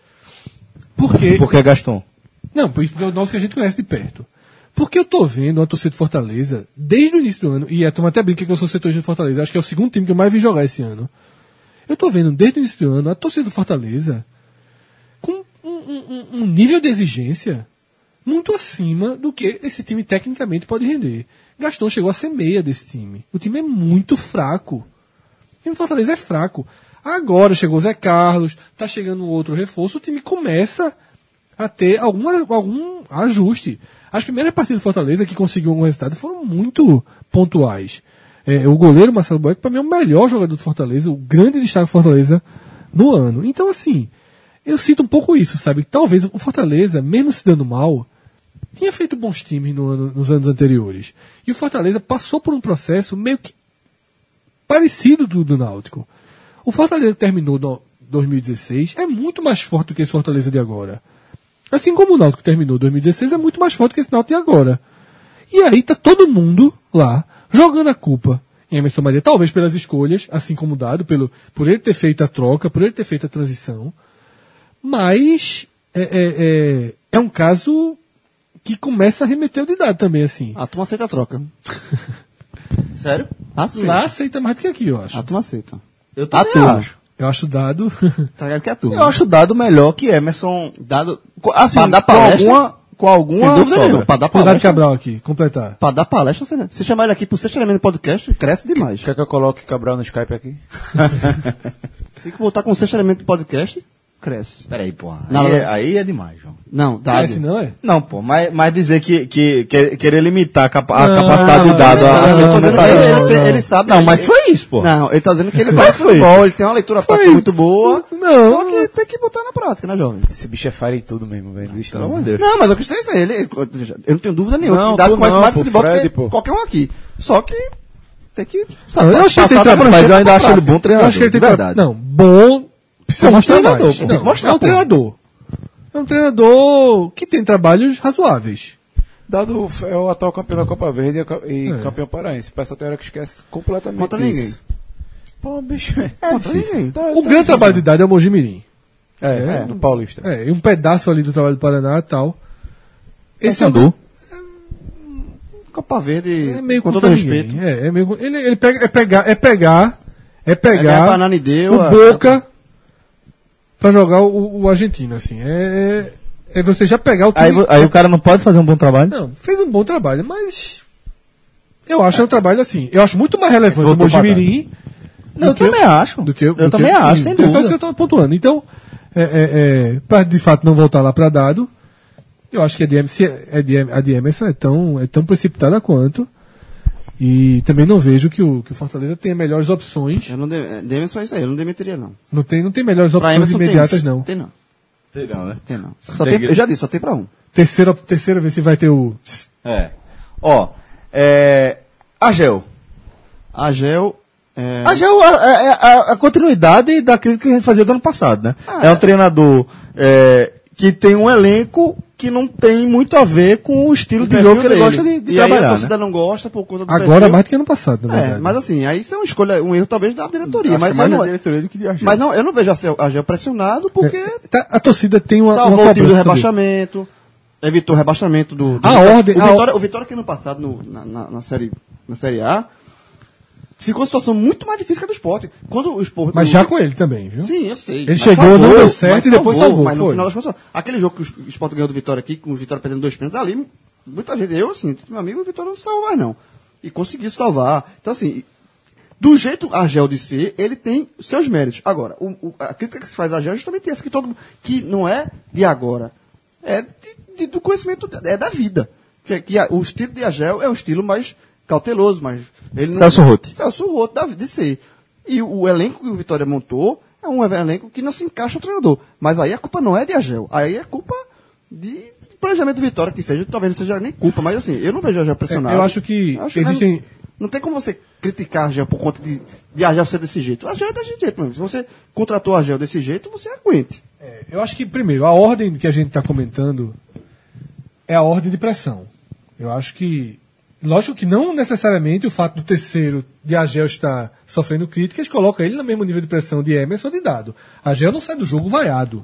Porque
Porque é Gaston.
não, porque é o nosso que a gente conhece de perto. Porque eu tô vendo uma torcida de Fortaleza, desde o início do ano, e a turma até brinca que eu sou setorista de Fortaleza, acho que é o segundo time que eu mais vi jogar esse ano. Eu tô vendo, desde o início do ano, a torcida do Fortaleza com um, um- um nível de exigência muito acima do que esse time tecnicamente pode render. Gaston chegou a ser meia desse time. O time é muito fraco. O time do Fortaleza é fraco. Agora chegou o Zé Carlos, tá chegando um outro reforço, o time começa a ter alguma, algum ajuste. As primeiras partidas do Fortaleza que conseguiu algum resultado foram muito pontuais. É, o goleiro Marcelo Boeck, para mim, é o melhor jogador do Fortaleza, o grande destaque do Fortaleza no ano. Então, assim, eu sinto um pouco isso, sabe? Talvez o Fortaleza, mesmo se dando mal, tinha feito bons times no ano- nos anos anteriores. E o Fortaleza passou por um processo meio que parecido do, do Náutico. O Fortaleza que terminou no dois mil e dezesseis é muito mais forte do que esse Fortaleza de agora. Assim como o Náutico terminou em dois mil e dezesseis é muito mais forte que esse Náutico de agora. E aí tá todo mundo lá jogando a culpa em Emerson Maria, talvez pelas escolhas, assim como Dado, pelo, por ele ter feito a troca, por ele ter feito a transição. Mas é, é, é, é um caso que começa a remeter o de Dado também, assim.
A turma aceita a troca.
Sério?
Aceita.
Lá aceita mais do que aqui, eu acho.
A turma aceita.
Eu
A
também
turma.
acho.
Eu acho Dado...
Tá ligado que é a turma.
Eu acho Dado melhor que Emerson.
Dado,
Assim,
pra dar
com
palestra,
alguma, com alguma
sem dúvida
sobra.
nenhuma, pra dar
Pro Dado
palestra,
Cabral aqui, completar.
pra dar palestra, você, se chamar ele aqui pro sexto elemento do podcast, cresce demais.
Quer que eu coloque Cabral no Skype aqui?
Se botar com o sexto elemento do podcast, cresce.
Peraí, pô. Aí,
Não,
é,
não.
aí é demais, João.
Não, Dado.
Esse não é?
Não, pô, mas, mas dizer que, que, que- querer limitar a, capa- a
Não,
capacidade
não,
de Dado
não,
a
não,
ser
eu tô dizendo que
comentarista.
ele, ele, tem-
não.
ele sabe.
Não,
ele-
mas foi isso, pô.
Não, ele tá dizendo que ele
Mas
gosta de
foi
futebol,
isso.
ele tem uma leitura prática muito boa.
Não.
Só que tem que botar na prática, né, jovem?
Esse bicho é fire em tudo mesmo, velho. Existe
Pelo
não.
amor de Deus.
Não, mas eu quis dizer isso. Ele, ele- eu não tenho dúvida nenhuma.
Não,
que Dado
tu
conhece
não,
mais de
pô,
futebol
Fred,
que
pô.
qualquer um aqui. Só que tem que
Não, eu achei que
passar
tem
da
tra-
prancheta
mas eu ainda
pra
acho ele
prática.
bom
Eu
treinador,
acho que ele tem
de
tra-
verdade.
Não, bom. Precisa
Como
mostrar
treinador,
mais.
pô, tem
Não,
que mostrar,
é um
pô.
treinador. É um treinador que tem trabalhos razoáveis.
Dado é o atual campeão da Copa Verde e ca- e
É.
campeão paraense. Parece até hora que esquece completamente
Contra
isso.
ninguém.
Pô, bicho, é,
É, contra ninguém.
Tá-
O
tá
grande
difícil.
trabalho de Dado é o Mojimirim.
É,
É.
é, no Paulista.
É, e um pedaço ali do trabalho do Paraná e tal. Esse é,
Sandu.
Copa Verde,
é meio
com todo
contra
respeito.
ninguém. É, é meio, ele, ele pega, é pegar, é pegar, é
Pegar
pegar
pra Nanideu,
o
a-
Boca pra jogar o, o argentino, assim. É, é, é você já pegar o
Aí,
time-
aí o cara não pode fazer um bom trabalho?
Não, fez um bom trabalho, mas eu acho que é um trabalho assim. Eu acho muito mais relevante o
Voltou pra
Mojimirim
Não, eu
do que
também acho.
do que
eu
do que-
também
sim,
acho, sem
é só isso
dúvida.
que eu tô pontuando. Então, é, é, é, para de fato não voltar lá para Dado, eu acho que a de Emerson, a de, a de Emerson é tão, é tão precipitada quanto. E também não vejo que o, que o Fortaleza tenha melhores opções.
Eu não de, é, de Emerson é isso aí, eu não demitiria, não.
Não tem, não tem melhores
Pra
opções
Emerson tem,
imediatas, não.
Tem não.
Sei não, né?
Tem não. Só
Tem
tem,
que-
eu já disse, só tem pra um.
Terceira, terceira vez se vai ter o.
É. Ó, é... Agel.
Agel. É,
Agel é, é- é a, a continuidade da crítica que a gente fazia do ano passado, né?
Ah,
é um treinador é, que tem um elenco que não tem muito a ver com o estilo
o
de
perfil
jogo que ele
dele.
gosta de, de
e aí a
trabalhar,
torcida
né?
não gosta por conta do
Agora
perfil.
mais do que ano passado, na
É,
verdade.
mas assim, aí isso é uma escolha, um erro talvez da diretoria.
Acho
Mas,
que mais
eu
da
não,
diretoria do que de Argel.
mas não, eu não vejo a Agel pressionado porque
Tá, a torcida tem uma.
salvou
uma
o time do
cobrança sobre-
rebaixamento, evitou o rebaixamento do. do
A
Vitória.
ordem-
O
a
Vitória, o Vitória que ano passado no- na, na, na série, na série A ficou uma situação muito mais difícil que a do Sport. Quando o Sport.
Mas
o-
já com ele também, viu?
Sim, eu sei.
Ele
Mas
chegou, não deu certo
mas
e depois salvou,
Mas no
foi.
final das contas, aquele jogo que o Sport ganhou do Vitória aqui, com o Vitória perdendo dois pênaltis ali, muita gente, eu assim, meu amigo, o Vitória não salvou mais não. E conseguiu salvar. Então assim, do jeito Argel de ser, ele tem seus méritos. Agora, o, o- a crítica que se faz a Argel é justamente essa, que, todo, que não é de agora, é de- de- do conhecimento, é da vida. Que, que a- o estilo de Argel é um estilo mais cauteloso, mas ele não-
Celso Roth.
Celso Roth da- de ser. E o, o elenco que o Vitória montou é um elenco que não se encaixa ao treinador. Mas aí a culpa não é de Argel, aí é culpa de planejamento do Vitória, que seja, talvez não seja nem culpa, mas assim, eu não vejo Argel pressionado.
É, eu acho que existem-
Não, não tem como você criticar Argel por conta de, de Argel ser desse jeito. Argel é desse jeito mesmo. Se você contratou Argel desse jeito, você aguente.
É, eu acho que, primeiro, a ordem que a gente está comentando é a ordem de pressão. Eu acho que, lógico que não necessariamente o fato do terceiro de Agel estar sofrendo críticas coloca ele no mesmo nível de pressão de Emerson ou de Dado. Agel não sai do jogo vaiado,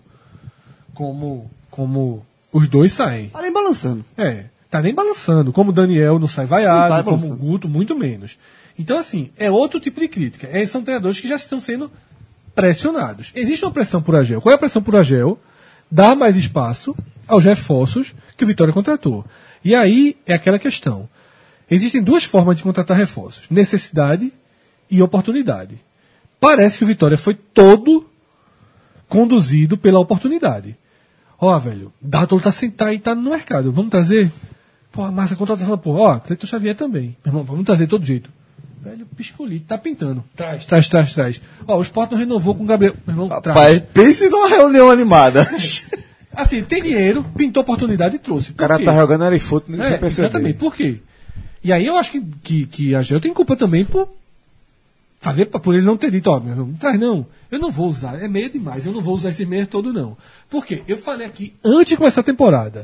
como, como os dois saem.
Tá nem balançando.
É, tá nem balançando. Como o Daniel não sai vaiado,
Não tá
como o
balançando.
Guto, muito menos. Então, assim, é outro tipo de crítica. É, são treinadores que já estão sendo pressionados. Existe uma pressão por Agel. Qual é a pressão por Agel? Dar mais espaço aos reforços que o Vitória contratou. E aí é aquela questão. Existem duas formas de contratar reforços: necessidade e oportunidade. Parece que o Vitória foi todo conduzido pela oportunidade. Ó, velho, Dátolo tá sentado e tá no mercado. Vamos trazer? Pô, massa, contratação, pô. Ó, Cleiton Xavier também. Meu irmão, vamos trazer de todo jeito. Velho, piscolito, tá pintando. Traz, traz, traz, traz. Ó, o Sport não renovou com o Gabriel. Meu irmão, traz.
Rapaz, pense numa reunião animada.
Assim, tem dinheiro, pintou oportunidade e trouxe.
O cara tá jogando Arifoot sem
É,
perceber.
exatamente. Por quê? E aí eu acho que, que, que a Gel tem culpa também por fazer, por ele não ter dito, ó, meu irmão, não traz não. Eu não vou usar, é meio demais, eu não vou usar esse meio todo não. Por quê? Eu falei aqui, antes de começar a temporada,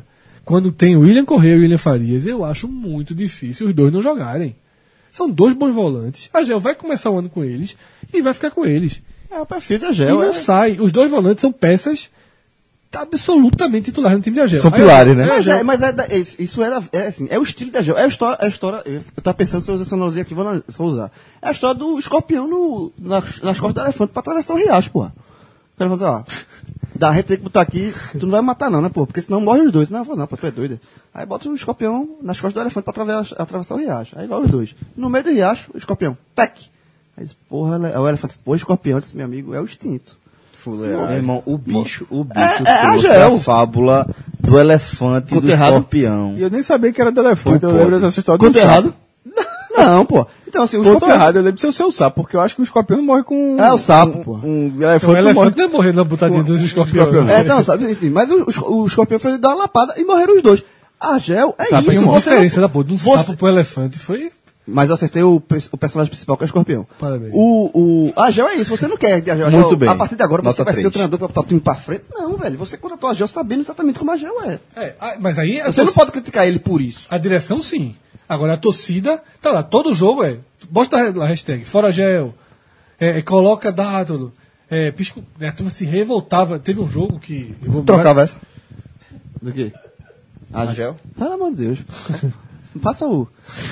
quando tem o William Correia e o William Farias, eu acho muito difícil os dois não jogarem. São dois bons volantes. A Gel vai começar o ano com eles e vai ficar com eles.
É o perfil da
E
Gel.
não
É.
sai. Os dois volantes são peças absolutamente titulares no time da Gel.
São
Aí,
pilares, né?
a
Mas,
Gel-
é, mas é, da- é isso isso é, da- é assim, é o estilo da Gel. É a história, é a história. Eu tava pensando se eu usar essa analogia aqui, vou, na- vou usar. É a história do escorpião no, nas, nas costas do elefante pra atravessar o riacho, pô. O cara vai dizer, ó, da gente tem que botar aqui, tu não vai matar não, né, pô? Porque senão morre os dois. Não, eu vou não, pô, tu é doido. Aí bota o escorpião nas costas do elefante pra atravessar, atravessar o riacho. Aí vai os dois. No meio do riacho, o escorpião, tec. Aí diz, porra, ele- o elefante, pô, escorpião, esse meu amigo é o instinto.
Meu irmão, o bicho, o bicho
É, é a
trouxe
Gel.
a fábula do elefante e
Conto
do
errado.
escorpião.
E eu nem sabia que era do elefante,
Tu
eu
pode.
lembro dessa história
Conto
do sapo.
errado? Não, pô. Então, assim, o
Conto
escorpião...
errado, eu lembro de ser o seu sapo, porque eu acho que o escorpião não morre com...
É, o sapo,
um,
pô.
Um
o
elefante, não morre.
elefante não é morrer na botadinha dos escorpiões.
É, não, sabe, enfim, mas o, o, o escorpião foi dar uma lapada e morreram os dois. A Gel é
Sabe,
isso.
uma
você
diferença
não-
da porra de um
você-
sapo pro elefante foi...
Mas eu acertei o, pe- o personagem principal, que é o escorpião.
Parabéns.
O, o, a Gel é isso, você não quer a Gel.
Muito
a Gel,
bem.
A partir de agora você
Nota
vai ser
três.
o treinador pra botar o time pra frente. Não, velho, você contratou a Gel sabendo exatamente como a Gel é.
É, ah, mas aí... a
Você não
torcida-
pode criticar ele por isso.
A direção, sim. Agora, a torcida... Tá lá, todo jogo é... Bota a hashtag, fora Gel. É, é, coloca Dátolo. É, pisco, é, a turma se revoltava. Teve um jogo que... Eu vou
Trocava essa.
Do quê?
A Gel?
Pelo amor de Deus. Passa o...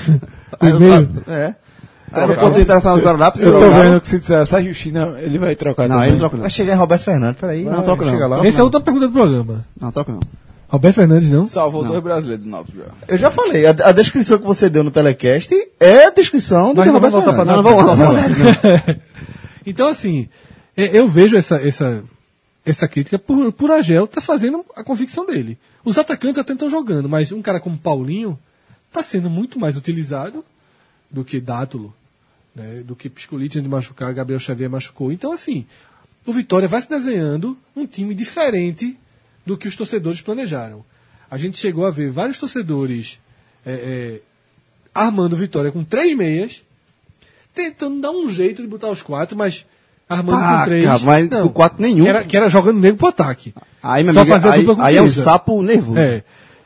O e-mail.
É. Aí no ponto internacional do Guararapes...
Eu tô
eu-
vendo que se disser Sérgio China, ele vai trocar
Não,
também.
ele não troca não.
Vai chegar em Roberto Fernandes, peraí.
Não, troca não.
Chega lá.
Troca
Essa é a outra pergunta do programa.
Não, troca não.
Roberto Fernandes, não?
Salvou dois brasileiros do Náutico já.
Eu já falei, a, a descrição que você deu no telecast é a descrição do
Nós
que
não
Roberto
vamos voltar pra
Fernandes.
Não, não vamos voltar pra nada.
Então, assim, é, eu vejo essa, essa, essa crítica por, por Agel tá fazendo a convicção dele. Os atacantes até estão jogando, mas um cara como Paulinho tá sendo muito mais utilizado do que Dátolo, né, do que Piscolite antes de machucar, Gabriel Xavier machucou. Então, assim, o Vitória vai se desenhando um time diferente do que os torcedores planejaram. A gente chegou a ver vários torcedores é, é, armando Vitória com três meias, tentando dar um jeito de botar os quatro, mas armando
Ah,
com três.
cara, mas com quatro nenhum.
Que era, que era jogando nego pro ataque.
Aí, meu
Só
amigo,
fazer a
aí,
dupla com
aí é um
Chiesa.
sapo nervoso.
É.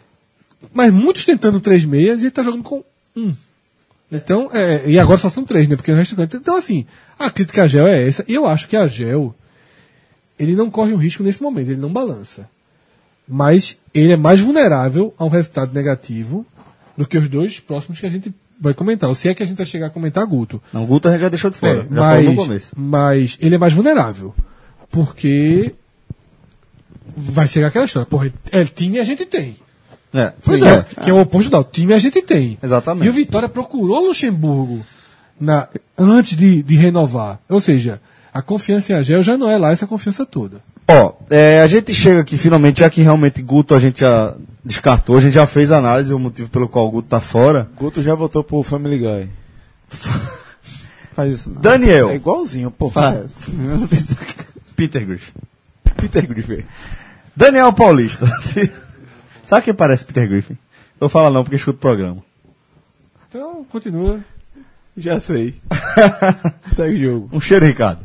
Mas muitos tentando três meias e ele tá jogando com um. Então, é, e agora só são três, né? Porque o resto. Então, assim, a crítica a Gel é essa. E eu acho que a Gel, ele não corre um risco nesse momento, ele não balança. Mas ele é mais vulnerável a um resultado negativo do que os dois próximos que a gente vai comentar. Ou se é que a gente vai chegar a comentar Guto.
Não, o Guto a gente já deixou de fora.
É,
já falou no
mas,
começo.
mas ele é mais vulnerável. Porque vai chegar aquela história. Porra, é, time a gente tem.
É,
Pois
sim,
é, que é o oposto da. O time a gente tem.
Exatamente.
E o Vitória procurou o Luxemburgo na, antes de, de renovar. Ou seja, a confiança em Agel já não é lá essa confiança toda.
Ó, é, a gente chega aqui finalmente, já que realmente Guto a gente já descartou, a gente já fez a análise, o motivo pelo qual o Guto tá fora.
Guto já votou pro Family Guy.
Faz isso não.
Daniel,
É igualzinho, pô.
Faz.
Peter Griffin. Peter Griffin. Daniel Paulista. Sabe quem parece Peter Griffin? Não fala não, porque escuta o programa.
Então, continua.
Já sei. Segue o jogo.
Um cheiro, Ricardo.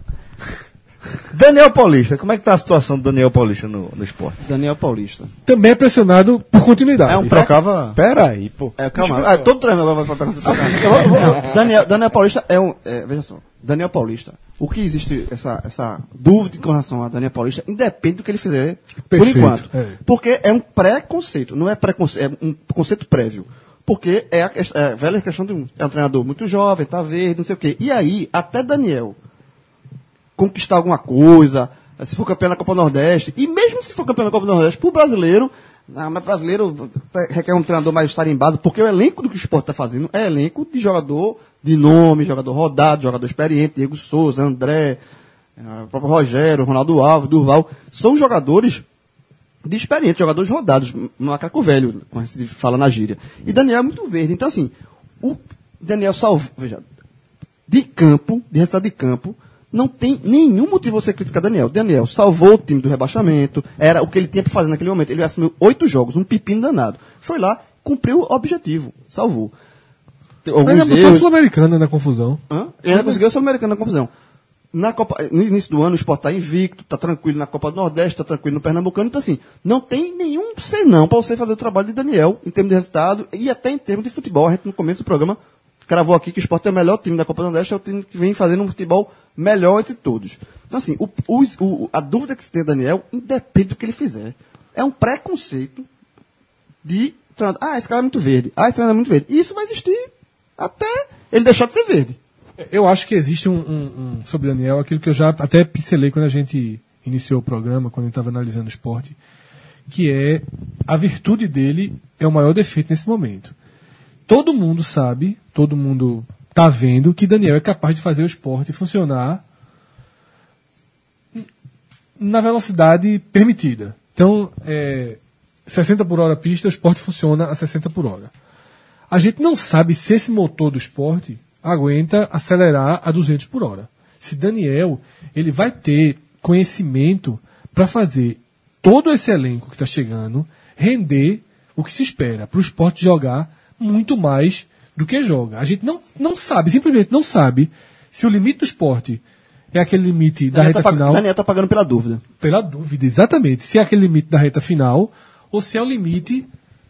Daniel Paulista, como é que tá a situação do Daniel Paulista no, no esporte?
Daniel Paulista.
Também é pressionado por continuidade.
É um
Trocava.
Pera aí, pô.
É, calma. Ah, todo treinador vai para perguntar. Daniel, Daniel Paulista é um. É, veja só. Daniel Paulista. O que existe, essa, essa dúvida com relação a Daniel Paulista, independe do que ele fizer por
Perfeito,
enquanto.
é.
Porque é um pré-conceito, não é preconceito, é um conceito prévio. Porque é a, quest- é a velha questão de um, é um treinador muito jovem, tá verde, não sei o quê. E aí, até Daniel conquistar alguma coisa, se for campeão da Copa do Nordeste, e mesmo se for campeão da Copa do Nordeste, pro brasileiro, não, mas brasileiro requer um treinador mais tarimbado, porque o elenco do que o esporte está fazendo é elenco de jogador de nome, jogador rodado, jogador experiente, Diego Souza, André, eh, o próprio Rogério, Ronaldo Alves, Durval, são jogadores de experiente, jogadores rodados, macaco velho, como se fala na gíria. E Daniel é muito verde. Então, assim, o Daniel salvou, veja, de campo, de resultado de campo, não tem nenhum motivo você criticar Daniel. Daniel salvou o time do rebaixamento, era o que ele tinha para fazer naquele momento. Ele assumiu oito jogos, um pepino danado. Foi lá, cumpriu o objetivo, salvou. Tem
Ainda
alguns
botou a
erros.
Sul-Americana na confusão.
Hã? Ele ainda conseguiu o Sul-Americano na confusão. na Copa, no início do ano o Sport está invicto, está tranquilo na Copa do Nordeste, está tranquilo no Pernambucano. Então, assim, não tem nenhum senão para você fazer o trabalho de Daniel em termos de resultado e até em termos de futebol. A gente, no começo do programa, cravou aqui que o Sport é o melhor time da Copa do Nordeste, é o time que vem fazendo um futebol melhor entre todos. Então, assim, o, o, o, a dúvida que se tem, Daniel, independe do que ele fizer. É um preconceito de treinador. Ah, esse cara é muito verde. Ah, esse treinador é muito verde. E isso vai existir até ele deixar de ser verde.
Eu acho que existe um, um, um sobre Daniel, aquilo que eu já até pincelei quando a gente iniciou o programa, quando a gente estava analisando o esporte, que é a virtude dele é o maior defeito nesse momento. Todo mundo sabe, todo mundo está vendo que Daniel é capaz de fazer o esporte funcionar na velocidade permitida. Então, é, sessenta por hora pista, o esporte funciona a sessenta por hora. A gente não sabe se esse motor do esporte aguenta acelerar a duzentos por hora. Se Daniel, ele vai ter conhecimento para fazer todo esse elenco que está chegando render o que se espera, para o esporte jogar muito mais do que joga. A gente não, não sabe, simplesmente não sabe se o limite do esporte é aquele limite da
Daniel
reta
tá
final.
Daniel está pagando pela dúvida.
Pela dúvida, exatamente. Se é aquele limite da reta final, ou se é o limite,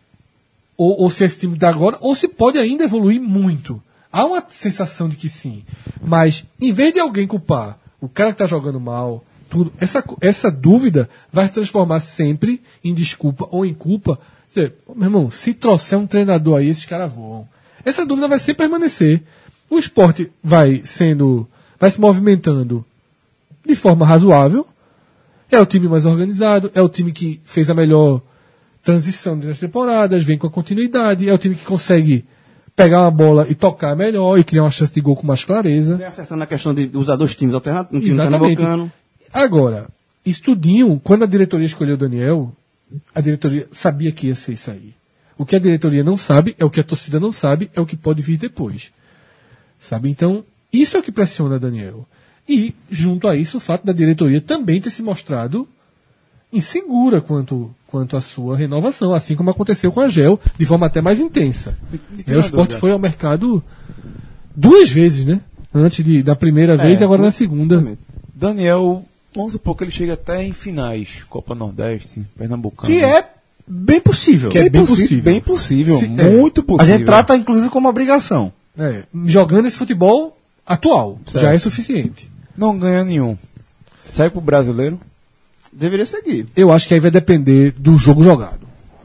ou, ou se é esse time da agora, ou se pode ainda evoluir muito. Há uma sensação de que sim. Mas, em vez de alguém culpar o cara que está jogando mal, tudo, essa, essa dúvida vai se transformar sempre em desculpa ou em culpa. Quer dizer, meu irmão, se trouxer um treinador aí, esses caras voam. Essa dúvida vai sempre permanecer. O esporte vai sendo, vai se movimentando de forma razoável. É o time mais organizado, é o time que fez a melhor transição das temporadas, vem com a continuidade, é o time que consegue pegar uma bola e tocar melhor e criar uma chance de gol com mais clareza.
Vem acertando a questão de usar dois times alternativos, um time
Exatamente.
pernambucano.
Agora, estudinho, quando a diretoria escolheu o Daniel, a diretoria sabia que ia ser isso aí. O que a diretoria não sabe, é o que a torcida não sabe, é o que pode vir depois. Sabe? Então, isso é o que pressiona Daniel. E, junto a isso, o fato da diretoria também ter se mostrado insegura quanto, quanto à sua renovação, assim como aconteceu com a Gel, de forma até mais intensa. É, o Sport foi ao mercado duas vezes, né? Antes de, da primeira vez e agora na segunda.
Exatamente.
Daniel, vamos supor que ele chega até em finais, Copa Nordeste, Pernambucano.
Que é bem possível.
Que é bem possível.
Bem possível,
Se-
muito
A
possível.
gente trata, inclusive, como obrigação.
É, jogando esse futebol atual, já é suficiente.
Não ganha nenhum. Sai pro brasileiro.
Deveria seguir.
Eu acho que aí vai depender do jogo jogado.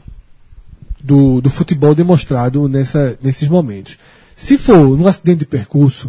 Do, do futebol demonstrado nessa, nesses momentos. Se for num acidente de percurso,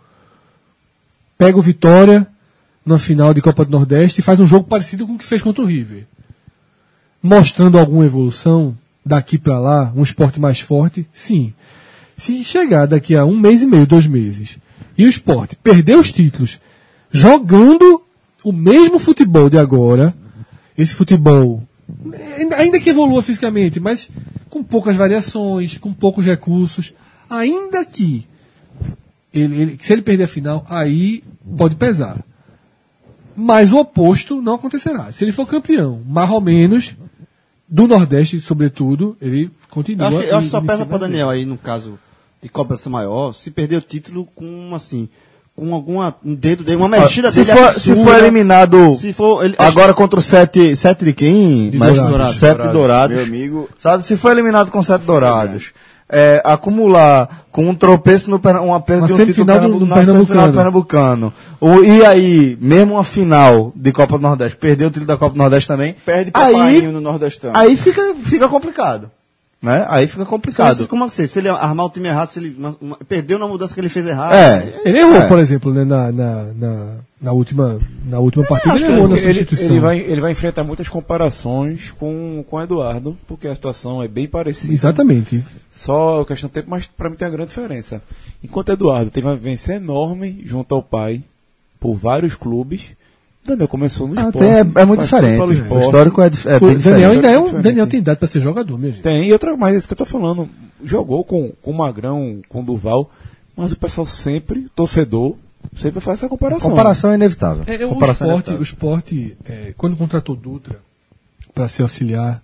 pega o Vitória na final de Copa do Nordeste e faz um jogo parecido com o que fez contra o River. Mostrando alguma evolução daqui para lá, um esporte mais forte, sim. Se chegar daqui a um mês e meio, dois meses, e o esporte perder os títulos jogando o mesmo futebol de agora, esse futebol, ainda- ainda que evolua fisicamente, mas com poucas variações, com poucos recursos, ainda que ele, ele- se ele perder a final, aí pode pesar. Mas o oposto não acontecerá. Se ele for campeão, mais ou menos, do Nordeste, sobretudo, ele continua.
Eu acho, eu acho que só
e-
pesa
e-
para Daniel aí, no caso de cobrança maior, se perder o título com, assim, com alguma, um dedo dele, uma mexida
Se
dele
for, se
absurda.
for eliminado
Se for, ele,
agora contra o sete, sete de quem?
De
Mas-
Dourados.
Sete dourados.
Meu amigo,
Sabe, se for eliminado com sete dourados, é, acumular com um tropeço no Pernambuco, uma perda
Uma
de um título
semifinal do-
Pernambu-
do
na semifinal do
Pernambucano.
Pernambucano. O, e aí, mesmo uma final de Copa do Nordeste, perdeu o título da Copa do Nordeste também,
perde pra
aí,
Painho no Nordestão.
aí fica, fica complicado. Né? Aí fica complicado.
Sabe, como assim? Se ele armar o time errado, se ele uma- uma- perdeu na mudança que ele fez errado.
É.
Ele errou,
É.
por exemplo, né, na, na, na, na última, na última partida, ele errou na
Ele,
substituição.
ele vai, ele vai enfrentar muitas comparações com, com o Eduardo, porque a situação é bem parecida.
Exatamente.
Só a questão do tempo, mas para mim tem uma grande diferença. Enquanto Eduardo teve uma vivência enorme junto ao pai, por vários clubes, Daniel começou no
Ah,
esporte.
tem- é, é muito
faz tudo
diferente.
pelo
O
esporte.
histórico é, dif- é
O
bem
Daniel
diferente.
ainda é um.
diferente.
Daniel tem idade para ser jogador, minha gente.
Tem, e outra mais, é isso que eu tô falando. Jogou com, com o Magrão, com o Duval, mas o pessoal sempre, torcedor, sempre faz essa comparação.
Comparação é inevitável.
É, o
Comparação é
esporte, o
inevitável.
esporte é, quando contratou Dutra para ser auxiliar,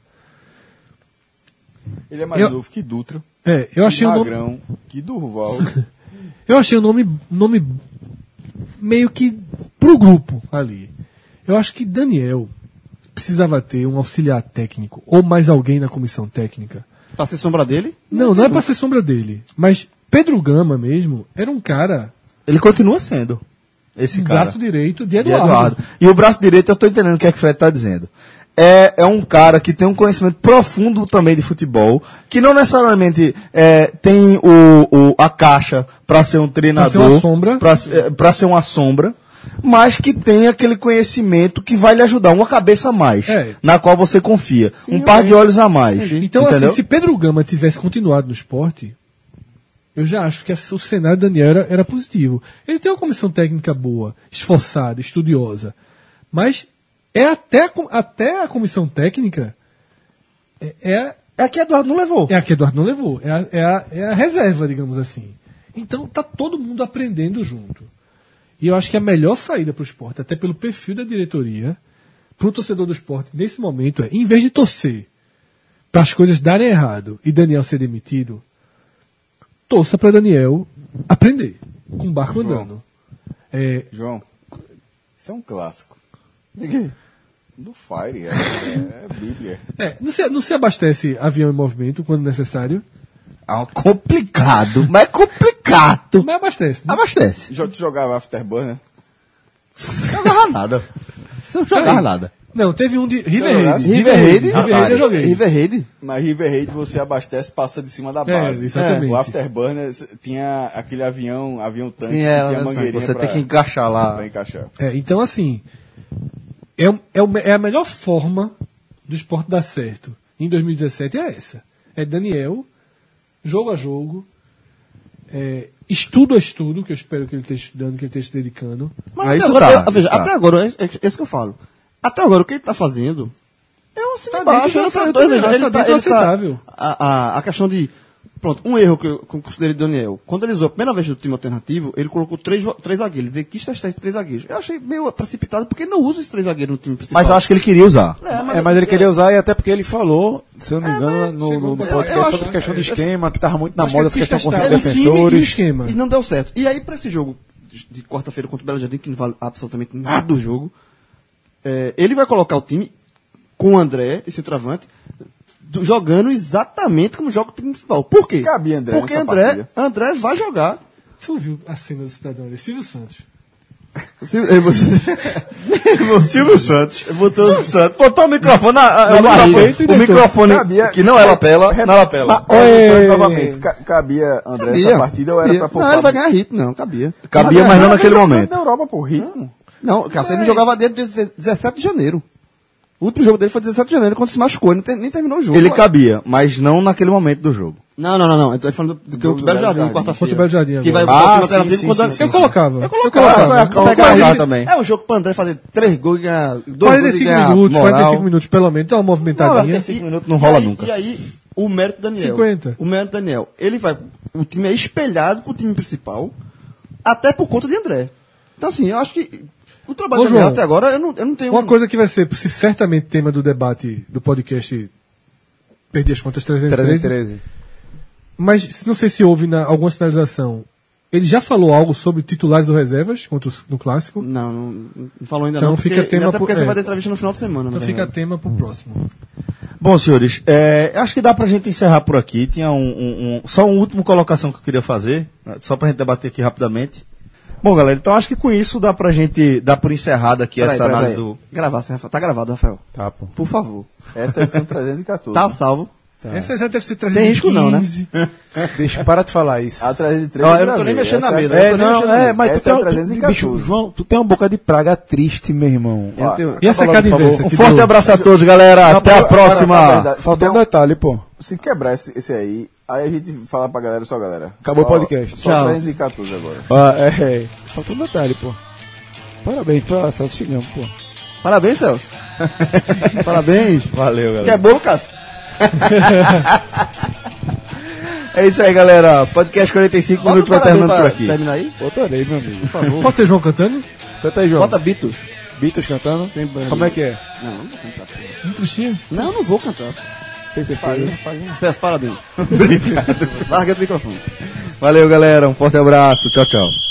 Ele é mais
Eu-
novo que Dutra,
é, eu achei
que
o nome,
Magrão, que Durval.
eu achei o nome, nome meio que pro grupo ali. Eu acho que Daniel precisava ter um auxiliar técnico ou mais alguém na comissão técnica.
Pra ser sombra dele?
Não, não é pra ser sombra dele. Mas Pedro Gama mesmo era um cara,
Ele continua sendo esse
um
cara.
braço direito de
E
Eduardo.
Eduardo. E o braço direito, eu tô entendendo o que é que o Fred tá dizendo. É, é um cara que tem um conhecimento profundo também de futebol, que não necessariamente é, tem o, o, a caixa para ser um treinador,
Pra ser uma sombra.
pra ser- é, pra ser uma sombra, mas que tem aquele conhecimento que vai lhe ajudar, uma cabeça a mais,
É.
na qual você confia, um par de olhos a mais.
Então,
entendeu?
assim, se Pedro Gama tivesse continuado no esporte, eu já acho que essa- o cenário do Daniel era, era positivo. Ele tem uma comissão técnica boa, esforçada, estudiosa, mas é até, a com- até a comissão técnica é, é,
É que Eduardo não levou.
é a que Eduardo não levou, é a, é, a, é a reserva, digamos assim. Então tá todo mundo aprendendo junto. E eu acho que a melhor saída para o esporte, até pelo perfil da diretoria, para o torcedor do esporte nesse momento é, em vez de torcer para as coisas darem errado e Daniel ser demitido, torça para Daniel aprender com o barco
João.
andando. É,
João, isso é um clássico. Do Fire, é, é, é Bíblia.
é, não, se, não se abastece avião em movimento quando necessário,
É complicado, mas é complicado.
mas abastece. Né?
Abastece.
Já tu jogava Afterburner?
Não jogava nada. Você não jogava nada.
Não, teve um de River
Não,
Raid.
River
Raid,
River Raid eu joguei.
River Raid?
Na River Raid você abastece, passa de cima da
É,
base.
exatamente.
O Afterburner s- tinha aquele avião, avião tanque,
Sim,
que
era,
tinha
né,
mangueirinha
Você
pra,
tem que encaixar lá.
pra encaixar.
É, então, assim, é, o- é, o- é a melhor forma do esporte dar certo em dois mil e dezessete é essa. É Daniel, jogo a jogo, é, estudo a estudo, que eu espero que ele esteja estudando, que ele esteja se dedicando.
Mas
Ah,
até
isso
agora,
tá,
é-
isso
veja,
tá.
até agora, é, é isso que eu falo. Até agora, o que ele tá fazendo é um assim
Tá
embaixo.
dentro do
Ele tá,
aceitável,
veja,
tá
ele tá,
dentro do
ele tá,
aceitável.
a, a, a questão de... Pronto, um erro que eu, que eu considerei do Daniel. Quando ele usou a primeira vez do time alternativo, ele colocou três, vo- três zagueiros. Ele quis testar esses três zagueiros. Eu achei meio precipitado, porque ele não usa esses três zagueiros no time principal.
Mas eu acho que ele queria usar.
É, mas ele queria usar e até porque ele falou, se eu não me engano, no,
chegou
no,
um
no
pouco-
podcast
eu
sobre
acho-
a questão de
eu-
esquema, que tava muito na
acho que
moda
ele
essa
quis
questão com os
testar
Era um time e
defensores.
esquema.
E não deu certo. E aí, pra esse jogo de, de quarta-feira contra o Belo Jardim, que não vale absolutamente nada do jogo, é, ele vai colocar o time com o André, esse centroavante, do- jogando exatamente como joga o time principal. Por quê?
Cabia André
Porque
nessa
André,
partida.
André vai jogar.
Você ouviu a cena do cidadão ali? Silvio Santos.
Se- eu vou-
O Silvio Santos botou o Santos, botou o microfone na, na,
Na
barriga.
barriga.
O microfone
Cabia-
que não é lapela, na lapela.
Perguntando novamente, ca- cabia André
Cabia,
essa partida ou era
cabia.
pra poupar?
Não, ele vai ganhar ritmo, não, cabia.
Cabia, mas não naquele
Jogando
momento.
Na Europa, por ritmo.
Não, Cássio, ele jogava desde dezessete de janeiro. O último jogo dele foi dezessete de janeiro, quando se machucou, ele nem, nem terminou o jogo.
Ele cabia, mas não naquele momento do jogo.
Não, não, não, não. Eu tô falando do, do,
jogo
do
do
Belo
Belo
Jardim,
Jardim.
quarta-feira.
Contra o Belo Jardim
Que vai
agora.
botar
Ah,
o time
sim,
alternativo
sim,
quando-
sim,
Eu colocava.
Eu colocava.
Eu colocava.
Eu
Eu
colocava.
colocava também.
É um jogo pro André fazer três gols e ganhar dois gols
quarenta e
e
cinco
ganhar
minutos,
moral.
quarenta e cinco minutos pelo menos, dá uma movimentadinha.
quarenta e cinco minutos não
E
rola
aí-
nunca.
E aí, o mérito do Daniel.
cinquenta.
O mérito do Daniel. Ele vai. O time é espelhado pro time principal, até por conta de André. Então, assim, eu acho que o trabalho
Ô,
do Daniel
João,
até agora, eu não, eu não tenho.
Uma coisa que vai ser certamente tema do debate do podcast Perdi as Contas trezentos e
trezentos e
treze,
treze.
mas não sei se houve na, alguma sinalização. Ele já falou algo sobre titulares ou reservas contra os- no Clássico?
Não, não, não falou ainda
Então
não.
fica
porque,
tema
até
pro-
porque
é.
você vai ter entrevista no final de semana.
Então
na
fica
verdade.
tema pro próximo.
Bom, senhores, é, acho que dá pra gente encerrar por aqui. Tinha um, um- um- só uma última colocação que eu queria fazer, né, só pra gente debater aqui rapidamente. Bom, galera, então acho que com isso dá pra gente dar por encerrada aqui
Peraí,
essa
peraí,
análise
peraí.
do.
Gravar, Rafael. Tá gravado, Rafael.
Tá, pô.
Por favor.
Essa é a edição trezentos e quatorze.
Tá salvo.
Essa já deve ser
Tem risco não, né?
trezentos e quinze.
Deixa, para de falar isso.
A trezentos e treze
Ó, eu não tô nem mexendo na mesa. eu
É,
tô nem
não,
mexendo na
é,
mesa.
mas tu
Essa é
tem,
a trezentos e
tu,
quatorze.
bicho, João, tu tem um boca de praga triste, meu irmão.
Eu tenho-
E essa
Tá falando, por
cadivência?
favor.
Um
que
forte
deu-
abraço a todos, galera. Até a
Agora,
próxima.
na verdade, se,
Faltou
tem
um
um-
detalhe, pô.
se quebrar esse, esse aí, aí a gente fala pra galera, só galera.
Acabou
Só-
o podcast.
Só
Tchau.
trezentos e quatorze agora.
Ah, é, é. Faltou um detalhe, pô. Parabéns pela Celso Chegamos, pô.
Parabéns, Celso. Parabéns.
Valeu, galera.
Que é bom, Cássio.
É isso aí, galera. Podcast quarenta e cinco minutos vai terminando por aqui.
Terminar aí?
Botarei, meu amigo. Por favor.
Pode ter João cantando?
Canta aí, João.
Bota Beatles.
Beatles cantando.
Tem banda.
Como é que é?
Não, não vou cantar. porra.
Um tristinho?
Não, eu não vou cantar.
Tem certeza?
Celso, parabéns. Obrigado. Larga o microfone.
Valeu, galera. Um forte abraço. Tchau, tchau.